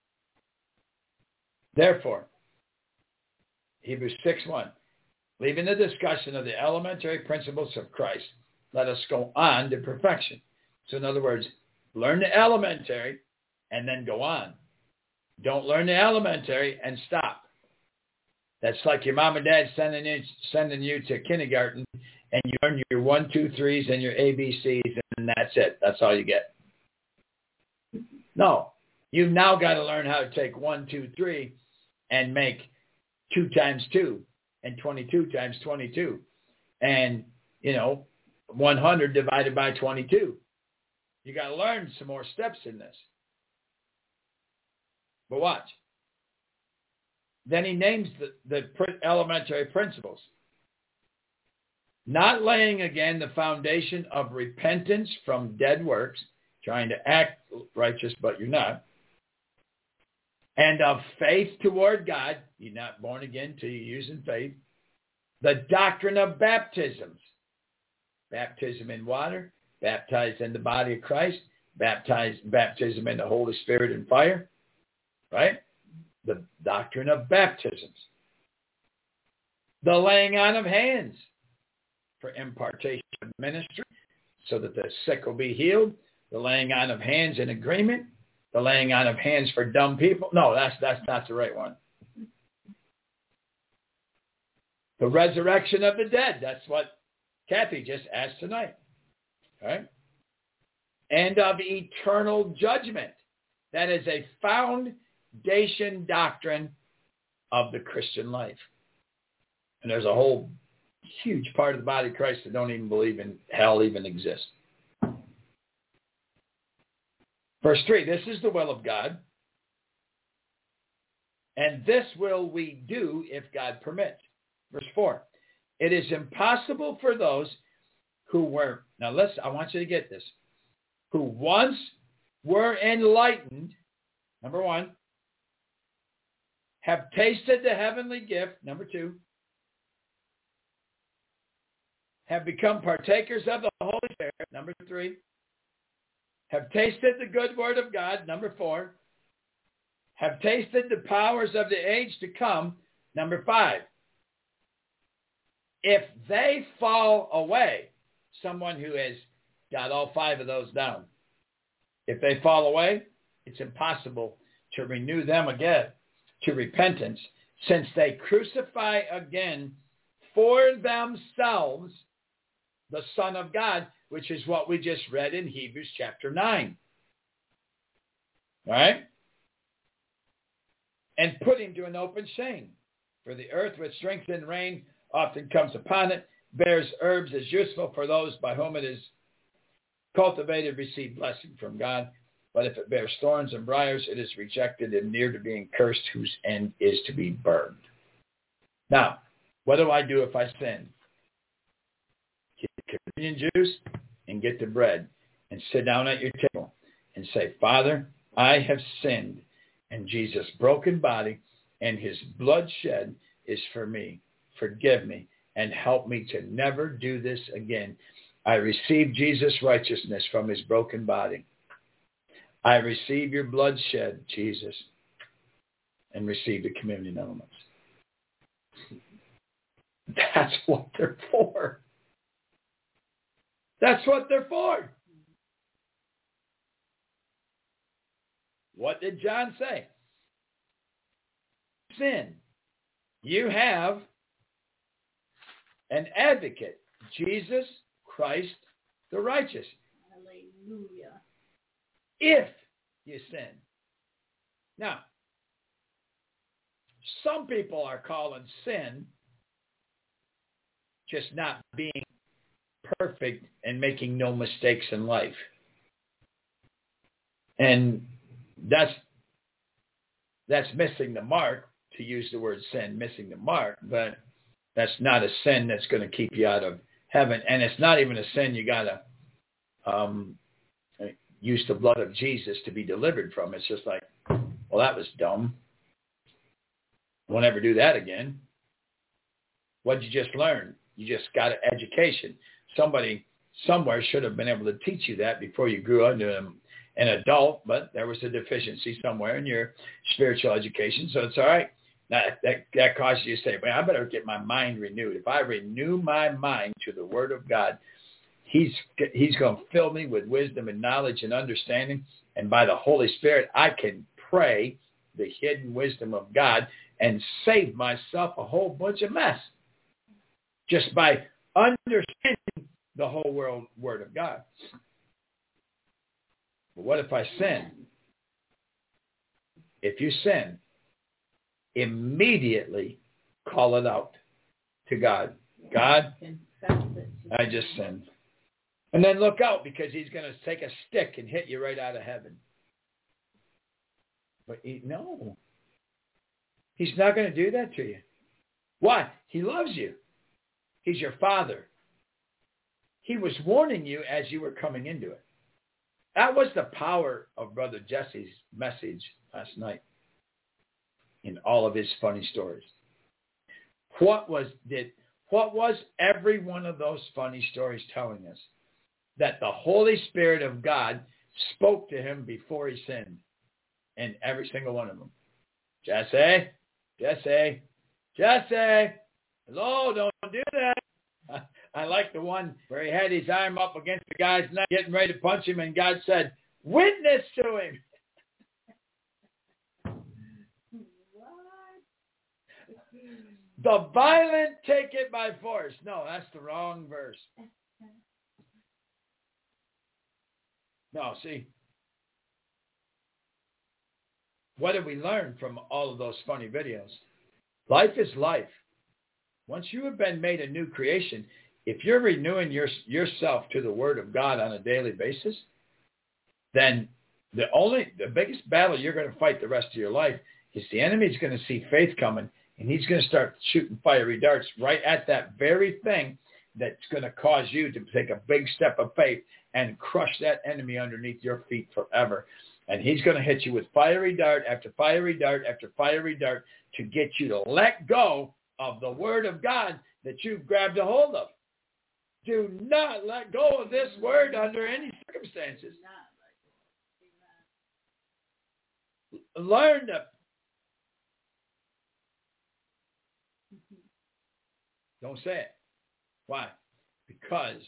Therefore, Hebrews six, one, leaving the discussion of the elementary principles of Christ, let us go on to perfection. So in other words, learn the elementary and then go on. Don't learn the elementary and stop. That's like your mom and dad sending you, sending you to kindergarten, and you learn your one, two, threes and your A B Cs, and that's it. That's all you get. No. You've now got to learn how to take one, two, three and make two times two and twenty-two times twenty-two. And, you know, one hundred divided by twenty-two. You got to learn some more steps in this. But watch. Then he names the, the elementary principles. Not laying again the foundation of repentance from dead works, trying to act righteous but you're not, and of faith toward God. You're not born again till you're using faith. The doctrine of baptisms. Baptism in water, baptized in the body of Christ, baptized, baptism in the Holy Spirit and fire, right? The doctrine of baptisms. The laying on of hands for impartation of ministry so that the sick will be healed. The laying on of hands in agreement. The laying on of hands for dumb people. No, that's that's not the right one. The resurrection of the dead. That's what Kathy just asked tonight. All right? And of eternal judgment. That is a foundation doctrine of the Christian life. And there's a whole huge part of the body of Christ that don't even believe in hell even exists. Verse three, this is the will of God, and this will we do if God permits. Verse four, it is impossible for those who were, now listen, I want you to get this, who once were enlightened, number one, have tasted the heavenly gift, number two, have become partakers of the Holy Spirit, number three, have tasted the good word of God, number four, have tasted the powers of the age to come, number five. If they fall away, someone who has got all five of those down, if they fall away, it's impossible to renew them again to repentance, since they crucify again for themselves the Son of God, which is what we just read in Hebrews chapter nine. All right? And put him to an open shame. For the earth with strength and rain often comes upon it, bears herbs as useful for those by whom it is cultivated, receive blessing from God. But if it bears thorns and briars, it is rejected and near to being cursed, whose end is to be burned. Now, what do I do if I sin? Get the communion juice and get the bread and sit down at your table and say, Father, I have sinned, and Jesus' broken body and his blood shed is for me. Forgive me and help me to never do this again. I receive Jesus' righteousness from his broken body. I receive your blood shed, Jesus, and receive the communion elements. That's what they're for. That's what they're for. What did John say? Sin. You have an advocate, Jesus Christ the righteous. Hallelujah. If you sin. Now, some people are calling sin just not being perfect and making no mistakes in life. And that's that's missing the mark, to use the word sin, missing the mark, but that's not a sin that's going to keep you out of heaven. And it's not even a sin you got to um, use the blood of Jesus to be delivered from. It's just like, well, that was dumb. Won't ever do that again. What did you just learn? You just got an education. Somebody somewhere should have been able to teach you that before you grew into an, an adult, but there was a deficiency somewhere in your spiritual education, so it's all right. That, that, that causes you to say, well, I better get my mind renewed. If I renew my mind to the Word of God, He's He's going to fill me with wisdom and knowledge and understanding, and by the Holy Spirit, I can pray the hidden wisdom of God and save myself a whole bunch of mess just by understanding the whole world Word of God. But what if I sin? If you sin, immediately call it out to God. God, I just sinned. And then look out, because he's going to take a stick and hit you right out of heaven. But he, no, he's not going to do that to you. Why? He loves you. He's your Father. He was warning you as you were coming into it. That was the power of Brother Jesse's message last night in all of his funny stories. What was did what was every one of those funny stories telling us? That the Holy Spirit of God spoke to him before he sinned. And every single one of them. Jesse, Jesse, Jesse, hello, don't do that. I like the one where he had his arm up against the guy's neck, getting ready to punch him, and God said, witness to him. The violent take it by force. No, that's the wrong verse. No, see. What did we learn from all of those funny videos? Life is life. Once you have been made a new creation, if you're renewing your, yourself to the Word of God on a daily basis, then the only, the biggest battle you're going to fight the rest of your life is the enemy's going to see faith coming, and he's going to start shooting fiery darts right at that very thing that's going to cause you to take a big step of faith and crush that enemy underneath your feet forever. And he's going to hit you with fiery dart after fiery dart after fiery dart to get you to let go of the Word of God that you've grabbed a hold of. Do not let go of this Word under any circumstances. learn to. Don't say it. Why? Because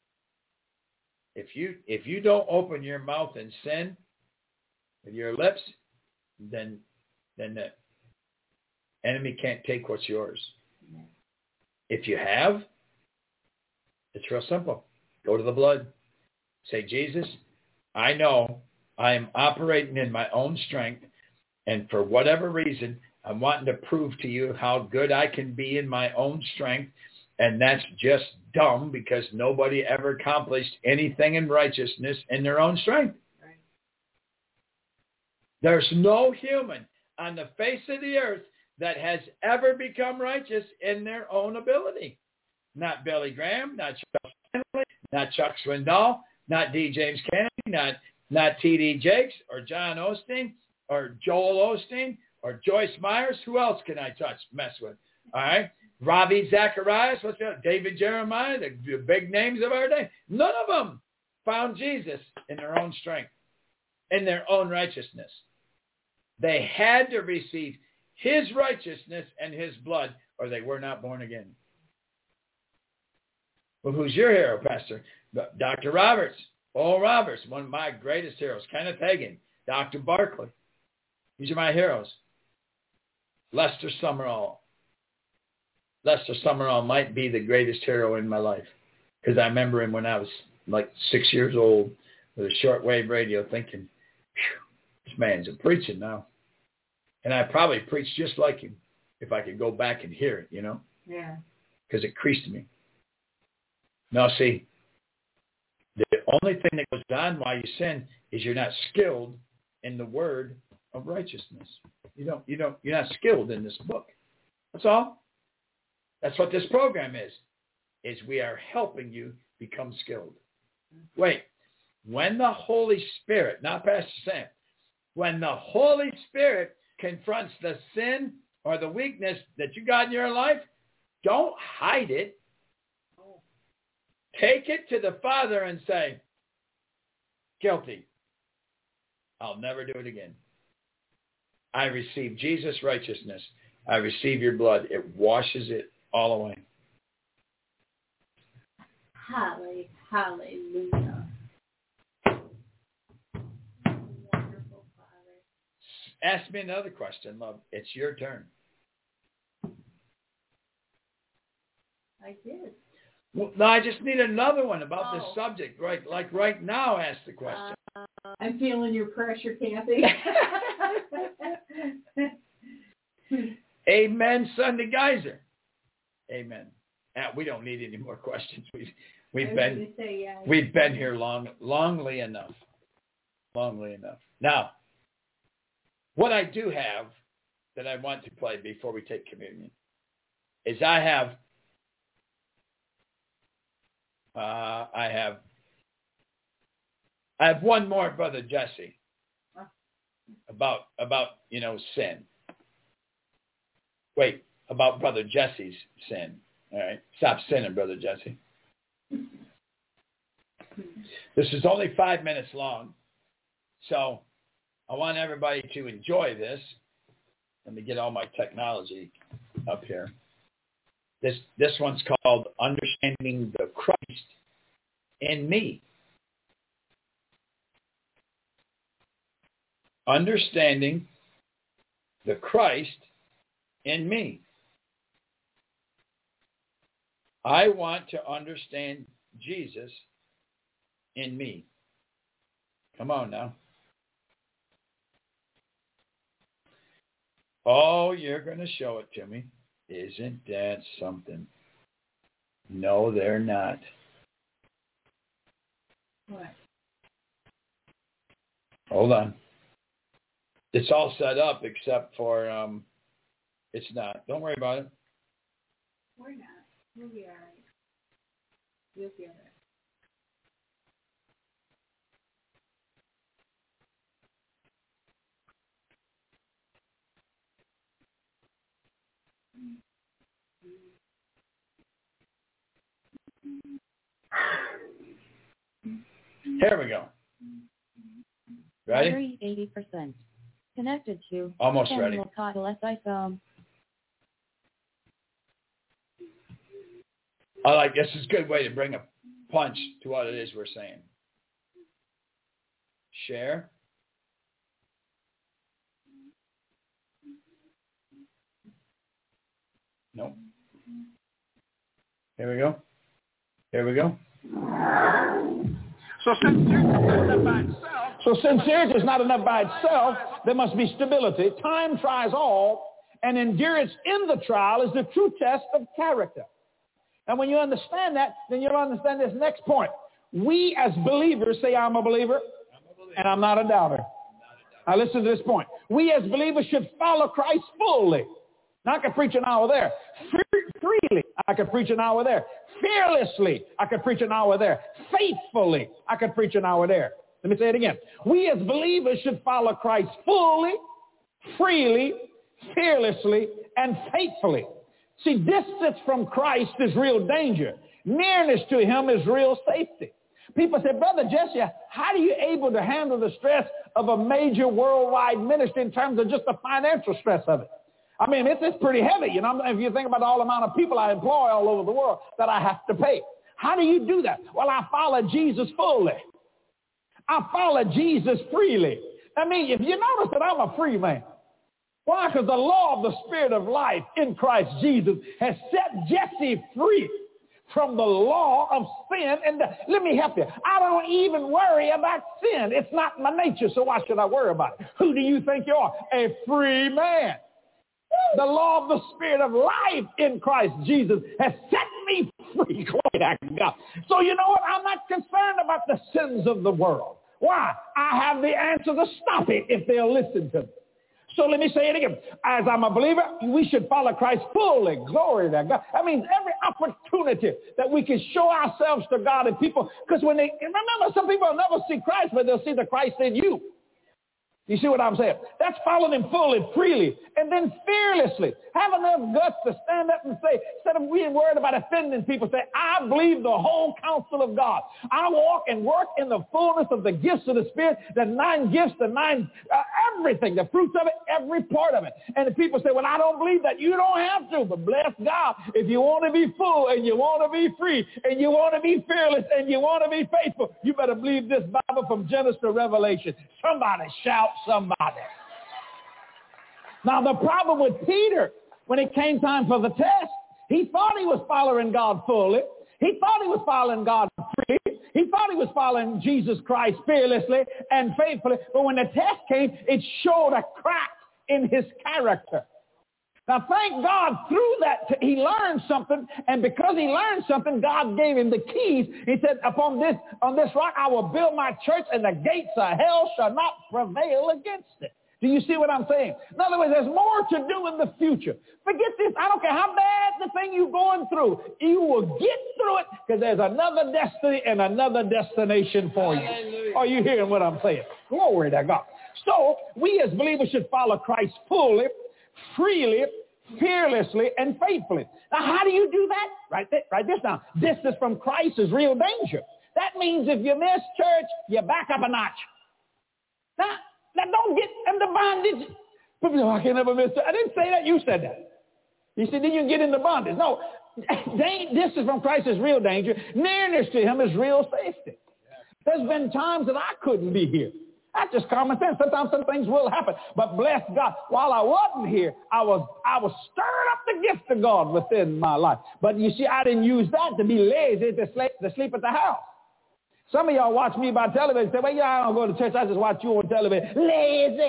if you if you don't open your mouth and sin with your lips, then then the enemy can't take what's yours. If you have, it's real simple. Go to the blood. Say, Jesus, I know I am operating in my own strength, and for whatever reason, I'm wanting to prove to you how good I can be in my own strength, and that's just dumb because nobody ever accomplished anything in righteousness in their own strength. Right. There's no human on the face of the earth that has ever become righteous in their own ability. Not Billy Graham, not Chuck Stanley, not Chuck Swindoll, not D. James Kennedy, not, not T D Jakes or John Osteen or Joel Osteen or Joyce Myers. Who else can I touch, mess with? All right? Ravi Zacharias, what's that? David Jeremiah, the, the big names of our day. None of them found Jesus in their own strength, in their own righteousness. They had to receive his righteousness and his blood, or they were not born again. Well, who's your hero, Pastor? Doctor Roberts, Oral Roberts, one of my greatest heroes. Kenneth Hagin, Doctor Barkley. These are my heroes. Lester Summerall. Lester Summerall might be the greatest hero in my life because I remember him when I was like six years old with a shortwave radio thinking, this man's a preaching now. And I probably preached just like him if I could go back and hear it, you know? Yeah. Because it creased me. Now, see, the only thing that goes on while you sin is you're not skilled in the word of righteousness. You don't, you don't, you're not skilled in this book. That's all. That's what this program is, is we are helping you become skilled. Wait, when the Holy Spirit, not Pastor Sam, when the Holy Spirit confronts the sin or the weakness that you got in your life, don't hide it. Take it to the Father and say, guilty. I'll never do it again. I receive Jesus' righteousness. I receive your blood. It washes it all away. Hallelujah. Hallelujah. Wonderful, Father. Ask me another question, love. It's your turn. I did. Well, no, I just need another one about oh. this subject. Right, like right now, ask the question. Uh, I'm feeling your pressure, Kathy. Amen, Sunday Geyser. Amen. Uh, we don't need any more questions. We've we've been say, yeah, we've been here long, longly enough, longly enough. Now, what I do have that I want to play before we take communion is I have uh, I have I have one more, Brother Jesse, about about you know sin. Wait. About Brother Jesse's sin. All right. Stop sinning, Brother Jesse. This is only five minutes long. So I want everybody to enjoy this. Let me get all my technology up here. This this one's called Understanding the Christ in Me. Understanding the Christ in me. I want to understand Jesus in me. Come on now. Oh, you're going to show it to me. Isn't that something? No, they're not. What? Hold on. It's all set up except for, um, it's not. Don't worry about it. We're not. We'll be all right. You'll be all right. Here we go. Ready? Battery eighty percent. Connected to. Almost ready. iPhone. I like this is a good way to bring a punch to what it is we're saying. Share. Nope. Here we go. Here we go. So sincerity is not enough by itself. So sincerity is not enough by itself. There must be stability. Time tries all, and endurance in the trial is the true test of character. And when you understand that, then you'll understand this next point. We as believers, say I'm a believer, I'm a believer. And I'm not a doubter. Now listen to this point. We as believers should follow Christ fully. Now I could preach an hour there. Freely, I could preach an hour there. Fearlessly, I could preach an hour there. Faithfully, I could preach an hour there. Let me say it again. We as believers should follow Christ fully, freely, fearlessly, and faithfully. See, distance from Christ is real danger. Nearness to him is real safety. People say, Brother Jesse, how are you able to handle the stress of a major worldwide ministry in terms of just the financial stress of it? I mean, it's, it's pretty heavy, you know, if you think about all the amount of people I employ all over the world that I have to pay. How do you do that? Well, I follow Jesus fully. I follow Jesus freely. I mean, if you notice that I'm a free man. Why? Because the law of the Spirit of life in Christ Jesus has set Jesse free from the law of sin. And the, let me help you. I don't even worry about sin. It's not my nature, so why should I worry about it? Who do you think you are? A free man. The law of the Spirit of life in Christ Jesus has set me free. Glory to God. So you know what? I'm not concerned about the sins of the world. Why? I have the answer to stop it if they'll listen to me. So let me say it again. As I'm a believer, we should follow Christ fully. Glory to God. That means every opportunity that we can show ourselves to God and people. Because when they, remember, some people will never see Christ, but they'll see the Christ in you. You see what I'm saying? That's following him fully, freely, and then fearlessly. Have enough guts to stand up and say, instead of being worried about offending people, say, I believe the whole counsel of God. I walk and work in the fullness of the gifts of the Spirit, the nine gifts, the nine, uh, everything, the fruits of it, every part of it. And the people say, well, I don't believe that. You don't have to, but bless God. If you want to be full and you want to be free and you want to be fearless and you want to be faithful, you better believe this Bible from Genesis to Revelation. Somebody shout somebody. Now the problem with Peter, when it came time for the test, he thought he was following God fully. He thought he was following God freely. He thought he was following Jesus Christ fearlessly and faithfully. But when the test came, it showed a crack in his character. Now thank God through that he learned something, and because he learned something, God gave him the keys. He said, upon this, on this rock I will build my church, and the gates of hell shall not prevail against it. Do you see what I'm saying? In other words, there's more to do in the future. Forget this. I don't care how bad the thing you're going through. You will get through it because there's another destiny and another destination for you. Hallelujah. Are you hearing what I'm saying? Glory to God. So we as believers should follow Christ fully, freely, fearlessly, and faithfully. Now, how do you do that? Write, that, write this down. Distance from Christ is real danger. That means if you miss church, you back up a notch. Now, now don't get into bondage. People say, oh, I can never miss church. I didn't say that. You said that. You said, then you get into bondage. No, distance from Christ is real danger. Nearness to him is real safety. There's been times that I couldn't be here. That's just common sense. Sometimes some things will happen. But bless God, while I wasn't here, I was I was stirring up the gift of God within my life. But you see, I didn't use that to be lazy to sleep, to sleep at the house. Some of y'all watch me by television and say, well, yeah, I don't go to church. I just watch you on television. Lazy.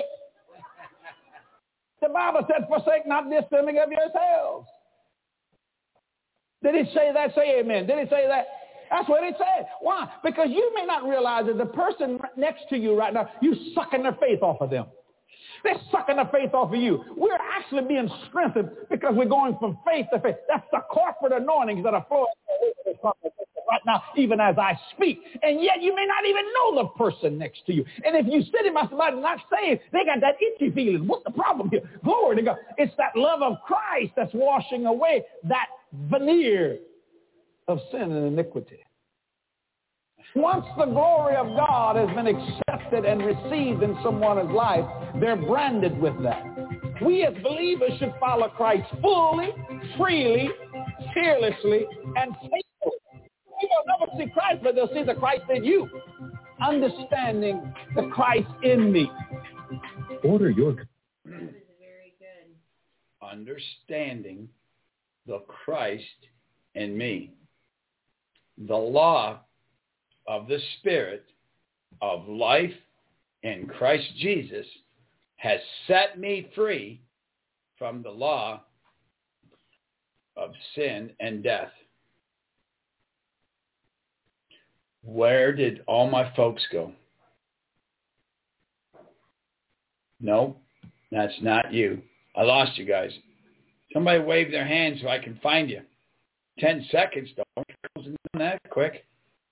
The Bible said, forsake not the assembling of yourselves. Did it say that? Say amen. Did it say that? That's what it said. Why? Because you may not realize that the person next to you right now, you're sucking their faith off of them. They're sucking the faith off of you. We're actually being strengthened because we're going from faith to faith. That's the corporate anointings that are flowing right now, even as I speak. And yet you may not even know the person next to you. And if you sit in by somebody not saved, they got that itchy feeling. What's the problem here? Glory to God. It's that love of Christ that's washing away that veneer of sin and iniquity. Once the glory of God has been accepted accepted and received in someone's life, they're branded with that. We as believers should follow Christ fully, freely, fearlessly, and faithfully. People will never see Christ, but they'll see the Christ in you. Understanding the Christ in me. Order your... That was very good. Understanding the Christ in me. The law of the Spirit of life in Christ Jesus has set me free from the law of sin and death. Where did all my folks go? No, that's not you. I lost you guys. Somebody wave their hand so I can find you. Ten seconds, don't close it down that quick.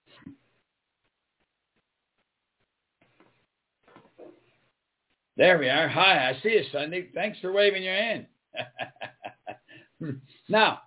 There we are. Hi, I see you, Sunday. Thanks for waving your hand. Now,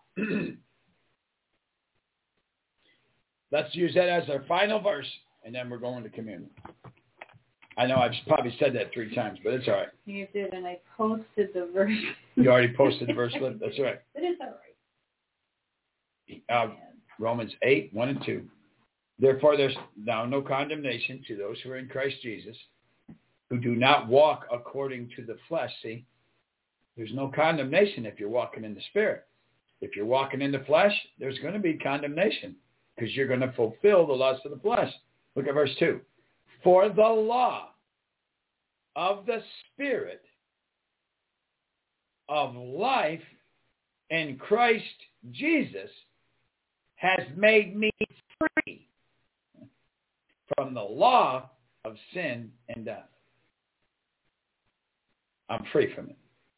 let's use that as our final verse, and then we're going to communion. I know I've probably said that three times, but it's all right. You did, and I posted the verse. You already posted the verse. That's all right. But it's all right. Uh, Romans eight, one and two. Therefore, there's now no condemnation to those who are in Christ Jesus, who do not walk according to the flesh. See, there's no condemnation if you're walking in the Spirit. If you're walking in the flesh, there's going to be condemnation because you're going to fulfill the lust of the flesh. Look at verse two. For the law of the Spirit of life in Christ Jesus has made me free from the law of sin and death. I'm free from it.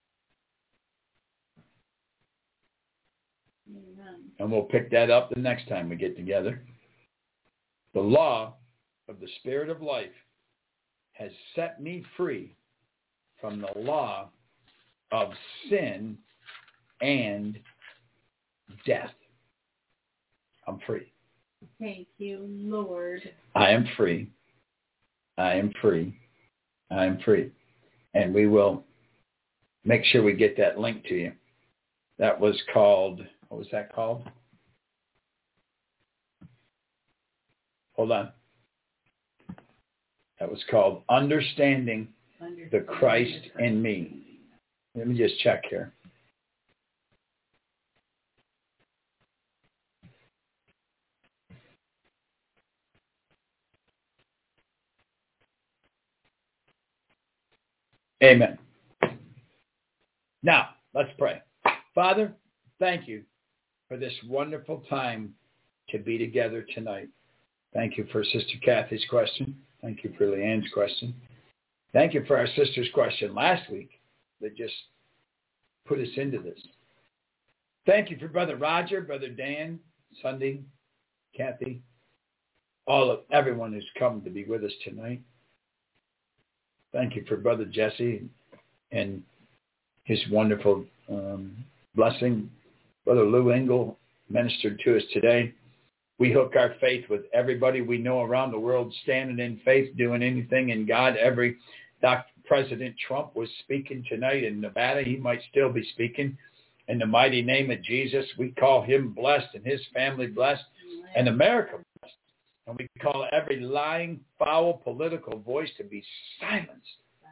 Amen. And we'll pick that up the next time we get together. The law of the Spirit of life has set me free from the law of sin and death. I'm free. Thank you, Lord. I am free. I am free. I am free. And we will make sure we get that link to you. That was called, what was that called? Hold on. That was called Understanding the Christ in Me. Let me just check here. Amen. Now, let's pray. Father, thank you for this wonderful time to be together tonight. Thank you for Sister Kathy's question. Thank you for Leanne's question. Thank you for our sister's question last week that just put us into this. Thank you for Brother Roger, Brother Dan, Sunday, Kathy, all of everyone who's come to be with us tonight. Thank you for Brother Jesse and his wonderful um, blessing. Brother Lou Engel ministered to us today. We hook our faith with everybody we know around the world standing in faith, doing anything in God. Every Doctor President Trump was speaking tonight in Nevada. He might still be speaking. In the mighty name of Jesus, we call him blessed and his family blessed and America blessed. And we call every lying, foul, political voice to be silenced.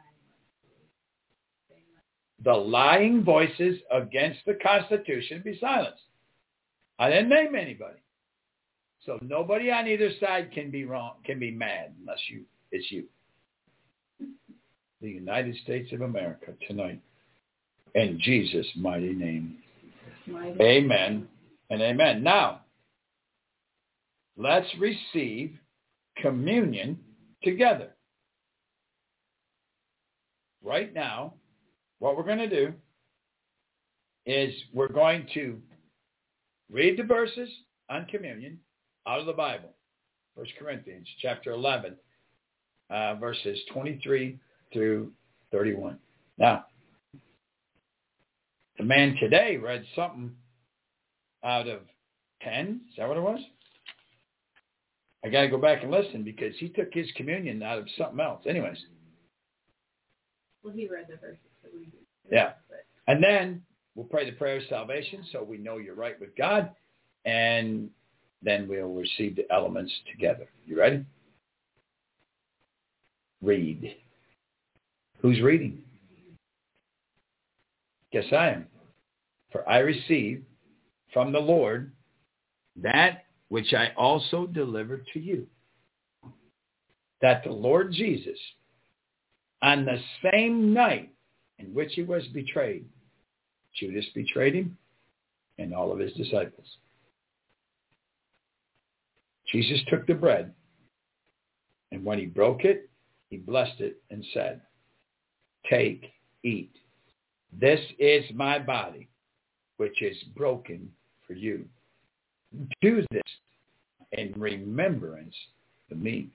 The lying voices against the Constitution be silenced. I didn't name anybody. So nobody on either side can be wrong, can be mad unless you, it's you. The United States of America tonight. In Jesus' mighty name. Mighty. Amen and amen. Now, let's receive communion together. Right now, what we're going to do is we're going to read the verses on communion out of the Bible. First Corinthians chapter eleven, uh, verses twenty-three through thirty-one. Now, the man today read something out of ten. Is that what it was? I got to go back and listen because he took his communion out of something else. Anyways. Well, he read the verses that we do. Yeah. And then we'll pray the prayer of salvation so we know you're right with God. And then we'll receive the elements together. You ready? Read. Who's reading? Guess I am. For I received from the Lord that which I also delivered to you, that the Lord Jesus, on the same night in which he was betrayed, Judas betrayed him and all of his disciples. Jesus took the bread, and when he broke it, he blessed it and said, "Take, eat. This is my body, which is broken for you. Do this in remembrance of me."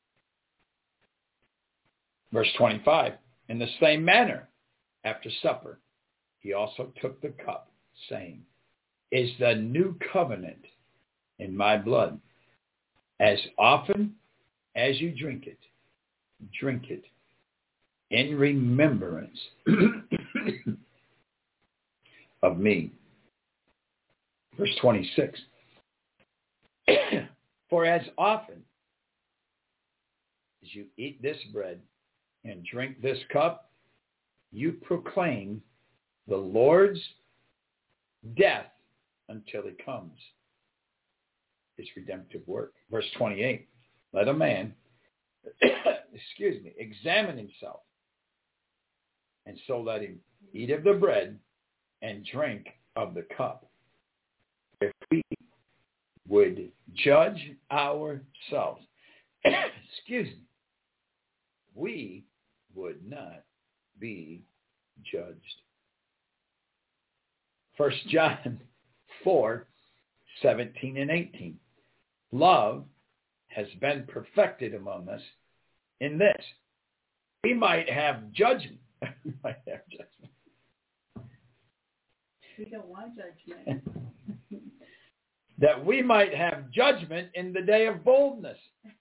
Verse twenty-five, in the same manner, after supper, he also took the cup, saying, "Is the new covenant in my blood. As often as you drink it, drink it in remembrance of me." Verse twenty-six, for as often as you eat this bread and drink this cup, you proclaim the Lord's death until he comes. His redemptive work. Verse twenty-eight, let a man, excuse me, examine himself, and so let him eat of the bread and drink of the cup. If we would judge ourselves, excuse me, we would not be judged. First John four, seventeen and eighteen. Love has been perfected among us in this. We might have judgment. we might have judgment. We don't want judgment. That we might have judgment in the day of boldness.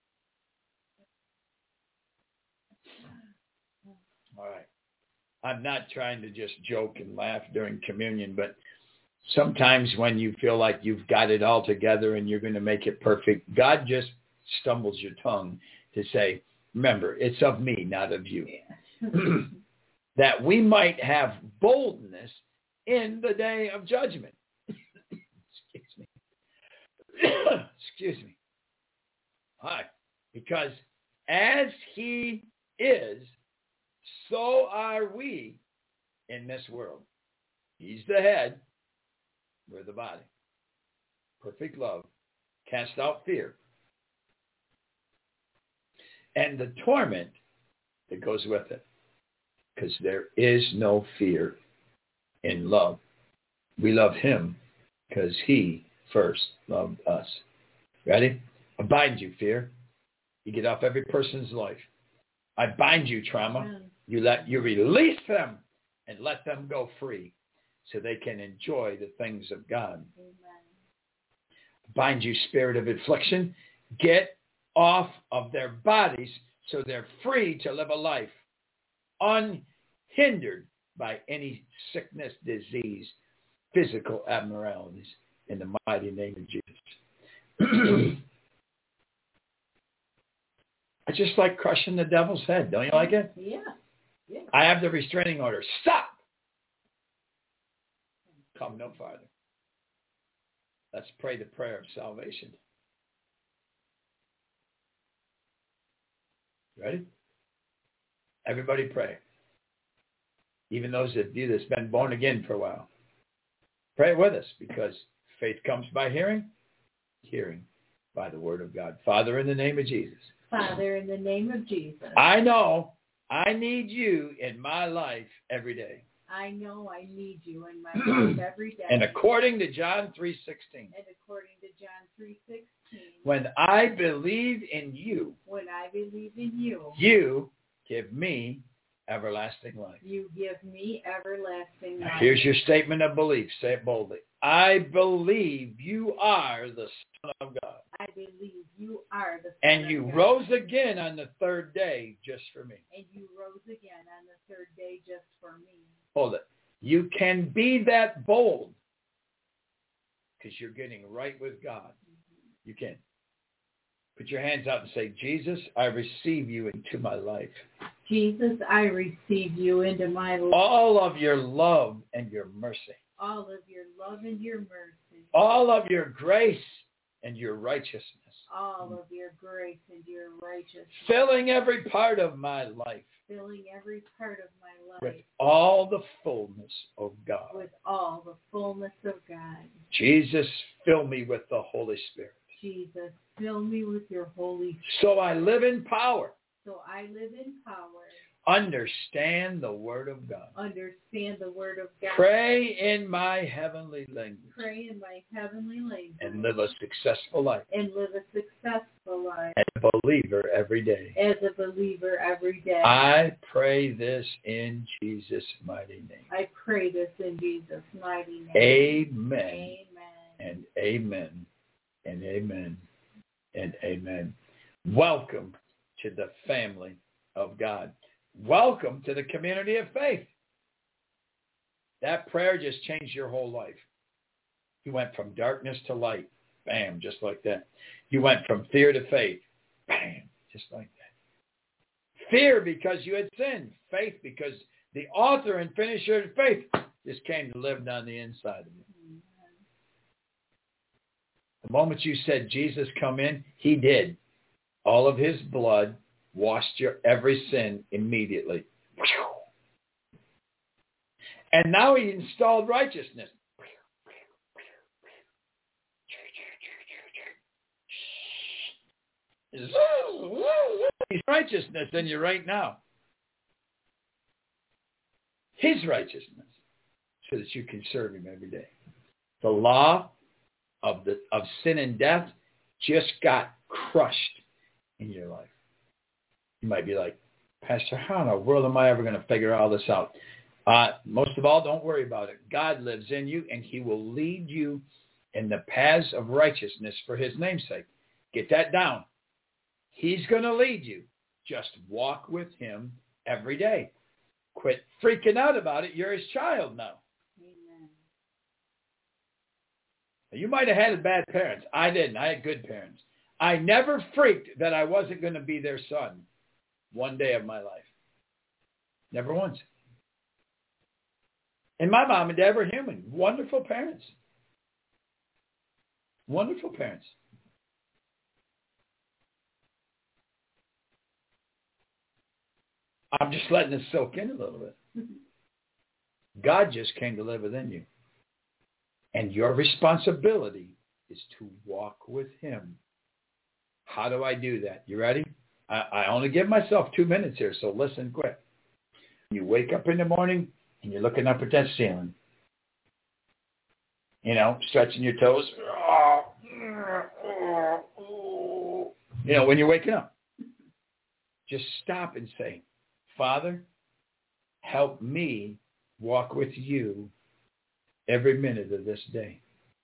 All right. I'm not trying to just joke and laugh during communion, but sometimes when you feel like you've got it all together and you're going to make it perfect, God just stumbles your tongue to say, remember, it's of me, not of you. That we might have boldness in the day of judgment. Excuse me. Excuse me. Hi. Because as he is, so are we in this world. He's the head. We're the body. Perfect love cast out fear. And the torment that goes with it. Because there is no fear in love. We love him because he first loved us. Ready? I bind you, fear. You get off every person's life. I bind you, trauma. You let you release them and let them go free so they can enjoy the things of God. Amen. Bind you, spirit of affliction. Get off of their bodies so they're free to live a life unhindered by any sickness, disease, physical abnormalities in the mighty name of Jesus. I just like crushing the devil's head. Don't you like it? Yeah. Yeah. I have the restraining order. Stop! Come no farther. Let's pray the prayer of salvation. Ready? Everybody pray. Even those of you that's been born again for a while. Pray with us because faith comes by hearing, hearing by the word of God. Father, in the name of Jesus. Father, in the name of Jesus. I know I need you in my life every day. I know I need you in my life every day. And according to John three sixteen. And according to John three sixteen. When I believe in you. When I believe in you. You give me everlasting life. You give me everlasting now, life. Here's your statement of belief. Say it boldly. I believe you are the Son of God. I believe you are the Son And of you God. rose again on the third day just for me. And you rose again on the third day just for me. Hold it. You can be that bold because you're getting right with God. You can. Put your hands out and say, Jesus, I receive you into my life. Jesus, I receive you into my life. All of your love and your mercy. All of your love and your mercy. All of your grace and your righteousness. All of your grace and your righteousness. Filling every part of my life. Filling every part of my life. With all the fullness of God. With all the fullness of God. Jesus, fill me with the Holy Spirit. Jesus, fill me with your Holy Spirit. So I live in power. So I live in power. Understand the Word of God. Understand the Word of God. Pray in my heavenly language. Pray in my heavenly language. And live a successful life. And live a successful life. As a believer every day. As a believer every day. I pray this in Jesus' mighty name. I pray this in Jesus' mighty name. Amen. Amen. And amen. And amen. And amen. Welcome to the family of God. Welcome to the community of faith. That prayer just changed your whole life. You went from darkness to light. Bam, just like that. You went from fear to faith. Bam, just like that. Fear because you had sinned. Faith because the author and finisher of faith just came to live on the inside of you. The moment you said, Jesus, come in, he did. All of his blood washed your every sin immediately. And now he installed righteousness. His righteousness in you right now. His righteousness. So that you can serve him every day. The law of the of sin and death just got crushed in your life. You might be like, Pastor, how in the world am I ever going to figure all this out? Uh, most of all, don't worry about it. God lives in you, and he will lead you in the paths of righteousness for his name's sake. Get that down. He's going to lead you. Just walk with him every day. Quit freaking out about it. You're his child now. Amen. You might have had bad parents. I didn't. I had good parents. I never freaked that I wasn't going to be their son one day of my life. Never once. And my mom and dad were human. Wonderful parents. Wonderful parents. I'm just letting this soak in a little bit. God just came to live within you. And your responsibility is to walk with him. How do I do that? You ready? I, I only give myself two minutes here, so listen quick. You wake up in the morning and you're looking up at that ceiling. You know, stretching your toes. You know, when you're waking up. Just stop and say, Father, help me walk with you every minute of this day.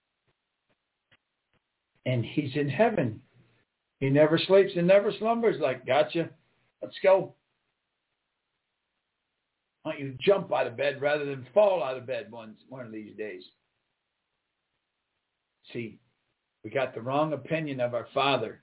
And he's in heaven. He never sleeps and never slumbers. Like, gotcha. Let's go. Why don't you jump out of bed rather than fall out of bed one, one of these days? See, we got the wrong opinion of our Father.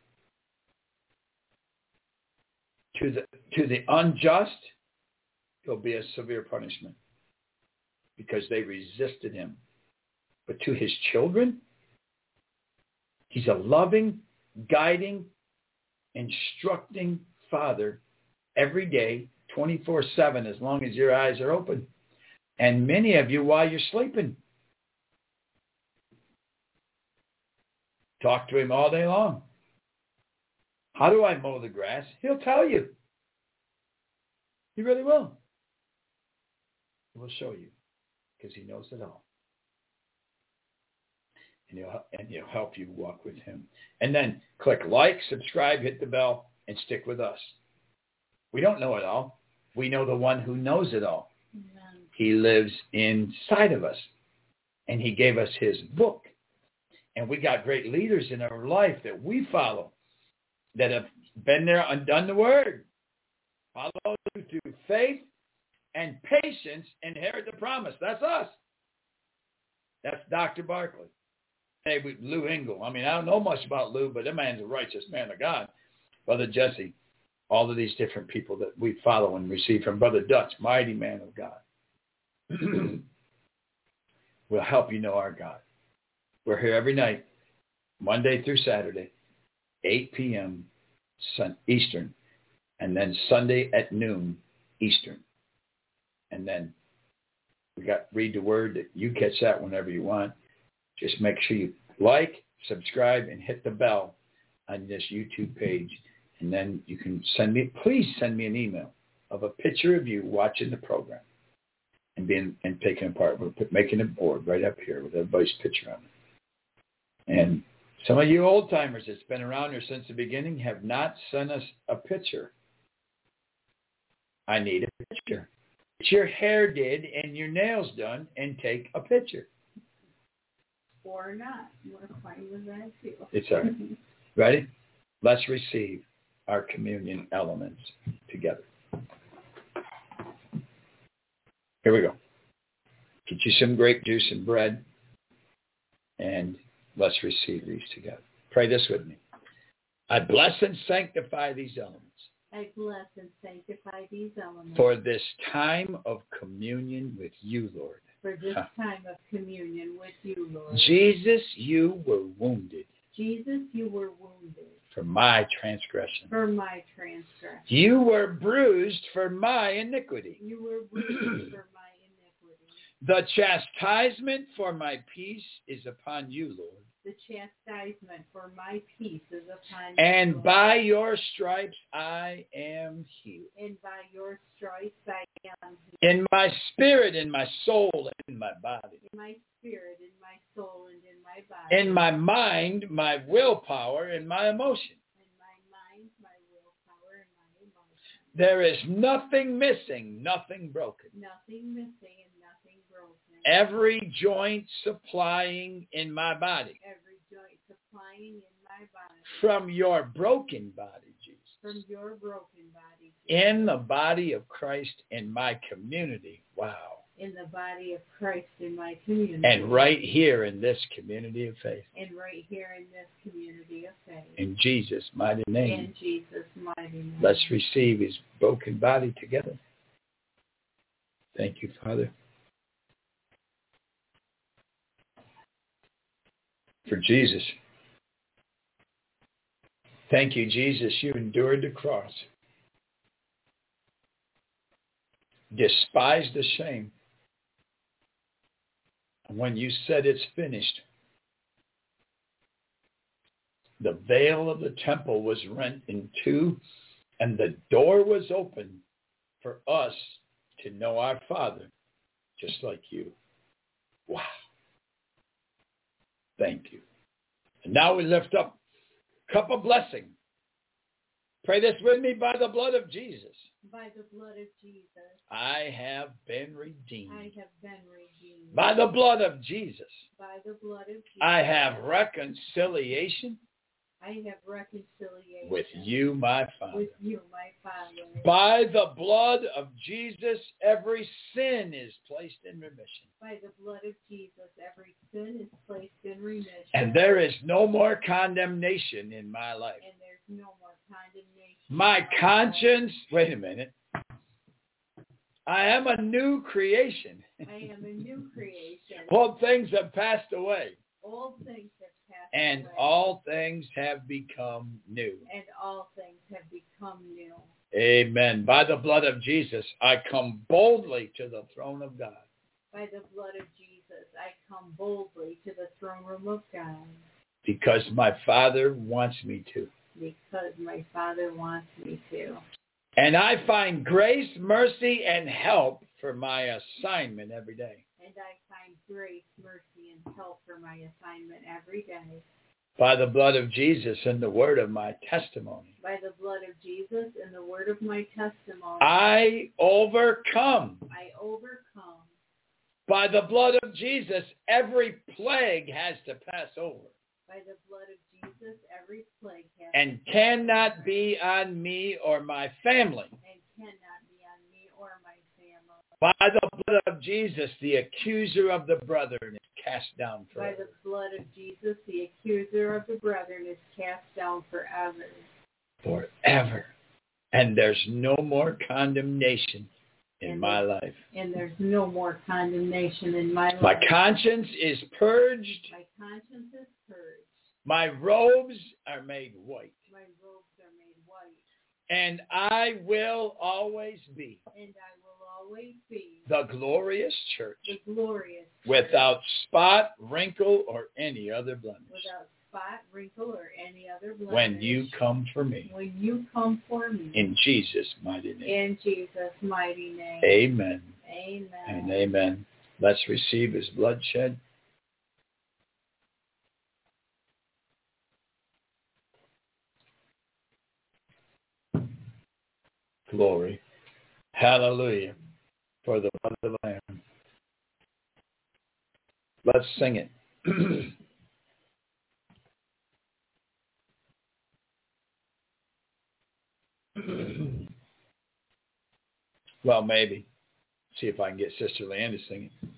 To the to the unjust, there'll be a severe punishment because they resisted him. But to his children, he's a loving, guiding, instructing Father every day, twenty-four seven, as long as your eyes are open. And many of you while you're sleeping. Talk to him all day long. How do I mow the grass? He'll tell you. He really will. He will show you because he knows it all. And he'll, and he'll help you walk with him. And then click like, subscribe, hit the bell, and stick with us. We don't know it all. We know the one who knows it all. Amen. He lives inside of us. And he gave us his book. And we got great leaders in our life that we follow. that have been there and done the word. Follow through faith and patience, inherit the promise. That's us. That's Doctor Barkley. Hey, with Lou Engle. I mean, I don't know much about Lou, but that man's a righteous man of God. Brother Jesse, all of these different people that we follow and receive from Brother Dutch, mighty man of God. We'll help you know our God. We're here every night, Monday through Saturday, eight p.m. Eastern, and then Sunday at noon Eastern. And then we got Read the Word. You catch that whenever you want. Just make sure you like, subscribe, and hit the bell on this YouTube page. And then you can send me, please send me an email of a picture of you watching the program and being and taking part. We're making a board right up here with everybody's picture on it. And some of you old timers that's been around here since the beginning have not sent us a picture. I need a picture. Get your hair did and your nails done and take a picture. Or not. We're fine with that too. It's all right. Ready? Let's receive our communion elements together. Here we go. Get you some grape juice and bread, and let's receive these together. Pray this with me. I bless and sanctify these elements. I bless and sanctify these elements. For this time of communion with you, Lord. For this huh. time of communion with you, Lord. Jesus, you were wounded. Jesus, you were wounded. For my transgression. For my transgression. You were bruised for my iniquity. You were bruised for my iniquity. The chastisement for my peace is upon you, Lord. The chastisement for my peace is upon you, And Lord. by your stripes I am healed. And by your stripes I am healed. In my spirit, in my soul, and in my body. In my spirit, in my soul, and in my body. In my mind, my willpower, and my emotion. In my mind, my willpower, and my emotion. There is nothing missing, nothing broken. Nothing missing and nothing broken. Every joint supplying in my body. Every joint supplying in my body. From your broken body, Jesus. From your broken body, Jesus. In the body of Christ in my community. Wow. In the body of Christ in my community. And right here in this community of faith. And right here in this community of faith. In Jesus' mighty name. In Jesus' mighty name. Let's receive his broken body together. Thank you, Father. For Jesus. Thank you, Jesus. You endured the cross. Despised the shame. And when you said it's finished, the veil of the temple was rent in two, and the door was open for us to know our Father, just like you. Wow. Thank you. And now we lift up a cup of blessing. Pray this with me. By the blood of Jesus. By the blood of Jesus. I have been redeemed. I have been redeemed. By the blood of Jesus. By the blood of Jesus. I have reconciliation. I have reconciliation. With you, my Father. With you, my Father. By the blood of Jesus, every sin is placed in remission. By the blood of Jesus, every sin is placed in remission. And there is no more condemnation in my life. And there's no more condemnation. My conscience, wait a minute. I am a new creation. I am a new creation. Old things have passed away. Old things have passed and away. all things have become new. And all things have become new. Amen. By the blood of Jesus, I come boldly to the throne of God. By the blood of Jesus, I come boldly to the throne room of God. Because my Father wants me to. Because my Father wants me to. And I find grace, mercy, and help for my assignment every day. And I find grace, mercy, and help for my assignment every day. By the blood of Jesus and the word of my testimony. By the blood of Jesus and the word of my testimony. I overcome. I overcome. By the blood of Jesus, every plague has to pass over. by the blood of Jesus, every plague cast and cannot be on me or my family. and cannot be on me or my family. By the blood of Jesus, the accuser of the brethren is cast down By forever. the blood of Jesus, the accuser of the brethren is cast down forever. Forever. And there's no more condemnation in And my there's- life. And there's no more condemnation in my life. My conscience is purged. My conscience is purged. My robes are made white. My robes are made white. And I will always be And I will always be the glorious church the glorious church, without spot, wrinkle, or any other blemish. without spot, wrinkle, or any other blemish. When you come for me. When you come for me. In Jesus' mighty name. In Jesus' mighty name. Amen Amen. and amen. Let's receive his bloodshed. Glory. Hallelujah. For the blood of the Lamb. Let's sing it. Well, maybe. See if I can get Sister Leanne to sing it.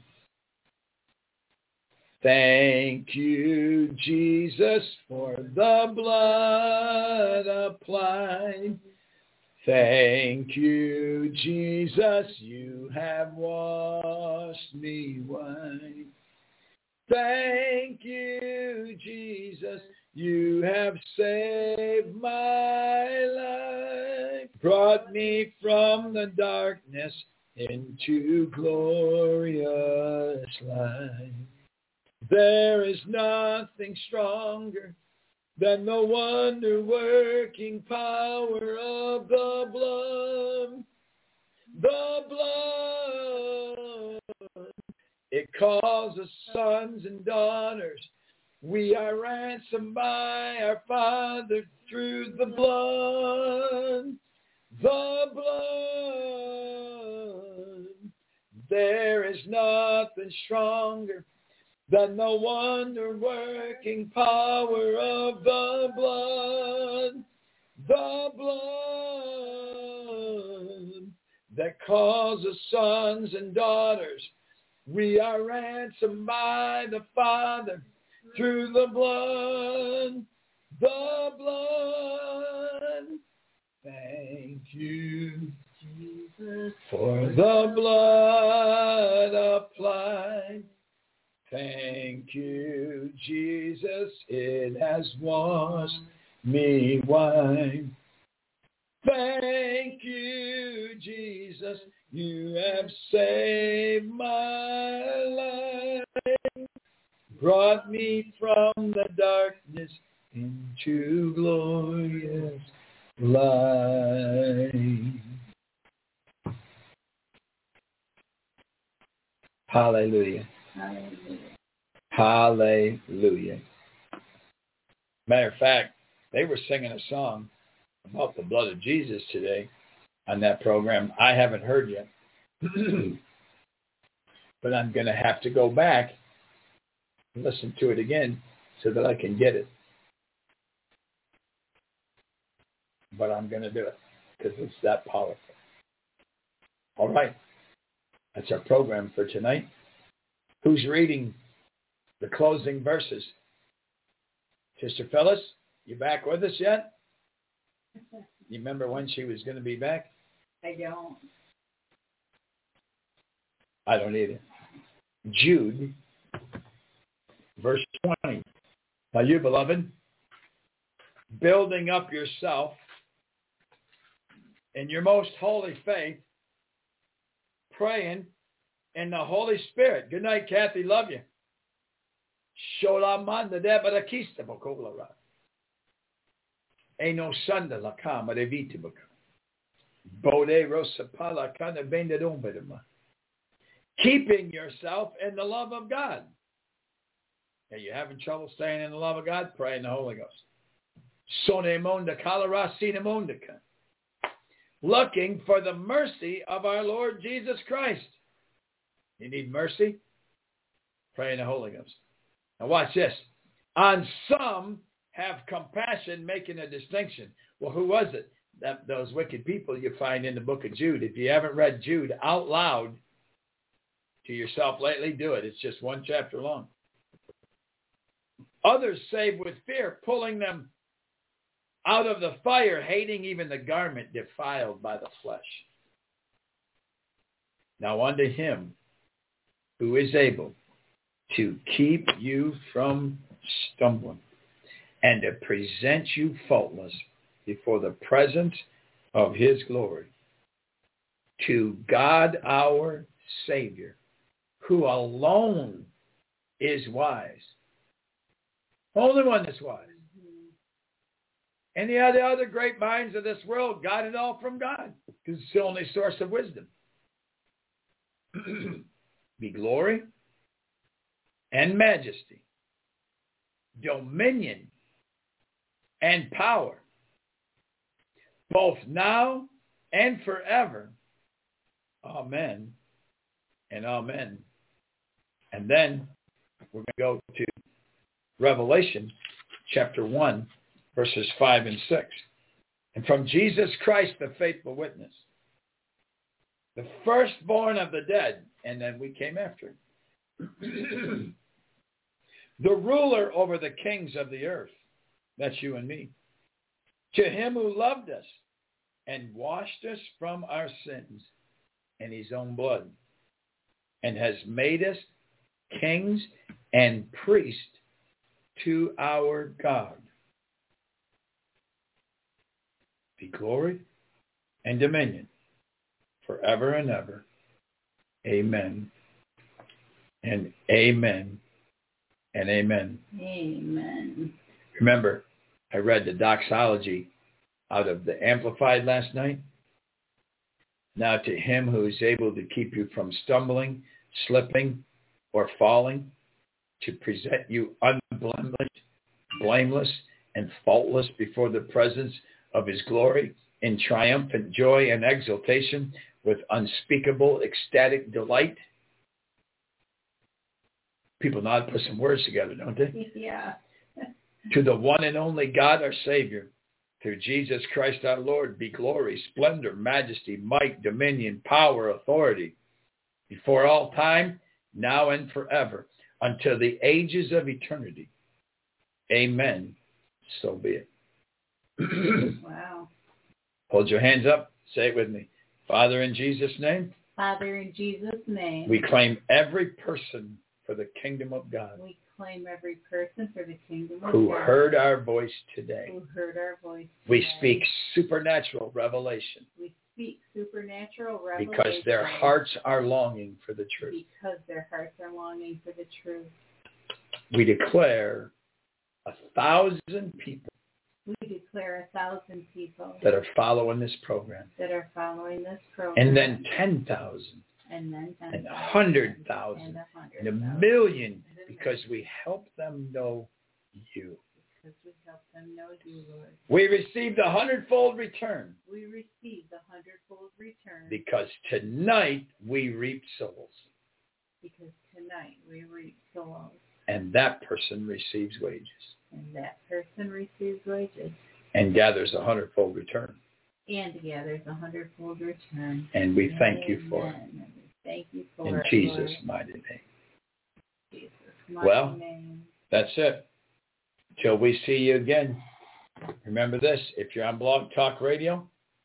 Thank you, Jesus, for the blood applied. Thank you, Jesus, you have washed me white. Thank you, Jesus, you have saved my life, brought me from the darkness into glorious light. There is nothing stronger than the wonder-working power of the blood. The blood. It calls us sons and daughters. We are ransomed by our Father through the blood. The blood. There is nothing stronger than the wonder-working power of the blood. The blood that calls us sons and daughters. We are ransomed by the Father through the blood. The blood. Thank you, Jesus, for the blood applied. Thank you, Jesus, it has washed me white. Thank you, Jesus, you have saved my life, brought me from the darkness into glorious light. Hallelujah. Hallelujah. Hallelujah. Matter of fact, they were singing a song about the blood of Jesus today on that program. I haven't heard yet. But I'm going to have to go back and listen to it again so that I can get it. But I'm going to do it because it's that powerful. All right. That's our program for tonight. Who's reading the closing verses? Sister Phyllis, you back with us yet? You remember when she was going to be back? I don't. I don't either. Jude, verse twenty. Now you, beloved, building up yourself in your most holy faith, praying in the Holy Spirit. Good night, Kathy. Love you. Sholamanda debarakista bokolara. Eno sanda la kama de vitibaka. Bode rosapala kana bendedombedema. Keeping yourself in the love of God. Are you having trouble staying in the love of God? Pray in the Holy Ghost. Sonemonda kalara sinemondaka. Looking for the mercy of our Lord Jesus Christ. You need mercy? Pray in the Holy Ghost. Now watch this. On some have compassion, making a distinction. Well, who was it? That, those wicked people you find in the book of Jude. If you haven't read Jude out loud to yourself lately, do it. It's just one chapter long. Others save with fear, pulling them out of the fire, hating even the garment defiled by the flesh. Now unto him who is able to keep you from stumbling and to present you faultless before the presence of his glory, to God our Savior, who alone is wise. Only one that's wise. Any of the other great minds of this world got it all from God, because it's the only source of wisdom. Be glory and majesty, dominion and power, both now and forever. Amen and amen. And then we're going to go to Revelation chapter one, verses five and six. And from Jesus Christ, the faithful witness, the firstborn of the dead, and then we came after him. The ruler over the kings of the earth, that's you and me, to him who loved us and washed us from our sins in his own blood, and has made us kings and priests to our God. Be glory and dominion forever and ever. Amen and amen and amen. Amen. Remember, I read the doxology out of the Amplified last night. Now to him who is able to keep you from stumbling, slipping, or falling, to present you unblemished, blameless, and faultless before the presence of his glory in triumphant joy and exultation with unspeakable ecstatic delight. People know how to put some words together, don't they? Yeah. To the one and only God, our Savior, through Jesus Christ our Lord, be glory, splendor, majesty, might, dominion, power, authority, before all time, now and forever, until the ages of eternity. Amen. So be it. Wow. Hold your hands up. Say it with me. Father, in Jesus' name. Father, in Jesus' name. We claim every person for the kingdom of God. We claim every person for the kingdom of who God. heard our voice today. Who heard our voice today. We speak supernatural revelation. We speak supernatural revelation. Because their hearts are longing for the truth. Because their hearts are longing for the truth. We declare a thousand people. We declare a thousand people that are following this program. That are following this program. And then ten thousand. And then ten thousand. And a hundred thousand. And a hundred And a thousand. million. Because we help them know you. Because we help them know you, Lord. We received a hundredfold return. We received a hundredfold return. Because tonight we reap souls. Because tonight we reap souls. And that person receives wages. And that person receives wages. And gathers a hundredfold return. And gathers a hundredfold return. And we thank Amen. you for it. And we thank you for In it, Jesus' Lord. mighty name. Jesus' mighty Well, name. That's it. Till we see you again. Remember this, if you're on Blog Talk Radio,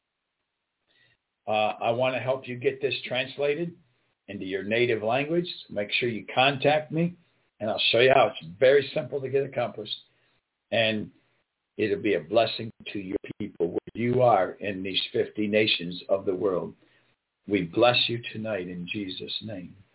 uh, I want to help you get this translated into your native language. Make sure you contact me, and I'll show you how. It's very simple to get accomplished. And it'll be a blessing to your people where you are in these fifty nations of the world. We bless you tonight in Jesus' name.